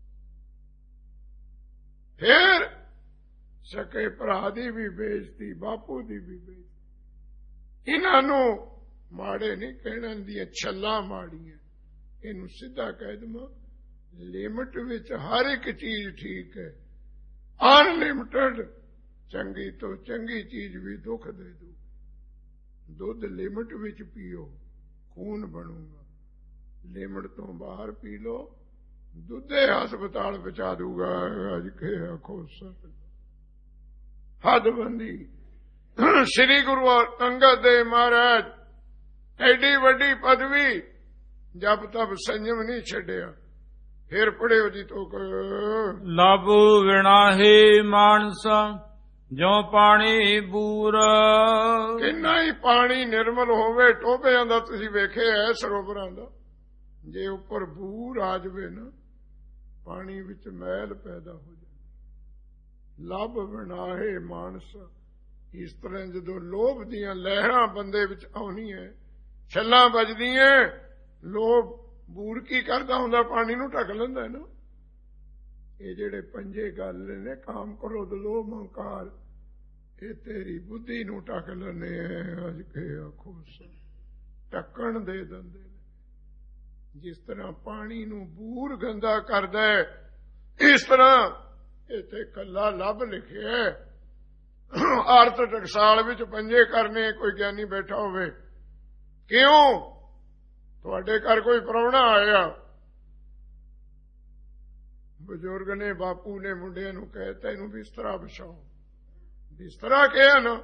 S1: ਫਿਰ ਸਕੇ ਭਰਾ ਦੀ ਵੀ ਬੇਇੱਜ਼ਤੀ, ਬਾਪੂ ਦੀ ਵੀ ਬੇਇੱਜ਼ਤੀ। ਇਹਨਾਂ ਨੂੰ ਮਾੜੇ ਨਹੀਂ ਕਹਿਣ ਦੀਆਂ ਛੱਲਾਂ ਮਾੜੀਆਂ। ਇਹਨੂੰ ਸਿੱਧਾ ਕਹਿ ਦੇਵਾਂ, ਲਿਮਟ ਵਿੱਚ ਹਰ ਇੱਕ ਚੀਜ਼ ਠੀਕ ਹੈ। ਅਨਲਿਮਟਡ ਚੰਗੀ ਤੋਂ ਚੰਗੀ ਚੀਜ਼ ਵੀ ਦੁੱਖ ਦੇ ਦੂ। ਦੁੱਧ ਲਿਮਟ ਵਿੱਚ ਪੀਓ, ਖੂਨ ਬਣੂਗਾ। ਲਿਮਟ ਤੋਂ ਬਾਹਰ ਪੀ ਲੋ, ਦੁੱਧੇ ਹਸਪਤਾਲ ਪਹੁੰਚਾ ਦੂਗਾ। ਅੱਜ ਕੇ ਆਖੋ ਸਤ। ਹੱਦਬੰਦੀ। ਸ੍ਰੀ ਗੁਰੂ ਅੰਗਦ ਦੇਵ ਮਹਾਰਾਜ ਐਡੀ ਵੱਡੀ ਪਦਵੀ, ਜਬ ਤਬ ਸੰਜਮ ਨਹੀਂ ਛੱਡਿਆ। ਫਿਰ ਪੜਿਓ ਜੀ ਤੋਕ।
S2: ਲਬ ਵਿਣਾਹੇ ਮਾਨਸਾ ਜੋ ਪਾਣੀ ਬੂਰ।
S1: ਕਿੰਨਾ ਹੀ ਪਾਣੀ ਨਿਰਮਲ ਹੋਵੇ, ਟੋਭਿਆਂ ਦਾ ਤੁਸੀਂ ਵੇਖਿਆ ਸਰੋਵਰਾਂ ਦਾ, ਜੇ ਉੱਪਰ ਬੂਰ ਆ ਜਾਵੇ ਨਾ, ਪਾਣੀ ਵਿੱਚ ਮੈਲ ਪੈਦਾ ਹੋ ਜਾਂਦੀ। ਲਬ ਵਿਣਾਹੇ ਮਾਨਸ। ਇਸ ਤਰ੍ਹਾਂ ਜਦੋਂ ਲੋਭ ਦੀਆਂ ਲਹਿਰਾਂ ਬੰਦੇ ਵਿੱਚ ਆਉਣੀਆਂ, ਛੱਲਾਂ ਵੱਜਦੀਆਂ, ਲੋਭ ਬੂਰ ਕੀ ਕਰਦਾ ਹੁੰਦਾ? ਪਾਣੀ ਨੂੰ ਢੱਕ ਲੈਂਦਾ ਨਾ। ਇਹ ਜਿਹੜੇ ਪੰਜੇ ਗੱਲ ਨੇ, ਕਾਮ, ਕ੍ਰੋਧ, ਲੋਭ, ਹੰਕਾਰ, ਇਹ ਤੇਰੀ ਬੁੱਧੀ ਨੂੰ ਢੱਕ ਲੈਂਦੇ ਆ। ਅੱਜ ਕੇ ਆਖੋ ਢੱਕਣ ਦੇ ਦਿੰਦੇ ਨੇ। ਜਿਸ ਤਰ੍ਹਾਂ ਪਾਣੀ ਨੂੰ ਬੂਰ ਗੰਦਾ ਕਰਦਾ ਹੈ, ਇਸ ਤਰ੍ਹਾਂ ਇੱਥੇ ਕੱਲਾ ਲੱਭ ਲਿਖਿਆ ਅਰਥ ਟਕਸਾਲ ਵਿੱਚ ਪੰਜੇ ਕਰਨੇ। ਕੋਈ ਗਿਆਨੀ ਬੈਠਾ ਹੋਵੇ, ਕਿਉਂ? ਤੁਹਾਡੇ ਘਰ ਕੋਈ ਪ੍ਰਾਹੁਣਾ ਆਇਆ, ਬਜ਼ੁਰਗ ਨੇ, ਬਾਪੂ ਨੇ ਮੁੰਡਿਆਂ ਨੂੰ ਕਹਿਤਾ ਇਹਨੂੰ ਬਿਸਤਰਾ ਵਿਛਾਓ। ਬਿਸਤਰਾ ਕਿਹਾ ਨਾ,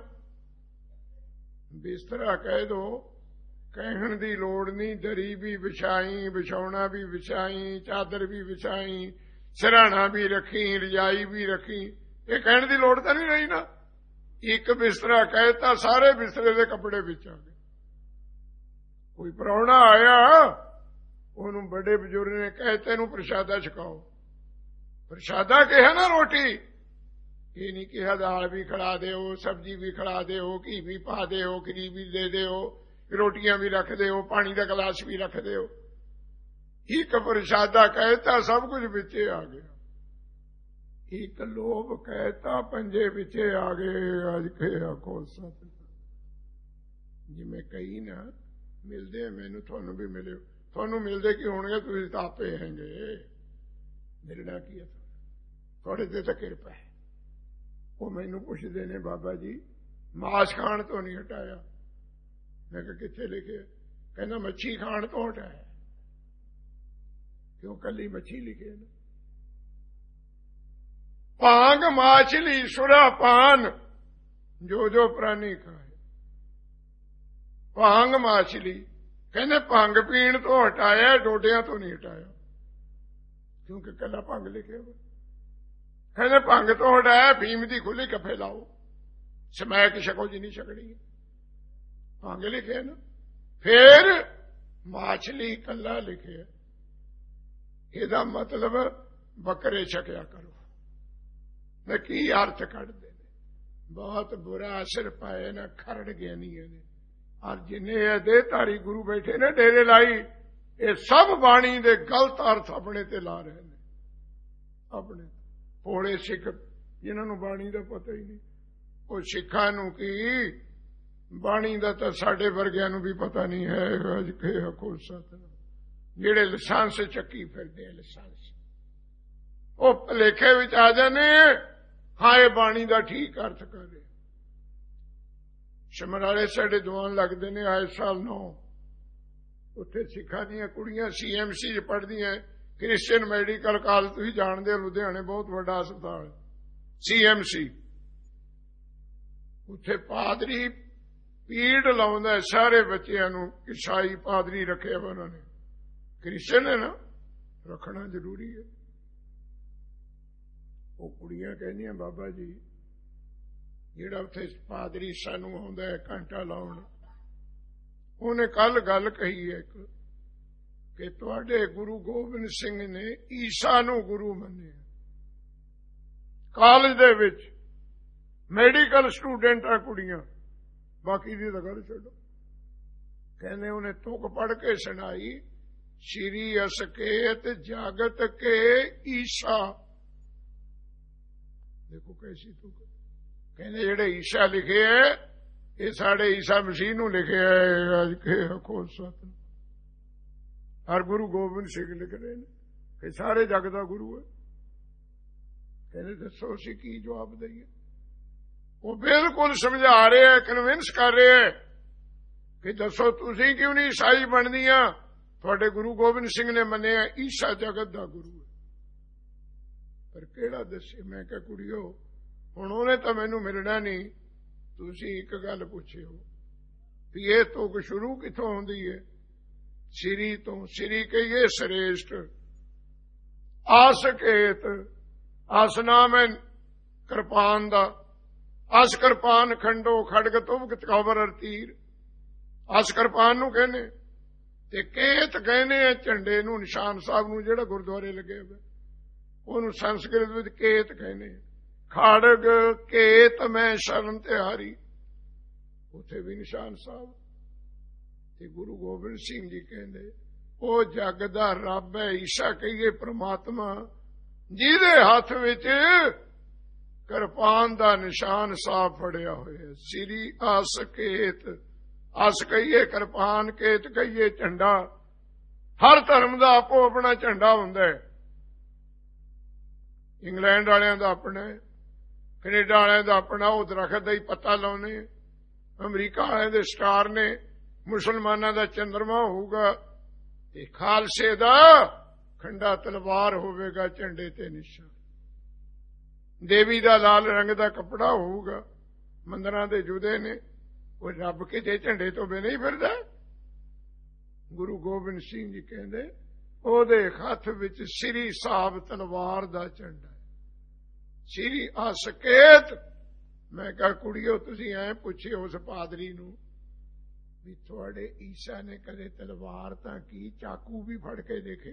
S1: ਬਿਸਤਰਾ ਕਹਿ ਦੋ, ਕਹਿਣ ਦੀ ਲੋੜ ਨਹੀਂ। ਦਰੀ ਵੀ ਵਿਛਾਈ, ਵਿਛਾਉਣਾ ਵੀ ਵਿਛਾਈ, ਚਾਦਰ ਵੀ ਵਿਛਾਈ, ਸਿਰਹਾਣਾ ਵੀ ਰੱਖੀ, ਰਜਾਈ ਵੀ ਰੱਖੀ। ਇਹ ਕਹਿਣ ਦੀ ਲੋੜ ਤਾਂ ਨਹੀਂ ਰਹੀ ਨਾ। ਇੱਕ ਬਿਸਤਰਾ ਕਹਿਤਾ, ਸਾਰੇ ਬਿਸਤਰੇ ਦੇ ਕੱਪੜੇ ਵਿੱਚ ਆ ਗਏ। ਕੋਈ ਪ੍ਰਾਹੁਣਾ ਆਇਆ, ਉਹਨੂੰ ਵੱਡੇ ਬਜ਼ੁਰਗ ਨੇ ਕਹਿਤਾ ਇਹਨੂੰ ਪ੍ਰਸ਼ਾਦਾ ਛਕਾਓ। ਪ੍ਰਸ਼ਾਦਾ ਕਿਹਾ ਨਾ ਰੋਟੀ, ਇਹ ਨਹੀਂ ਕਿਹਾ ਦਾਲ ਵੀ ਖਿਲਾ ਦਿਓ, ਸਬਜ਼ੀ ਵੀ ਖਿਲਾ ਦਿਓ, ਘੀ ਵੀ ਪਾ ਦਿਓ, ਖਰੀ ਵੀ ਦੇ ਦਿਓ, ਰੋਟੀਆਂ ਵੀ ਰੱਖ ਦਿਓ, ਪਾਣੀ ਦਾ ਗਲਾਸ ਵੀ ਰੱਖ ਦਿਓ। ਇੱਕ ਪ੍ਰਸ਼ਾਦਾ ਕਹਿਤਾ, ਸਭ ਕੁਝ ਵਿੱਚੇ ਆ ਗਿਆ। ਇੱਕ ਲੋਭ ਕਹਿਤਾ, ਪੰਜੇ ਵਿੱਚੇ ਆ ਗਏ। ਅੱਜ ਕੇ ਆਖੋ ਸਤ। ਜਿਵੇਂ ਕਈ ਨਾ ਮਿਲਦੇ ਆ ਮੈਨੂੰ, ਤੁਹਾਨੂੰ ਵੀ ਮਿਲਿਓ। ਤੁਹਾਨੂੰ ਮਿਲਦੇ ਕੀ ਹੋਣਗੇ? ਤੁਸੀਂ ਤਾਂ ਆਪੇ ਹੈਗੇ। ਮਿਲਣਾ ਕੀ ਹੈ? ਤੁਹਾਡੇ ਤੇ ਤਾਂ ਕਿਰਪਾ ਹੈ। ਉਹ ਮੈਨੂੰ ਪੁੱਛਦੇ ਨੇ, ਬਾਬਾ ਜੀ ਮਾਸ ਖਾਣ ਤੋਂ ਨਹੀਂ ਹਟਾਇਆ। ਮੈਂ ਕਿਹਾ ਕਿੱਥੇ ਲਿਖਿਆ? ਕਹਿੰਦਾ ਮੱਛੀ ਖਾਣ ਤੋਂ ਹਟਾਇਆ। क्यों कली मच्छी लिखे ना। भांग माछली सुरा पान जो जो प्राणी खाए। भांग माछली कहने भंग पीण तो हटाया, डोडिया तो नहीं हटाया, क्योंकि कला भंग लिखे हुए। कहने भंग तो हटाया, भीम दी खुली कफे लाओ, समैक छको जिनी छकड़ी भंग लिखे ना। फिर माछली कला लिखे, ਇਹਦਾ मतलब बकरे छकया करो। मैं की अर्थ कढ़ते ने, बहुत बुरा असर पाए ना खरड़ ज्ञानिया ने। और जिन्हें देहधारी गुरु बैठे ने डेरे लाई, ये सब बाणी दे गलत अर्थ अपने ते ला रहे ने। अपने भोले सिख जिन्होंने बाणी का पता ही नहीं, वो सिखा नू की बाणी का तो साडे वर्गियां नू भी पता नहीं है। अज के हको सत जेड़े लाइसेंस चक्की फिरदे लाइसेंस, वो भलेखे विच आ जाने। हाँ ये बाणी का ठीक अर्थ करे। समराले साडे दीवान लगते ने आए साल नौ, उत्थे सिखा दियां कुड़ियां सी एम सी च पढ़दियां। क्रिश्चियन मैडिकल कॉलेज तुसीं जाणदे हो, लुधियाणे बहुत बड़ा हस्पताल सी एम सी। उत्थे पादरी पीड़ लाउंदा सारे बच्चियां नूं। ईसाई पादरी रखे उन्होंने, क्रिश्चियन है ना, रखना जरूरी है। वो कुड़ियां कहदियां बाबा जी जेड़ा उत्थे पादरी सानू आउंदा है घंटा लाउण, उन्हें कल गल कही है एक कि तुहाडे गुरु गोबिंद सिंह ने ईसा नू गुरु मन्निया। कॉलेज दे विच मेडिकल स्टूडेंट आ कुड़ियां, बाकी दी तां गल छड्डो। कहने उन्हें तुक पढ़ के सुनाई, श्री असकेत जागत के ईसा। देखो कैसी तुक। कहने जेड़े ईसा लिखे है, ये साढ़े ईसा मसीह नू लिखे है। अज के हको सत हर गुरु गोबिंद सिंह लिख रहे हैं कि सारे जग का गुरु है। कहने दसो असीं की जवाब दईए। वो बिल्कुल समझा रहे हैं, कन्विंस कर रहे हैं कि दसो तुसीं क्यों नहीं ईसाई बनदियां। थोड़े गुरु गोबिंद सिंह ने मन्निया ईसा जगत का गुरु है, पर केड़ा दसे। मैं क्या कुड़ियो हुण उन्हें तो मैनू मिलना नहीं, तुसीं एक गल पुछियो भी ये तुक शुरू किथों होंदी है। श्री तो श्री कहिए श्रेष्ठ, आस केत आस नाम है कृपान दा। आस कृपान खंडो खड़ग तुम कवर तीर। आस कृपान नू कहने ते केत कहने झंडे नू, निशान साहब नू जेड़ा गुरुद्वारे लगे हुए ओनू संस्कृत विच केत कहने। खड़ग केत मैं शरण तिहारी, उथे भी निशान साहब। ते गुरु गोबिंद सिंह जी कहते ओ जग दा रब है, ईसा कहिए परमात्मा, जिहदे हथ विच कृपान दा निशान साफ फड़िया होया। श्री आस केत, आस कहिए कृपान, केत कहिए झंडा। हर धर्म का आपो अपना झंडा हुंदा है। इंग्लैंड वालियां दा अपना है, कनेडा वालियां दा अपना, वो दरखत दा ही पत्ता लाउने। अमरीका वालियां दे स्टार ने, मुसलमानां दा चंद्रमा होगा, ते खालसे दा खंडा तलवार होवेगा, झंडे ते निशान। देवी दा लाल रंग दा कपड़ा होगा, मंदिरां दे जुदे ने। वो रब किते झंडे तो बिना ही फिरदा। गुरु गोबिंद सिंह जी कहते ओदे हथ विच श्री साहब तलवार दा झंडा है। श्री असकेत। मैं कहा कुड़ियो तुसीं ऐ पुछे उस पादरी नू भी थोड़े ईसा ने कदे तलवार तां की चाकू भी फड़ के देखे।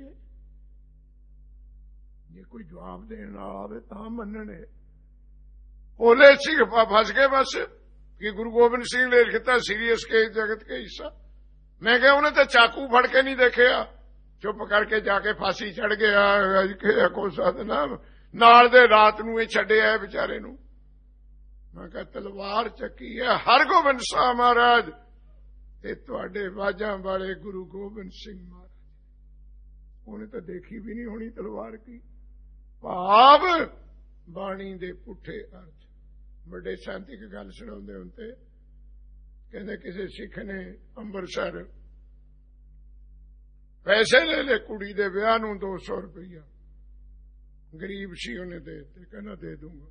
S1: जे कोई जवाब देने आवे तां मनने। ओले सिंह फस गए बस कि गुरु गोबिंद सिंह ने लिखता सीरियस के जगत के ईसा। मैं क्या उन्हें तो चाकू फड़ के नहीं देखे, चुप करके जाके फांसी चढ़ गया। को सतनाम नाल दे रात नूं छड्डिया है बेचारे नूं। मैं कहा तलवार चकी है हर गोबिंद शाह महाराज ते तुहाडे वाजां वाले गुरु गोबिंद सिंह महाराज। उन्हें तो देखी भी नहीं होनी तलवार की। भाव बाणी दे पुठे अर्थ। बड़े शांति की गल सुनाते होंगे, कहते किसी सिख ने अंबरसर ਪੈਸੇ ਲੈ ਲੈ ਕੁੜੀ ਦੇ ਵਿਆਹ ਨੂੰ ਦੋ ਸੌ ਰੁਪਈਆ, ਗਰੀਬ ਸੀ, ਉਹਨੇ ਦੇ ਦਿੱਤੇ, ਕਹਿੰਦਾ ਦੇ ਦੂੰਗਾ।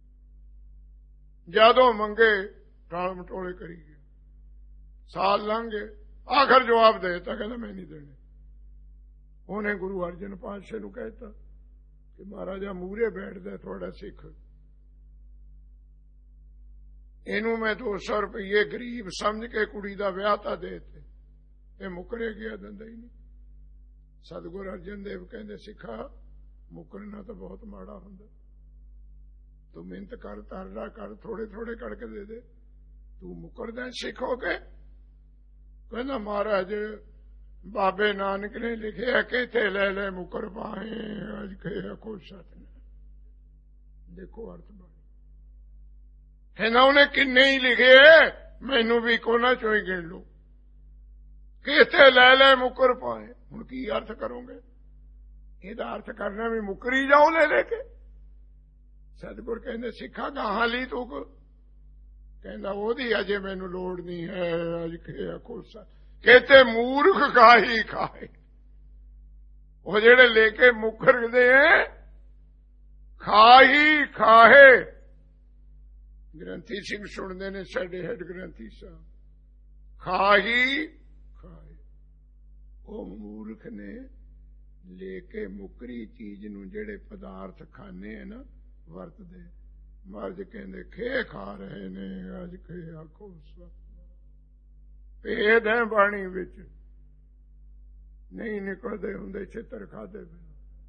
S1: ਜਦੋਂ ਮੰਗੇ ਟਾਲ ਮਟੋਲੇ ਕਰੀ ਗਿਆ, ਸਾਲ ਲੰਘ ਗਏ, ਆਖਰ ਜਵਾਬ ਦੇ ਦਿੱਤਾ, ਕਹਿੰਦਾ ਮੈਂ ਨਹੀਂ ਦੇਣੇ। ਉਹਨੇ ਗੁਰੂ ਅਰਜਨ ਪਾਤਸ਼ਾਹ ਨੂੰ ਕਹਿਤਾ ਕਿ ਮਹਾਰਾਜਾ ਮੂਹਰੇ ਬੈਠਦਾ ਤੁਹਾਡਾ ਸਿੱਖ, ਇਹਨੂੰ ਮੈਂ ਦੋ ਸੌ ਰੁਪਈਏ ਗਰੀਬ ਸਮਝ ਕੇ ਕੁੜੀ ਦਾ ਵਿਆਹ ਤਾਂ ਦੇ ਦਿੱਤੇ, ਇਹ ਮੁੱਕਰੇ ਗਿਆ, ਦਿੰਦਾ ਹੀ ਨਹੀਂ। ਸਤਿਗੁਰੂ ਅਰਜਨ ਦੇਵ ਕਹਿੰਦੇ ਸਿੱਖਾ, ਮੁੱਕਰਨਾ ਤਾਂ ਬਹੁਤ ਮਾੜਾ ਹੁੰਦਾ, ਤੂੰ ਮਿਹਨਤ ਕਰ, ਤਰਲਾ ਕਰ, ਥੋੜੇ ਥੋੜੇ ਕਰਕੇ ਦੇ ਦੇ, ਤੂੰ ਮੁੱਕਰਦਾ ਸਿੱਖ ਹੋ ਕੇ। ਕਹਿੰਦਾ ਮਹਾਰਾਜ ਬਾਬੇ ਨਾਨਕ ਨੇ ਲਿਖਿਆ ਕਿ ਇੱਥੇ ਲੈ ਲੈ ਮੁੱਕਰ ਪਾਏ ਅੱਜ ਕੇ ਕੋ ਸਤ ਨੇ। ਦੇਖੋ ਅਰਥ ਬਾਣੀ ਕਹਿੰਦਾ ਉਹਨੇ ਕਿੰਨੇ ਹੀ ਲਿਖੇ, ਮੈਨੂੰ ਵੀ ਕੋਨਾ ਚੋਂ ਹੀ ਗਿਣ ਲਓ ਕਿ ਇੱਥੇ ਲੈ ਲੈ ਮੁੱਕਰ ਪਾਏ। ਹੁਣ ਕੀ ਅਰਥ ਕਰੋਗੇ? ਇਹਦਾ ਅਰਥ ਕਰਨਾ ਵੀ ਮੁੱਕਰੀ ਜਾਓ ਲੈ ਲੈ ਕੇ। ਸਤਿਗੁਰ ਕਹਿੰਦੇ ਸਿੱਖਾ ਗਾਹਾਂ ਲਈ ਤੂੰ, ਕਹਿੰਦਾ ਉਹਦੀ ਅਜੇ ਮੈਨੂੰ ਲੋੜ ਨਹੀਂ ਹੈ ਅੱਜ ਕੇ ਕੋਸਾ, ਕਿਤੇ ਮੂਰਖ ਖਾਹੀ ਖਾਏ। ਉਹ ਜਿਹੜੇ ਲੈ ਕੇ ਮੁੱਕਰਦੇ ਐ ਖਾਹੀ ਖਾਹੇ। ਗ੍ਰੰਥੀ ਸਿੰਘ ਸੁਣਦੇ ਨੇ ਸਾਡੇ ਹੈਡ ਗ੍ਰੰਥੀ ਸਾਹਿਬ, ਖਾਹੀ ਖਾਏ। ਉਹ ਮੂਰਖ ਨੇ ਲੈ ਕੇ ਮੁੱਕਰੀ ਚੀਜ਼ ਨੂੰ, ਜਿਹੜੇ ਪਦਾਰਥ ਖਾਣੇ ਹੈ ਨਾ ਵਰਤਦੇ, ਮਰਜ ਕਹਿੰਦੇ ਖੇ ਖਾ ਰਹੇ ਨੇ ਅੱਜ ਕੇ ਆਖੋ ਭੇਦ ਹੈ ਬਾਣੀ ਵਿੱਚ, ਨਹੀਂ ਨਿਕਲਦੇ ਹੁੰਦੇ ਛਿੱਤਰ ਖਾਦੇ ਬਿਨਾਂ।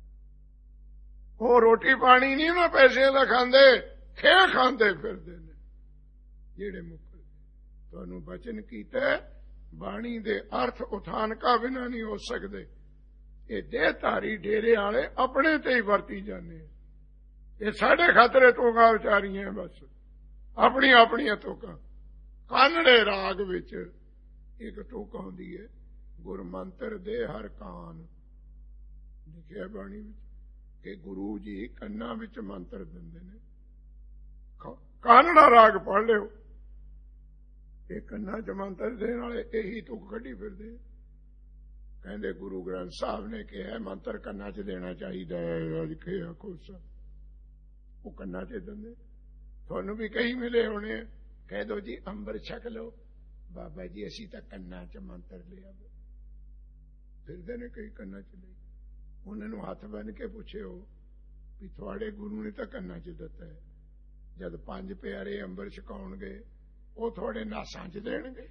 S1: ਉਹ ਰੋਟੀ ਪਾਣੀ ਨਹੀਂ ਉਹਨਾਂ ਪੈਸਿਆਂ ਦਾ ਖਾਂਦੇ, ਖੇ ਖਾਂਦੇ ਫਿਰਦੇ ਨੇ ਜਿਹੜੇ ਮੁੱਕਰਦੇ। ਤੁਹਾਨੂੰ ਬਚਨ ਕੀਤਾ ਬਾਣੀ ਦੇ ਅਰਥ ਉਥਾਨਕਾ ਬਿਨਾਂ ਨਹੀਂ ਹੋ ਸਕਦੇ। ਇਹ ਦੇਹਧਾਰੀ ਡੇਰੇ ਵਾਲੇ ਆਪਣੇ ਤੇ ਹੀ ਵਰਤੀ ਜਾਂਦੇ, ਇਹ ਸਾਡੇ ਖਾਤਰੇ ਤੋਗਾ ਵਿਚਾਰੀਆਂ ਬਸ, ਆਪਣੀਆਂ ਆਪਣੀਆਂ ਤੋਕਾਂ। ਕਾਨੜੇ ਰਾਗ ਵਿੱਚ ਇੱਕ ਟੋਕ ਹੁੰਦੀ ਹੈ, ਗੁਰਮੰਤਰ ਦੇ ਹਰ ਕਾਨ, ਲਿਖਿਆ ਬਾਣੀ ਵਿੱਚ ਕਿ ਗੁਰੂ ਜੀ ਕੰਨਾਂ ਵਿੱਚ ਮੰਤਰ ਦਿੰਦੇ ਨੇ। ਕਾਨੜਾ ਰਾਗ ਪੜ੍ਹ ਲਿਓ, ਇਹ ਕੰਨਾਂ ਚ ਮੰਤਰ ਦੇਣ ਵਾਲੇ ਇਹੀ ਤੁਕ ਕੱਢੀ ਫਿਰਦੇ। ਕਹਿੰਦੇ ਗੁਰੂ ਗ੍ਰੰਥ ਸਾਹਿਬ ਨੇ ਕਿਹਾ ਮੰਤਰ ਕੰਨਾਂ ਚ ਦੇਣਾ ਚਾਹੀਦਾ ਹੈ, ਅੱਜ ਕੇ ਆਖੋ ਉਹ ਕੰਨਾਂ ਚ ਦਿੰਦੇ। ਤੁਹਾਨੂੰ ਵੀ ਕਈ ਮਿਲੇ ਹੋਣੇ, ਕਹਿ ਦੋ ਜੀ ਅੰਬਰ ਛਕ ਲਓ, ਬਾਬਾ ਜੀ ਅਸੀਂ ਤਾਂ ਕੰਨਾਂ ਚ ਮੰਤਰ ਲਿਆ। ਫਿਰਦੇ ਨੇ ਕਈ ਕੰਨਾਂ ਚ ਲਈ। ਉਹਨਾਂ ਨੂੰ ਹੱਥ ਬੰਨ ਕੇ ਪੁੱਛਿਓ ਵੀ ਤੁਹਾਡੇ ਗੁਰੂ ਨੇ ਤਾਂ ਕੰਨਾਂ ਚ ਦਿੱਤਾ ਹੈ, ਜਦ ਪੰਜ ਪਿਆਰੇ ਅੰਬਰ ਛਕਾਉਣਗੇ ਉਹ ਤੁਹਾਡੇ ਨਾਸਾਂ ਚ ਦੇਣਗੇ।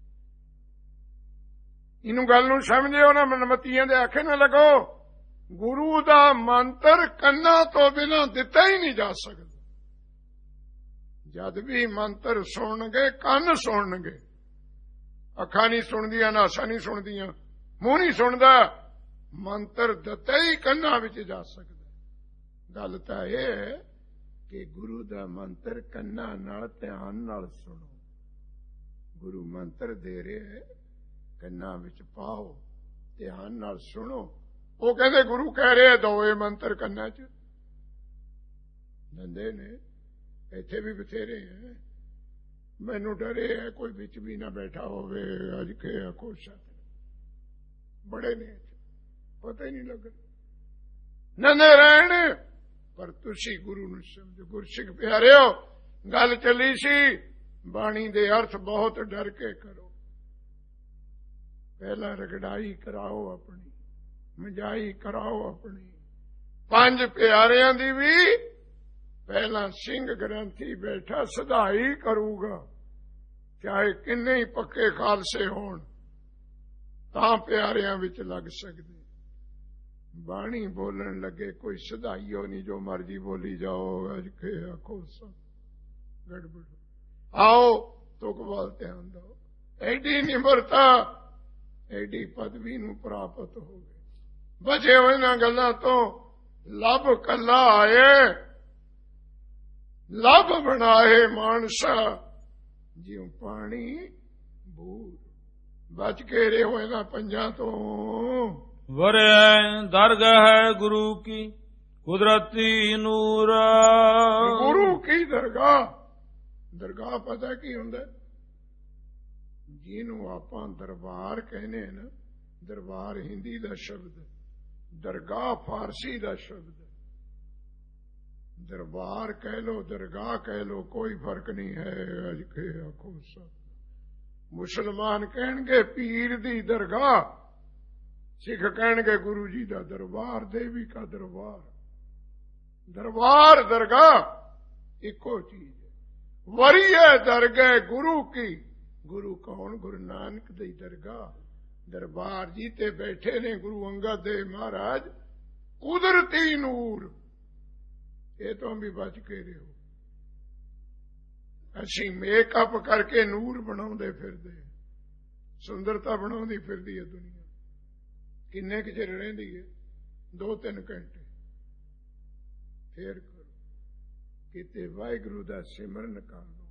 S1: ਇਹਨੂੰ ਗੱਲ ਨੂੰ ਸਮਝਿਓ ਨਾ, ਮਨਮਤੀਆਂ ਦੇ ਆਖੇ ਨਾ ਲੱਗੋ। ਗੁਰੂ ਦਾ ਮੰਤਰ ਕੰਨਾਂ ਤੋਂ ਬਿਨਾਂ ਦਿੱਤਾ ਹੀ ਨਹੀਂ ਜਾ ਸਕਦਾ। ਜਦ ਵੀ ਮੰਤਰ ਸੁਣਨਗੇ ਕੰਨ ਸੁਣਨਗੇ, ਅੱਖਾਂ ਨਹੀਂ ਸੁਣਦੀਆਂ, ਨਾਸਾਂ ਨਹੀਂ ਸੁਣਦੀਆਂ, ਮੂੰਹ ਨਹੀਂ ਸੁਣਦਾ। ਮੰਤਰ ਦਿੱਤਾ ਹੀ ਕੰਨਾਂ ਵਿੱਚ ਜਾ ਸਕਦਾ। ਗੱਲ ਤਾਂ ਇਹ ਹੈ ਕਿ ਗੁਰੂ ਦਾ ਮੰਤਰ ਕੰਨਾਂ ਨਾਲ ਧਿਆਨ ਨਾਲ ਸੁਣੋ। ਗੁਰੂ ਮੰਤਰ ਦੇ ਰਿਹਾ, ਕੰਨਾਂ ਵਿੱਚ ਪਾਓ, ਧਿਆਨ ਨਾਲ ਸੁਣੋ। ਉਹ ਕਹਿੰਦੇ ਗੁਰੂ ਕਹਿ ਰਹੇ ਦੋ ਇਹ ਮੰਤਰ ਕੰਨਾਂ ਚ ਦਿੰਦੇ ਨੇ। ਇੱਥੇ ਵੀ ਬਥੇਰੇ ਹੈ, ਮੈਨੂੰ ਡਰੇ ਹੈ ਕੋਈ ਵਿੱਚ ਵੀ ਨਾ ਬੈਠਾ ਹੋਵੇ ਅੱਜ ਕੇ ਆਖੋ ਸਤ। ਬੜੇ ਨੇ ਪਤਾ ਹੀ ਨਹੀਂ ਲੱਗਦਾ, ਨੰਨੇ ਰਹਿਣ। ਪਰ ਤੁਸੀਂ ਗੁਰੂ ਨੂੰ ਸਮਝੋ। ਗੁਰਸਿੱਖ ਪਿਆਰਿਓ, ਗੱਲ ਚੱਲੀ ਸੀ ਬਾਣੀ ਦੇ ਅਰਥ ਬਹੁਤ ਡਰ ਕੇ ਕਰੋ। ਪਹਿਲਾਂ ਰਗੜਾਈ ਕਰਾਓ ਆਪਣੀ, ਮਜਾਈ ਕਰਾਓ ਆਪਣੀ। ਪੰਜ ਪਿਆਰਿਆਂ ਦੀ ਵੀ ਪਹਿਲਾਂ ਸਿੰਘ ਗ੍ਰੰਥੀ ਬੈਠਾ ਸਦਾਈ ਕਰੂਗਾ, ਚਾਹੇ ਕਿੰਨੇ ਹੀ ਪੱਕੇ ਖਾਲਸੇ ਹੋਣ, ਤਾਂ ਪਿਆਰਿਆਂ ਵਿੱਚ ਲੱਗ ਸਕਦੇ। ਬਾਣੀ ਬੋਲਣ ਲੱਗੇ ਕੋਈ ਸਦਾਈਓ ਨਹੀਂ, ਜੋ ਮਰਜੀ ਬੋਲੀ ਜਾਓ। ਅੱਜ ਕੇ ਆਖੋ ਸਭ ਗੜਬੜ। ਆਓ ਤੁਕ ਵੱਲ ਧਿਆਨ ਦਿਓ। ਐਡੀ ਨਿਮਰਤਾ, ਐਡੀ ਪਦਵੀ ਨੂੰ ਪ੍ਰਾਪਤ ਹੋ ਗਏ। ਬਚੇ ਹੋਏ ਇਹਨਾਂ ਗੱਲਾਂ ਤੋਂ। ਲੱਭ ਕੱਲਾ ਆਏ, ਲੱਭ ਬਣਾਏ ਮਾਨਸਾ, ਜਿਉ ਪਾਣੀ ਬੂਰ। ਬਚ ਕੇ ਰਹੋ ਇਹਨਾਂ ਪੰਜਾਂ ਤੋਂ।
S2: ਵਰਿਆ ਦਰਗਾਹ ਗੁਰੂ ਕੀ ਕੁਦਰਤੀ ਨੂਰ।
S1: ਗੁਰੂ ਕੀ ਦਰਗਾਹ। ਦਰਗਾਹ ਪਤਾ ਕੀ ਹੁੰਦਾ? ਜਿਹਨੂੰ ਆਪਾਂ ਦਰਬਾਰ ਕਹਿੰਦੇ ਨਾ, ਦਰਬਾਰ ਹਿੰਦੀ ਦਾ ਸ਼ਬਦ ਹੈ, ਦਰਗਾਹ ਫਾਰਸੀ ਦਾ ਸ਼ਬਦ ਹੈ। ਦਰਬਾਰ ਕਹਿ ਲੋ, ਦਰਗਾਹ ਕਹਿ ਲੋ, ਕੋਈ ਫਰਕ ਨਹੀਂ ਹੈ। ਅਜ ਕੇ ਆਖੋ ਸਭ ਮੁਸਲਮਾਨ ਕਹਿਣਗੇ ਪੀਰ ਦੀ ਦਰਗਾਹ, ਸਿੱਖ ਕਹਿਣਗੇ ਗੁਰੂ ਜੀ ਦਾ ਦਰਬਾਰ, ਦੇਵੀ ਕਾ ਦਰਬਾਰ। ਦਰਬਾਰ ਦਰਗਾਹ ਇੱਕੋ ਚੀਜ਼ ਹੈ। ਵਰੀਏ ਦਰਗਾਹ ਗੁਰੂ ਕੀ, ਗੁਰੂ ਕੌਣ? ਗੁਰੂ ਨਾਨਕ ਦੀ ਦਰਗਾਹ। ਦਰਬਾਰ ਜੀ ਤੇ ਬੈਠੇ ਨੇ ਗੁਰੂ ਅੰਗਦ ਦੇਵ ਮਹਾਰਾਜ, ਕੁਦਰਤੀ ਨੂਰ। ਇਹ ਤੋਂ ਵੀ ਬਚ ਕੇ ਰਹੋ। ਅਸੀਂ ਮੇਕਅਪ ਕਰਕੇ ਨੂਰ ਬਣਾਉਂਦੇ ਫਿਰਦੇ, ਸੁੰਦਰਤਾ ਬਣਾਉਂਦੀ ਫਿਰਦੀ ਹੈ ਦੁਨੀਆ। ਕਿੰਨੇ ਕੁ ਚਿਰ ਰਹਿੰਦੀ ਹੈ? ਦੋ ਤਿੰਨ ਘੰਟੇ। ਫੇਰ ਕਰੋ ਕਿਤੇ ਵਾਹਿਗੁਰੂ ਦਾ ਸਿਮਰਨ ਕਰ ਲਓ,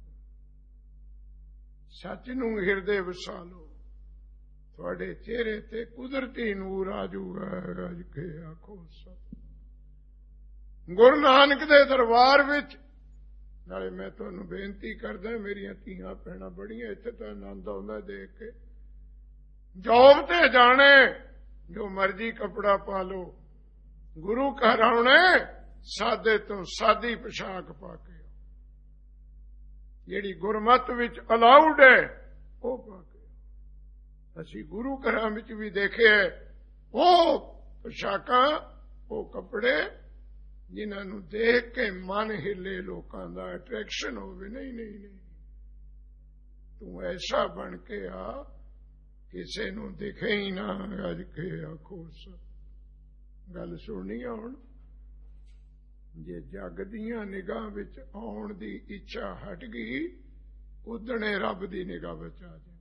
S1: ਸੱਚ ਨੂੰ ਹਿਰਦੇ ਵਸਾ ਲਓ, ਤੁਹਾਡੇ ਚਿਹਰੇ ਤੇ ਕੁਦਰਤੀ ਨੂਰ ਆ ਜਾਊਗਾ। ਅੱਜ ਕੇ ਆਖੋ ਸਭ ਗੁਰੂ ਨਾਨਕ ਦੇ ਦਰਬਾਰ ਵਿੱਚ। ਨਾਲੇ ਮੈਂ ਤੁਹਾਨੂੰ ਬੇਨਤੀ ਕਰਦਾ, ਮੇਰੀਆਂ ਧੀਆਂ ਭੈਣਾਂ ਬੜੀਆਂ ਇੱਥੇ ਤਾਂ ਆਨੰਦ ਆਉਂਦਾ ਦੇਖ ਕੇ। ਜੋਬ ਤੇ ਜਾਣੇ, ਜੋ ਮਰਜੀ ਕਪੜਾ ਪਾ ਲੋ, ਗੁਰੂ ਘਰ ਆਉਣੇ ਸਾਦੇ ਤੋਂ ਸਾਦੀ ਪੋਸ਼ਾਕ ਪਾ ਕੇ, ਜਿਹੜੀ ਗੁਰਮਤ ਵਿੱਚ ਅਲਾਉਡ ਹੈ ਉਹ ਪਾ ਕੇ। ਅਸੀਂ ਗੁਰੂ ਘਰਾਂ ਵਿੱਚ ਵੀ ਦੇਖਿਆ ਉਹ ਪੋਸ਼ਾਕਾਂ, ਉਹ ਕੱਪੜੇ ਜਿਨ੍ਹਾਂ ਨੂੰ ਦੇਖ ਕੇ ਮਨ ਹਿੱਲੇ, ਲੋਕਾਂ ਦਾ ਅਟਰੈਕਸ਼ਨ ਹੋਵੇ। ਨਹੀਂ ਨਹੀਂ ਨਹੀਂ, ਤੂੰ ਐਸਾ ਬਣ ਕੇ ਆ ਕਿਸੇ ਨੂੰ ਦਿਖੇ ਹੀ ਨਾ। ਅੱਜ ਕੇ ਆਖੋ ਸਭ ਗੱਲ ਸੁਣਨੀ ਆ। ਹੁਣ ਜੇ ਜੱਗ ਦੀਆਂ ਨਿਗਾਹ ਵਿੱਚ ਆਉਣ ਦੀ ਇੱਛਾ ਹਟ ਗਈ, ਉਦਣੇ ਰੱਬ ਦੀ ਨਿਗਾਹ ਵਿੱਚ ਆ ਜਾਏਗਾ।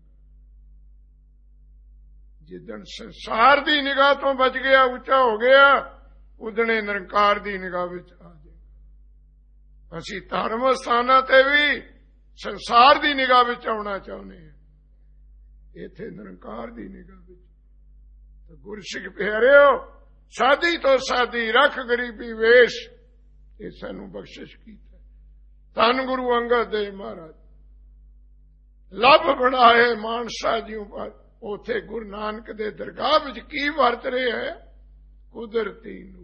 S1: ਜਿੱਦਣ ਸੰਸਾਰ ਦੀ ਨਿਗਾਹ ਤੋਂ ਬਚ ਗਿਆ, ਉੱਚਾ ਹੋ ਗਿਆ, ਉਦਣੇ ਨਿਰੰਕਾਰ ਦੀ ਨਿਗਾਹ ਵਿੱਚ ਆ ਜਾਏਗਾ। ਅਸੀਂ ਧਰਮ ਸਥਾਨਾਂ ਤੇ ਵੀ ਸੰਸਾਰ ਦੀ ਨਿਗਾਹ ਵਿੱਚ ਆਉਣਾ ਚਾਹੁੰਦੇ ਹਾਂ, ਇੱਥੇ ਨਿਰੰਕਾਰ ਦੀ ਨਿਗਾਹ ਵਿੱਚ। ਤਾਂ ਗੁਰਸਿੱਖ ਪਿਆਰਿਓ, ਸਾਦੀ ਤੋਂ ਸਾਦੀ ਰੱਖ ਗਰੀਬੀ ਵੇਸ਼, ਇਹ ਸਾਨੂੰ ਬਖਸ਼ਿਸ਼ ਕੀਤਾ। ਧੰਨ ਗੁਰੂ ਅੰਗਦ ਦੇਵ ਮਹਾਰਾਜ ਲੱਭ ਬਣਾਏ ਮਾਨਸਾ ਜਿਉ ਪਰ। ਉਥੇ ਗੁਰੂ ਨਾਨਕ ਦੇ ਦਰਗਾਹ ਵਿੱਚ ਕੀ ਵਰਤ ਰਿਹਾ ਹੈ? ਕੁਦਰਤੀ ਨੂਰ।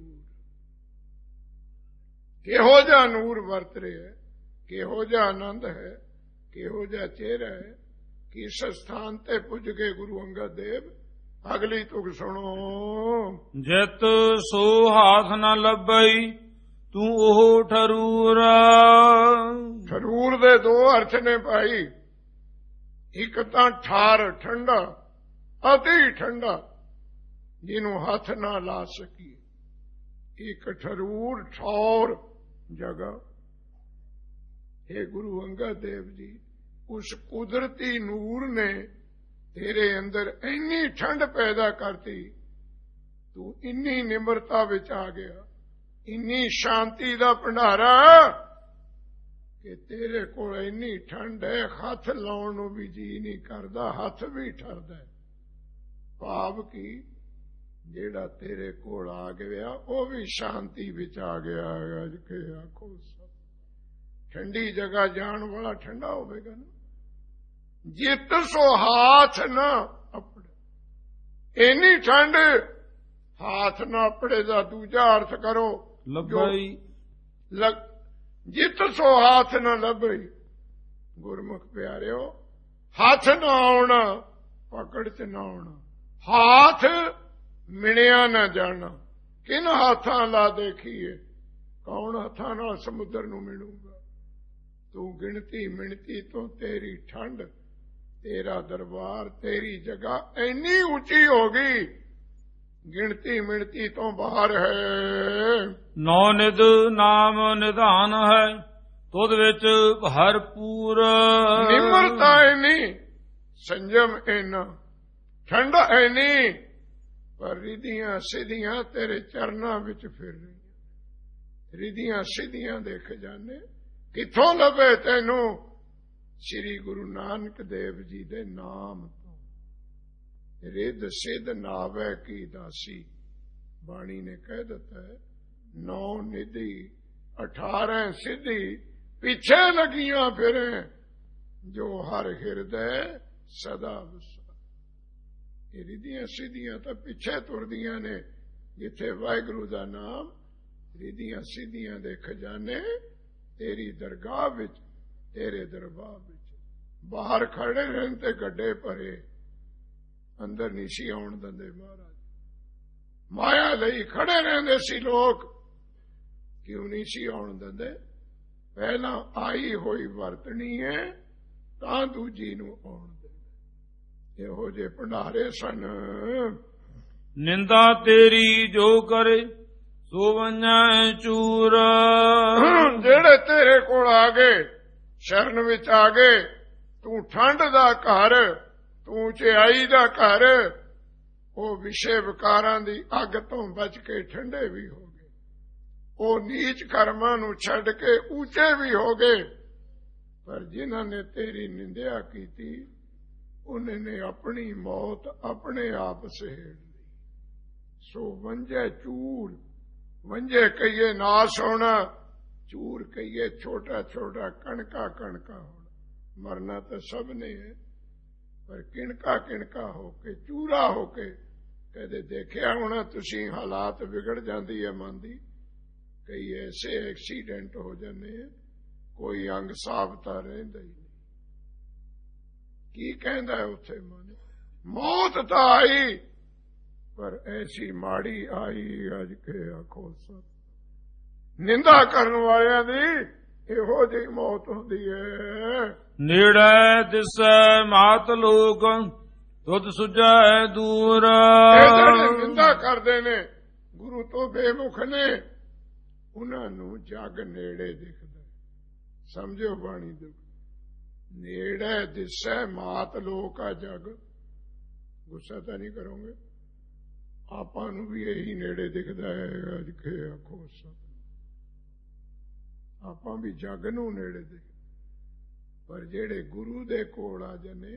S1: ਕਿਹੋ ਜਿਹਾ ਨੂਰ ਵਰਤ ਰਿਹਾ ਹੈ, ਕਿਹੋ ਜਿਹਾ ਆਨੰਦ ਹੈ, ਕਿਹੋ ਜਿਹਾ ਚਿਹਰਾ ਹੈ। ਕਿਸ ਸਥਾਨ ਤੇ ਪੁੱਜ ਗਏ ਗੁਰੂ ਅੰਗਦ ਦੇਵ? ਅਗਲੀ ਤੁਕ ਸੁਣੋ।
S2: ਜਿਤ ਸੋ ਹਾਥ ਨ ਲੱਭਈ ਤੂੰ ਉਹ ਠਰੂਰਾ।
S1: ਠਰੂਰ ਦੇ ਦੋ ਅਰਥ ਨੇ ਭਾਈ। ਇੱਕ ਤਾਂ ਠਾਰ, ਠੰਡਾ, ਅਤੀ ਠੰਡਾ, ਜਿਹਨੂੰ ਹੱਥ ਨਾ ਲਾ ਸਕੀਏ। ਇੱਕ ਠਰੂਰ, ਠੌਰ, ਜਗ੍ਹਾ। ਇਹ ਗੁਰੂ ਅੰਗਦ ਦੇਵ ਜੀ, ਉਸ ਕੁਦਰਤੀ ਨੂਰ ਨੇ ਤੇਰੇ ਅੰਦਰ ਇੰਨੀ ਠੰਡ ਪੈਦਾ ਕਰਤੀ, ਤੂੰ ਇੰਨੀ ਨਿਮਰਤਾ ਵਿੱਚ ਆ ਗਿਆ, ਇੰਨੀ ਸ਼ਾਂਤੀ ਦਾ ਭੰਡਾਰਾ ਕਿ ਤੇਰੇ ਕੋਲ ਇੰਨੀ ਠੰਡ ਹੈ, ਹੱਥ ਲਾਉਣ ਨੂੰ ਵੀ ਜੀ ਨਹੀਂ ਕਰਦਾ, ਹੱਥ ਵੀ ਠਰਦਾ। ਭਾਵ ਕੀ ਜਿਹੜਾ ਤੇਰੇ ਕੋਲ ਆ ਗਿਆ ਉਹ ਵੀ ਸ਼ਾਂਤੀ ਵਿੱਚ ਆ ਗਿਆ। ਅੱਜ ਕੇ ਆਖੋ ਸਭ ਠੰਡੀ ਜਗ੍ਹਾ ਜਾਣ ਵਾਲਾ ਠੰਡਾ ਹੋਵੇਗਾ ਨਾ। ਜਿੱਤ ਸੋ ਹਾਥ ਨਾ ਆਪਣੇ। ਇੰਨੀ ਠੰਡ ਹਾਥ ਨਾ ਆਪਣੇ ਦਾ ਦੂਜਾ ਅਰਥ ਕਰੋ
S2: ਲੱਭਈ।
S1: ਜਿੱਤ ਸੋ ਹਾਥ ਨਾ ਲੱਭਈ। ਗੁਰਮੁਖ ਪਿਆਰਿਓ, ਹੱਥ ਨਾ ਆਉਣਾ, ਪਕੜ ਚ ਨਾ ਆਉਣਾ, ਹਾਥ ਮਿਣਿਆ ਨਾ ਜਾਣਾ। ਕਿਨ ਹੱਥਾਂ ਲਾ ਦੇਖੀਏ, ਕੌਣ ਹੱਥਾਂ ਨਾਲ ਸਮੁੰਦਰ ਨੂੰ ਮਿਣੂਗਾ। ਤੂੰ ਗਿਣਤੀ ਮਿਣਤੀ ਤੋਂ ਤੇਰੀ ਠੰਡ, ਤੇਰਾ ਦਰਬਾਰ, ਤੇਰੀ ਜਗ੍ਹਾ ਇੰਨੀ ਉੱਚੀ ਹੋ ਗਈ, ਗਿਣਤੀ ਮਿਣਤੀ ਤੋਂ ਬਾਹਰ ਹੈ।
S2: ਨੌ ਨਿਧ ਨਾਮ ਨਿਧਾਨ ਹੈ, ਤੁਧ ਵਿੱਚ ਭਰਪੂਰ।
S1: ਨਿਮਰਤਾ ਇੰਨੀ, ਸੰਜਮ ਇੰਨਾ, ਠੰਡ ਇੰਨੀ, ਪਰ ਰਿਧੀਆਂ ਸਿੱਧੀਆਂ ਤੇਰੇ ਚਰਨਾਂ ਵਿੱਚ ਫਿਰ ਰਹੀਆਂ। ਰਿਧੀਆਂ ਸਿੱਧੀਆਂ ਦੇ ਖਜ਼ਾਨੇ ਕਿੱਥੋਂ ਲੱਭੇ ਤੈਨੂੰ? ਸ੍ਰੀ ਗੁਰੂ ਨਾਨਕ ਦੇਵ ਜੀ ਦੇ ਨਾਮ ਤੋਂ। ਰਿੱਧ ਸਿੱਧ ਨਾਵੇ ਕੀ ਦਾਸੀ, ਬਾਣੀ ਨੇ ਕਹਿ ਦਿੱਤਾ ਹੈ। ਨੌ ਨਿਧੀ ਅਠਾਰਾਂ ਸਿੱਧੀ ਪਿੱਛੇ ਲੱਗੀਆਂ ਫਿਰੇ, ਜੋ ਹਰ ਹਿਰਦੇ ਸਦਾ ਵਸਾ। ਇਹ ਰਿਧੀਆਂ ਸਿੱਧੀਆਂ ਤਾਂ ਪਿੱਛੇ ਤੁਰਦੀਆਂ ਨੇ, ਜਿੱਥੇ ਵਾਹਿਗੁਰੂ ਦਾ ਨਾਮ। ਰਿਧੀਆਂ ਸਿੱਧੀਆਂ ਦੇ ਖਜ਼ਾਨੇ ਤੇਰੀ ਦਰਗਾਹ ਵਿੱਚ, ਤੇਰੇ ਦਰਬਾਰ ਵਿੱਚ। ਬਾਹਰ ਖੜੇ ਰਹਿਣ ਤੇ ਗੱਡੇ ਭਰੇ, ਅੰਦਰ ਨਹੀਂ ਸੀ ਆਉਣ ਦਿੰਦੇ ਮਹਾਰਾਜ। ਮਾਇਆ ਲਈ ਖੜੇ ਰਹਿੰਦੇ ਸੀ ਲੋਕ, ਕਿਉਂ ਨਹੀਂ ਸੀ ਆਉਣ ਦਿੰਦੇ? ਪਹਿਲਾਂ ਆਈ ਹੋਈ ਵਰਤਣੀ ਹੈ ਤਾਂ ਦੂਜੀ ਨੂੰ ਆਉਣ ਦੇ। ਇਹੋ ਜਿਹੇ ਭੰਡਾਰੇ ਸਨ।
S2: ਨਿੰਦਾ ਤੇਰੀ ਜੋ ਕਰੇ ਸੋ ਵੰਜੈ ਚੂਰ।
S1: ਜਿਹੜੇ ਤੇਰੇ ਕੋਲ ਆ ਗਏ, ਸ਼ਰਨ ਵਿੱਚ ਆ ਗਏ, ਤੂੰ ਠੰਡ ਦਾ ਘਰ, ਤੂੰ ਚਿਆਈ ਦਾ ਘਰ, ਉਹ ਵਿਸ਼ੇ ਵਿਕਾਰਾਂ ਦੀ ਅੱਗ ਤੋਂ ਬਚ ਕੇ ਠੰਡੇ ਵੀ ਹੋ ਗਏ। ਉਹ ਨੀਚ ਕਰਮਾਂ ਨੂੰ ਛੱਡ ਕੇ ਉੱਚੇ ਵੀ ਹੋ ਗਏ। ਪਰ ਜਿਨ੍ਹਾਂ ਨੇ ਤੇਰੀ ਨਿੰਦਿਆ ਕੀਤੀ, ਉਹਨਾਂ ਨੇ ਆਪਣੀ ਮੌਤ ਆਪਣੇ ਆਪ ਸਹੇੜ ਲਈ। ਸੋ ਵੰਜੈ ਚੂਰ। ਵੰਜੇ ਕਹੀਏ ਨਾਸ ਹੋਣਾ, ਚੂਰ ਕਹੀਏ ਛੋਟਾ ਛੋਟਾ ਕਣਕਾ ਕਣਕਾ ਹੋਣਾ। ਮਰਨਾ ਤਾਂ ਸਭ ਨੇ ਹੈ, ਪਰ ਕਿਣਕਾ ਕਿਣਕਾ ਹੋ ਕੇ, ਚੂਰਾ ਹੋ ਕੇ। ਕਦੇ ਦੇਖਿਆ ਹੋਣਾ ਤੁਸੀਂ, ਹਾਲਾਤ ਵਿਗੜ ਜਾਂਦੀ ਹੈ ਮਨ ਦੀ। ਕਈ ਐਸੇ ਐਕਸੀਡੈਂਟ ਹੋ ਜਾਂਦੇ, ਕੋਈ ਅੰਗ ਸਾਬਤਾ ਰਹਿੰਦਾ ਹੀ ਨਹੀਂ। ਕੀ ਕਹਿੰਦਾ ਉੱਥੇ ਮਨ? ਮੌਤ ਤਾਂ ਆਈ, ਪਰ ਐਸੀ ਮਾੜੀ ਆਈ ਅੱਜ ਕੇ ਆਖੋ ਸਤ। ਨਿੰਦਾ ਕਰਨ ਵਾਲਿਆਂ ਦੀ ਇਹੋ ਜਿਹੀ ਮੌਤ ਹੁੰਦੀ ਹੈ।
S2: ਨੇੜੇ ਦਿਸੈ ਮਾਤ ਲੋਕ ਤੁਧ ਸੁਝੈ ਦੂਰ।
S1: ਜਿਹੜੇ ਨਿੰਦਾ ਕਰਦੇ ਨੇ, ਗੁਰੂ ਤੋਂ ਬੇਮੁਖ ਨੇ, ਉਹਨਾਂ ਨੂੰ ਜਗ ਨੇੜੇ ਦਿਖਦਾ। ਸਮਝੋ ਬਾਣੀ ਦੇ, ਨੇੜੇ ਦਿਸੈ ਮਾਤ ਲੋਕ ਆ ਜਗ। ਗੁੱਸਾ ਤਾਂ ਨਹੀਂ ਕਰੋਗੇ? ਆਪਾਂ ਨੂੰ ਵੀ ਇਹੀ ਨੇੜੇ ਦਿਖਦਾ ਹੈ ਅੱਜ ਕੇ ਆਖੋ ਸਤ। ਆਪਾਂ ਵੀ ਜਗ ਨੂੰ ਨੇੜੇ ਦਿਖ, ਪਰ ਜਿਹੜੇ ਗੁਰੂ ਦੇ ਕੋਲ ਆ ਜਾਂਦੇ,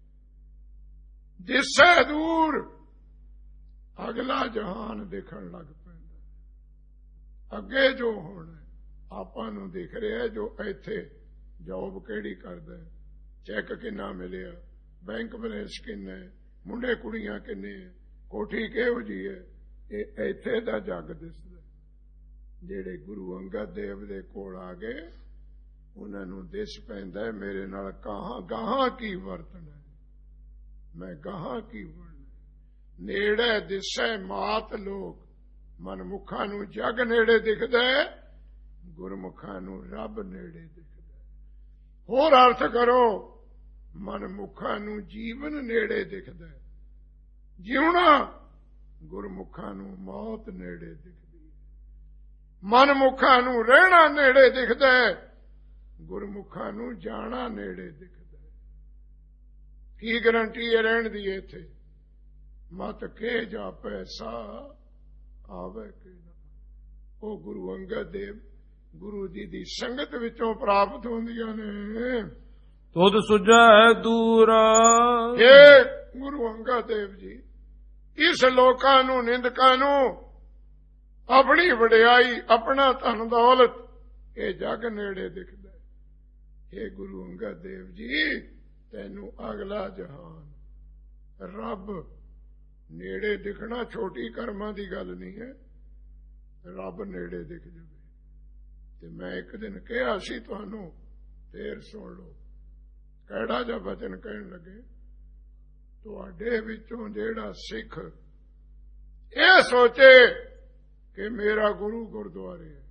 S1: ਦਿਸੈ ਦੂਰ, ਅਗਲਾ ਜਹਾਨ ਦਿਖਣ ਲੱਗ ਪੈਂਦਾ। ਅੱਗੇ ਜੋ ਹੋਣਾ ਆਪਾਂ ਨੂੰ ਦਿਖ ਰਿਹਾ। ਜੋ ਇੱਥੇ ਜੌਬ ਕਿਹੜੀ ਕਰਦਾ, ਚੈੱਕ ਕਿੰਨਾ ਮਿਲਿਆ, ਬੈਂਕ ਬੈਲੈਂਸ ਕਿੰਨਾ, ਮੁੰਡੇ ਕੁੜੀਆਂ ਕਿੰਨੇ, ਕੋਠੀ ਕਿਹੋ ਜਿਹੀ ਹੈ, ਇਹ ਇੱਥੇ ਦਾ ਜੱਗ ਦਿਸਦਾ। ਜਿਹੜੇ ਗੁਰੂ ਅੰਗਦ ਦੇਵ ਦੇ ਕੋਲ ਆ ਗਏ, ਉਹਨਾਂ ਨੂੰ ਦਿਸ ਪੈਂਦਾ ਮੇਰੇ ਨਾਲ ਕਹਾਂ ਗਾਹਾਂ ਕੀ ਵਰਤਣਾ, ਮੈਂ ਗਾਹਾਂ ਕੀ ਵਰਨਾ। ਨੇੜੇ ਦਿਸੈ ਮਾਤ ਲੋਕ। ਮਨਮੁਖਾਂ ਨੂੰ ਜਗ ਨੇੜੇ ਦਿਖਦਾ, ਗੁਰਮੁਖਾਂ ਨੂੰ ਰੱਬ ਨੇੜੇ ਦਿਖਦਾ। ਹੋਰ ਅਰਥ ਕਰੋ, ਮਨਮੁਖਾਂ ਨੂੰ ਜੀਵਨ ਨੇੜੇ ਦਿਖਦਾ, ਜਿਉਣਾ। ਗੁਰਮੁਖਾਂ ਨੂੰ ਮੌਤ ਨੇੜੇ ਦਿਖਦੀ। ਮਨਮੁਖਾਂ ਨੂੰ ਰਹਿਣਾ ਨੇੜੇ ਦਿਖਦਾ, ਗੁਰਮੁਖਾਂ ਨੂੰ ਜਾਣਾ ਨੇੜੇ ਦਿਖਦਾ। ਕੀ ਗਰੰਟੀ ਹੈ ਰਹਿਣ ਦੀ ਇੱਥੇ? ਮਤ ਕੇ ਜਾਪੈ ਸਾ ਆਵੇ ਕਿ ਨਾ। ਉਹ ਗੁਰੂ ਅੰਗਦ ਦੇਵ ਗੁਰੂ ਜੀ ਦੀ ਸੰਗਤ ਵਿੱਚੋਂ ਪ੍ਰਾਪਤ ਹੁੰਦੀਆਂ ਨੇ।
S2: ਤੁਧ ਸੁਝੈ ਦੂਰ।
S1: ਇਹ ਗੁਰੂ ਅੰਗਦ ਦੇਵ ਜੀ ਇਸ ਲੋਕਾਂ ਨੂੰ, ਨਿੰਦਕਾਂ ਨੂੰ, ਆਪਣੀ ਵਡਿਆਈ, ਆਪਣਾ ਧਨ ਦੌਲਤ, ਇਹ ਜਗ ਨੇੜੇ ਦਿਖਦਾ। ਇਹ ਗੁਰੂ ਅੰਗਦ ਦੇਵ ਜੀ, ਤੈਨੂੰ ਅਗਲਾ ਜਹਾਨ, ਰੱਬ ਨੇੜੇ ਦਿਖਣਾ ਛੋਟੀ ਕਰਮਾਂ ਦੀ ਗੱਲ ਨਹੀਂ ਹੈ। ਰੱਬ ਨੇੜੇ ਦਿਖ ਜਾਵੇ। ਤੇ ਮੈਂ ਇੱਕ ਦਿਨ ਕਿਹਾ ਸੀ ਤੁਹਾਨੂੰ, ਫੇਰ ਸੁਣ ਲਓ। ਕਿਹੜਾ ਜਿਹਾ ਬਚਨ ਕਹਿਣ ਲੱਗੇ, ਤੁਹਾਡੇ ਵਿੱਚੋਂ ਜਿਹੜਾ ਸਿੱਖ ਇਹ ਸੋਚੇ ਕਿ ਮੇਰਾ ਗੁਰੂ ਗੁਰਦੁਆਰੇ ਹੈ,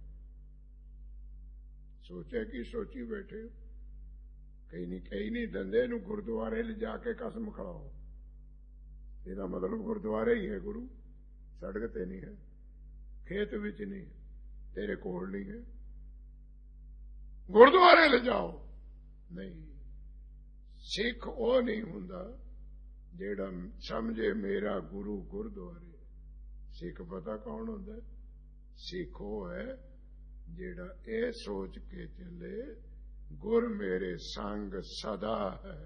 S1: ਸੋਚੇ ਕੀ ਸੋਚੀ ਬੈਠੇ। ਕਈ ਨਹੀਂ ਕਈ ਨਹੀਂ ਦੰਦੇ ਨੂੰ ਗੁਰਦੁਆਰੇ ਲਿਜਾ ਕੇ ਕਸਮ ਖੜਾਓ। ਇਹਦਾ ਮਤਲਬ ਗੁਰਦੁਆਰੇ ਹੀ ਹੈ ਗੁਰੂ, ਸੜਕ ਤੇ ਨਹੀਂ ਹੈ, ਖੇਤ ਵਿੱਚ ਨਹੀਂ, ਤੇਰੇ ਕੋਲ ਨਹੀਂ ਹੈ, ਗੁਰਦੁਆਰੇ ਲਿਜਾਓ। ਨਹੀਂ, ਸਿੱਖ ਉਹ ਨਹੀਂ ਹੁੰਦਾ ਜਿਹੜਾ ਸਮਝੇ ਮੇਰਾ ਗੁਰੂ ਗੁਰਦੁਆਰੇ। ਸਿੱਖ ਪਤਾ ਕੌਣ ਹੁੰਦਾ? ਸਿੱਖ ਉਹ ਹੈ ਜਿਹੜਾ ਇਹ ਸੋਚ ਕੇ ਚੱਲੇ ਗੁਰ ਮੇਰੇ ਸੰਗ ਸਦਾ ਹੈ।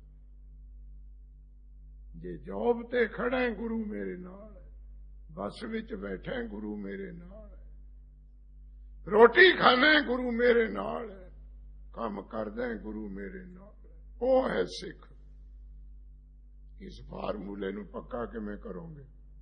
S1: ਜੇ ਜੋਬ ਤੇ ਖੜਾ ਹੈ ਗੁਰੂ ਮੇਰੇ ਨਾਲ ਹੈ, ਬੱਸ ਵਿੱਚ ਬੈਠਾ ਗੁਰੂ ਮੇਰੇ ਨਾਲ ਹੈ, ਰੋਟੀ ਖਾਣਾ ਗੁਰੂ ਮੇਰੇ ਨਾਲ ਹੈ, ਕੰਮ ਕਰਦਾ ਗੁਰੂ ਮੇਰੇ ਨਾਲ ਹੈ, ਉਹ ਹੈ ਸਿੱਖ। ਇਸ ਫਾਰਮੂਲੇ ਨੂੰ ਪੱਕਾ ਕਿਵੇਂ ਕਰੋਗੇ?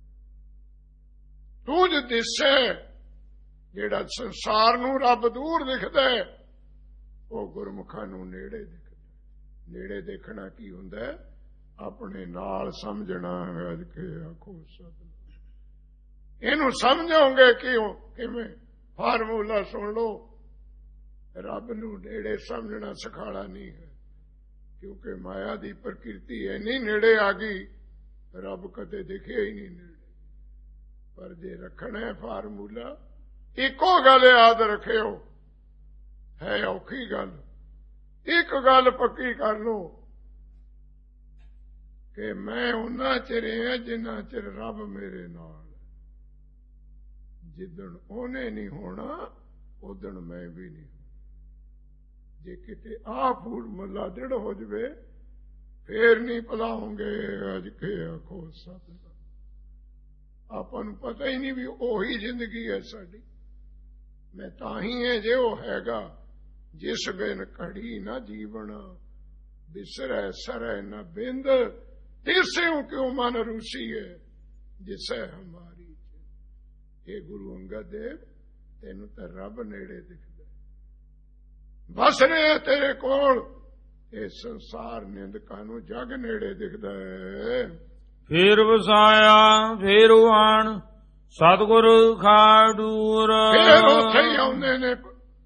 S1: ਤੂੰ ਜੇ ਦਿਸੇ, ਜਿਹੜਾ ਸੰਸਾਰ ਨੂੰ ਰੱਬ ਦੂਰ ਦਿਖਦਾ ਉਹ ਗੁਰਮੁਖਾਂ ਨੂੰ ਨੇੜੇ ਦਿਖਦਾ। ਨੇੜੇ ਦੇਖਣਾ ਕੀ ਹੁੰਦਾ? ਆਪਣੇ ਨਾਲ ਸਮਝਣਾ। ਅੱਜ ਕੇ ਆਖੋ ਸਤਿ। ਇਹਨੂੰ ਸਮਝੋਗੇ ਕਿਉਂ? ਕਿਵੇਂ? ਫਾਰਮੂਲਾ ਸੁਣ ਲਓ। ਰੱਬ ਨੂੰ ਨੇੜੇ ਸਮਝਣਾ ਸਖਾਲਾ ਨਹੀਂ ਹੈ, ਕਿਉਂਕਿ ਮਾਇਆ ਦੀ ਪ੍ਰਕਿਰਤੀ ਇੰਨੀ ਨੇੜੇ ਆ ਗਈ, ਰੱਬ ਕਦੇ ਦਿਖਿਆ ਹੀ ਨਹੀਂ ਨੇੜੇ। ਪਰ ਜੇ ਰੱਖਣਾ ਹੈ ਫਾਰਮੂਲਾ, ਇੱਕੋ ਗੱਲ ਯਾਦ ਰੱਖਿਓ, ਹੈ ਔਖੀ ਗੱਲ। ਇੱਕ ਗੱਲ ਪੱਕੀ ਕਰ ਲਓ ਕਿ ਮੈਂ ਉਹਨਾਂ ਚਿਰ ਹਾਂ ਜਿੰਨਾ ਚਿਰ ਰੱਬ ਮੇਰੇ ਨਾਲ। ਜਿੱਦਣ ਉਹਨੇ ਨਹੀਂ ਹੋਣਾ ਉਦਣ ਮੈਂ ਵੀ ਨਹੀਂ। ਜੇ ਕਿਤੇ ਆਹ ਫਾਰਮੂਲਾ ਦ੍ਰਿੜ ਹੋ ਜਵੇ ਫੇਰ ਨਹੀਂ ਭੁਲਾਉਂਗੇ। ਅੱਜ ਕੇ ਆਖੋ ਸਤਿ। ਆਪਾਂ ਨੂੰ ਪਤਾ ਹੀ ਨਹੀਂ ਵੀ ਉਹੀ ਜ਼ਿੰਦਗੀ ਹੈ ਸਾਡੀ। ਮੈਂ ਤਾਂ ਹੀ ਹੈ ਜੇ ਉਹ ਹੈਗਾ, ਜਿਸ ਬਿਨ ਘੜੀ ਨਾ ਜੀਵਨ, ਬਿਸਰੈ ਸਰੈ ਨਾ ਬਿੰਦ, ਤਿਸਿਉ ਕਿਉ ਮਨ ਰੂਸੀ ਹੈ, ਜਿਸੈ ਹਮਾਰੀ। ਇਹ ਗੁਰੂ ਅੰਗਦ ਦੇਵ, ਤੈਨੂੰ ਤਾਂ ਰੱਬ ਨੇੜੇ ਦਿਖਦਾ, ਬਸ ਰਿਹਾ ਤੇਰੇ ਕੋਲ। ਇਹ ਸੰਸਾਰ ਨਿੰਦਕਾਂ ਨੂੰ ਜਗ ਨੇੜੇ ਦਿਖਦਾ ਹੈ।
S2: ਫੇਰ ਵਸਾਇਆ ਫੇਰ ਆਣ, ਸਤਿਗੁਰ ਖਾਡੂਰ।
S1: ਫੇਰ ਉੱਥੇ ਹੀ ਆਉਂਦੇ ਨੇ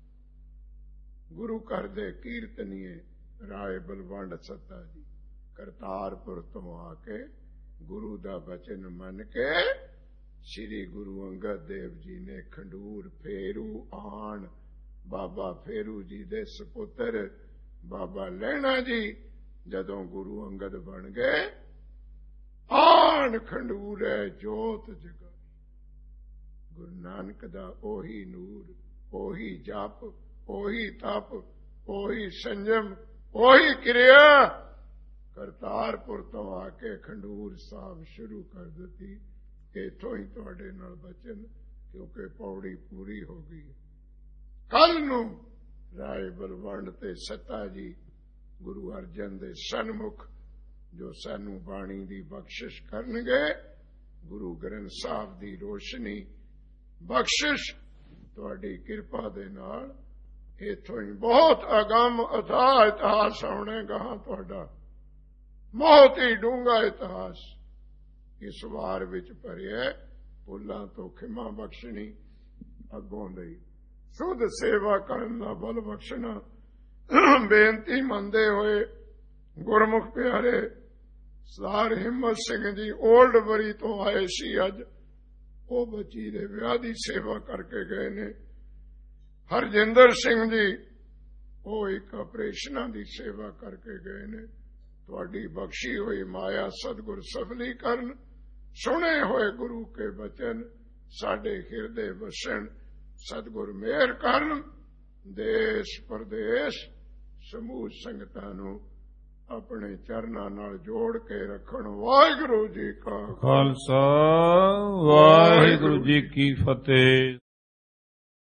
S1: ਗੁਰੂ ਘਰ ਦੇ ਕੀਰਤਨੀਏ ਰਾਏ ਬਲਵੰਡ ਸੱਤਾ ਜੀ। ਕਰਤਾਰਪੁਰ ਤੋਂ ਆ ਕੇ ਗੁਰੂ ਦਾ ਬਚਨ ਮੰਨ ਕੇ ਸ੍ਰੀ ਗੁਰੂ ਅੰਗਦ ਦੇਵ ਜੀ ਨੇ ਖੰਡੂਰ ਫੇਰੂ ਆਣ। ਬਾਬਾ ਫੇਰੂ ਜੀ ਦੇ ਸਪੁੱਤਰ ਬਾਬਾ ਲਹਿਣਾ ਜੀ ਜਦੋਂ ਗੁਰੂ ਅੰਗਦ ਬਣ ਗਏ, ਆਣ ਖੰਡੂਰ ਹੈ ਜੋਤ ਜਗਾ। ਗੁਰੂ ਨਾਨਕ ਦਾ ਉਹੀ ਨੂਰ, ਉਹੀ ਜਪ, ਉਹੀ ਤਪ, ਉਹੀ ਸੰਜਮ, ਉਹੀ ਕਿਰਿਆ ਕਰਤਾਰਪੁਰ ਤੋਂ ਆ ਕੇ ਖੰਡੂਰ ਸਾਹਿਬ ਸ਼ੁਰੂ ਕਰ ਦਿੱਤੀ। ਇੱਥੋਂ ਹੀ ਤੁਹਾਡੇ ਨਾਲ ਬਚਨ, ਕਿਉਂਕਿ ਪੌੜੀ ਪੂਰੀ ਹੋ ਗਈ। ਕੱਲ ਨੂੰ ਰਾਏ ਬਲਵੰਡ ਤੇ ਸੱਤਾ ਜੀ ਗੁਰੂ ਅਰਜਨ ਦੇ ਸਨਮੁਖ ਜੋ ਸਾਨੂੰ ਬਾਣੀ ਦੀ ਬਖਸ਼ਿਸ਼ ਕਰਨਗੇ, ਗੁਰੂ ਗ੍ਰੰਥ ਸਾਹਿਬ ਦੀ ਰੋਸ਼ਨੀ ਬਖਸ਼ਿਸ਼ ਤੁਹਾਡੀ ਕਿਰਪਾ ਦੇ ਨਾਲ ਇੱਥੋਂ ਹੀ ਬਹੁਤ ਅਗੰਮ ਅਥਾਹ ਇਤਿਹਾਸ ਆਉਣੇਗਾ। ਤੁਹਾਡਾ ਬਹੁਤ ਹੀ ਡੂੰਘਾ ਇਤਿਹਾਸ ਇਸ ਵਾਰ ਵਿੱਚ ਭਰਿਆ। ਭੁੱਲਾਂ ਤੋਂ ਖਿਮਾ ਬਖਸ਼ਣੀ, ਅੱਗੋਂ ਲਈ ਸੁਧ ਸੇਵਾ ਕਰਨ ਦਾ ਬਲ ਬਖਸ਼ਣਾ। ਬੇਨਤੀ ਮੰਨਦੇ ਹੋਏ ਗੁਰਮੁਖ ਪਿਆਰੇ ਸਰਦਾਰ ਹਿੰਮਤ ਸਿੰਘ ਜੀ ਓਲਡ ਬਰੀ ਤੋਂ ਆਏ ਸੀ। ਅੱਜ ਉਹ ਬੱਚੀ ਦੇ ਵਿਆਹ ਦੀ ਸੇਵਾ ਕਰਕੇ ਗਏ ਨੇ। ਹਰਜਿੰਦਰ ਸਿੰਘ ਜੀ ਉਹ ਇੱਕ ਆਪਰੇਸ਼ਨਾਂ ਦੀ ਸੇਵਾ ਕਰਕੇ ਗਏ ਨੇ। ਤੁਹਾਡੀ ਬਖਸ਼ੀ ਹੋਈ ਮਾਇਆ ਸਤਿਗੁਰ ਸਫਲੀ ਕਰਨ। ਸੁਣੇ ਹੋਏ ਗੁਰੂ ਕੇ ਬਚਨ ਸਾਡੇ ਹਿਰਦੇ ਵਸਣ। ਸਤਿਗੁਰ ਮਿਹਰ ਕਰਨ। ਦੇਸ਼ ਪ੍ਰਦੇਸ਼ ਸਮੂਹ ਸੰਗਤਾਂ ਨੂੰ ਆਪਣੇ ਚਰਨਾਂ ਨਾਲ ਜੋੜ ਕੇ ਰੱਖਣ। ਵਾਹਿਗੁਰੂ ਜੀ ਕਾ
S2: ਖਾਲਸਾ, ਵਾਹਿਗੁਰੂ ਜੀ ਕੀ ਫਤਿਹ।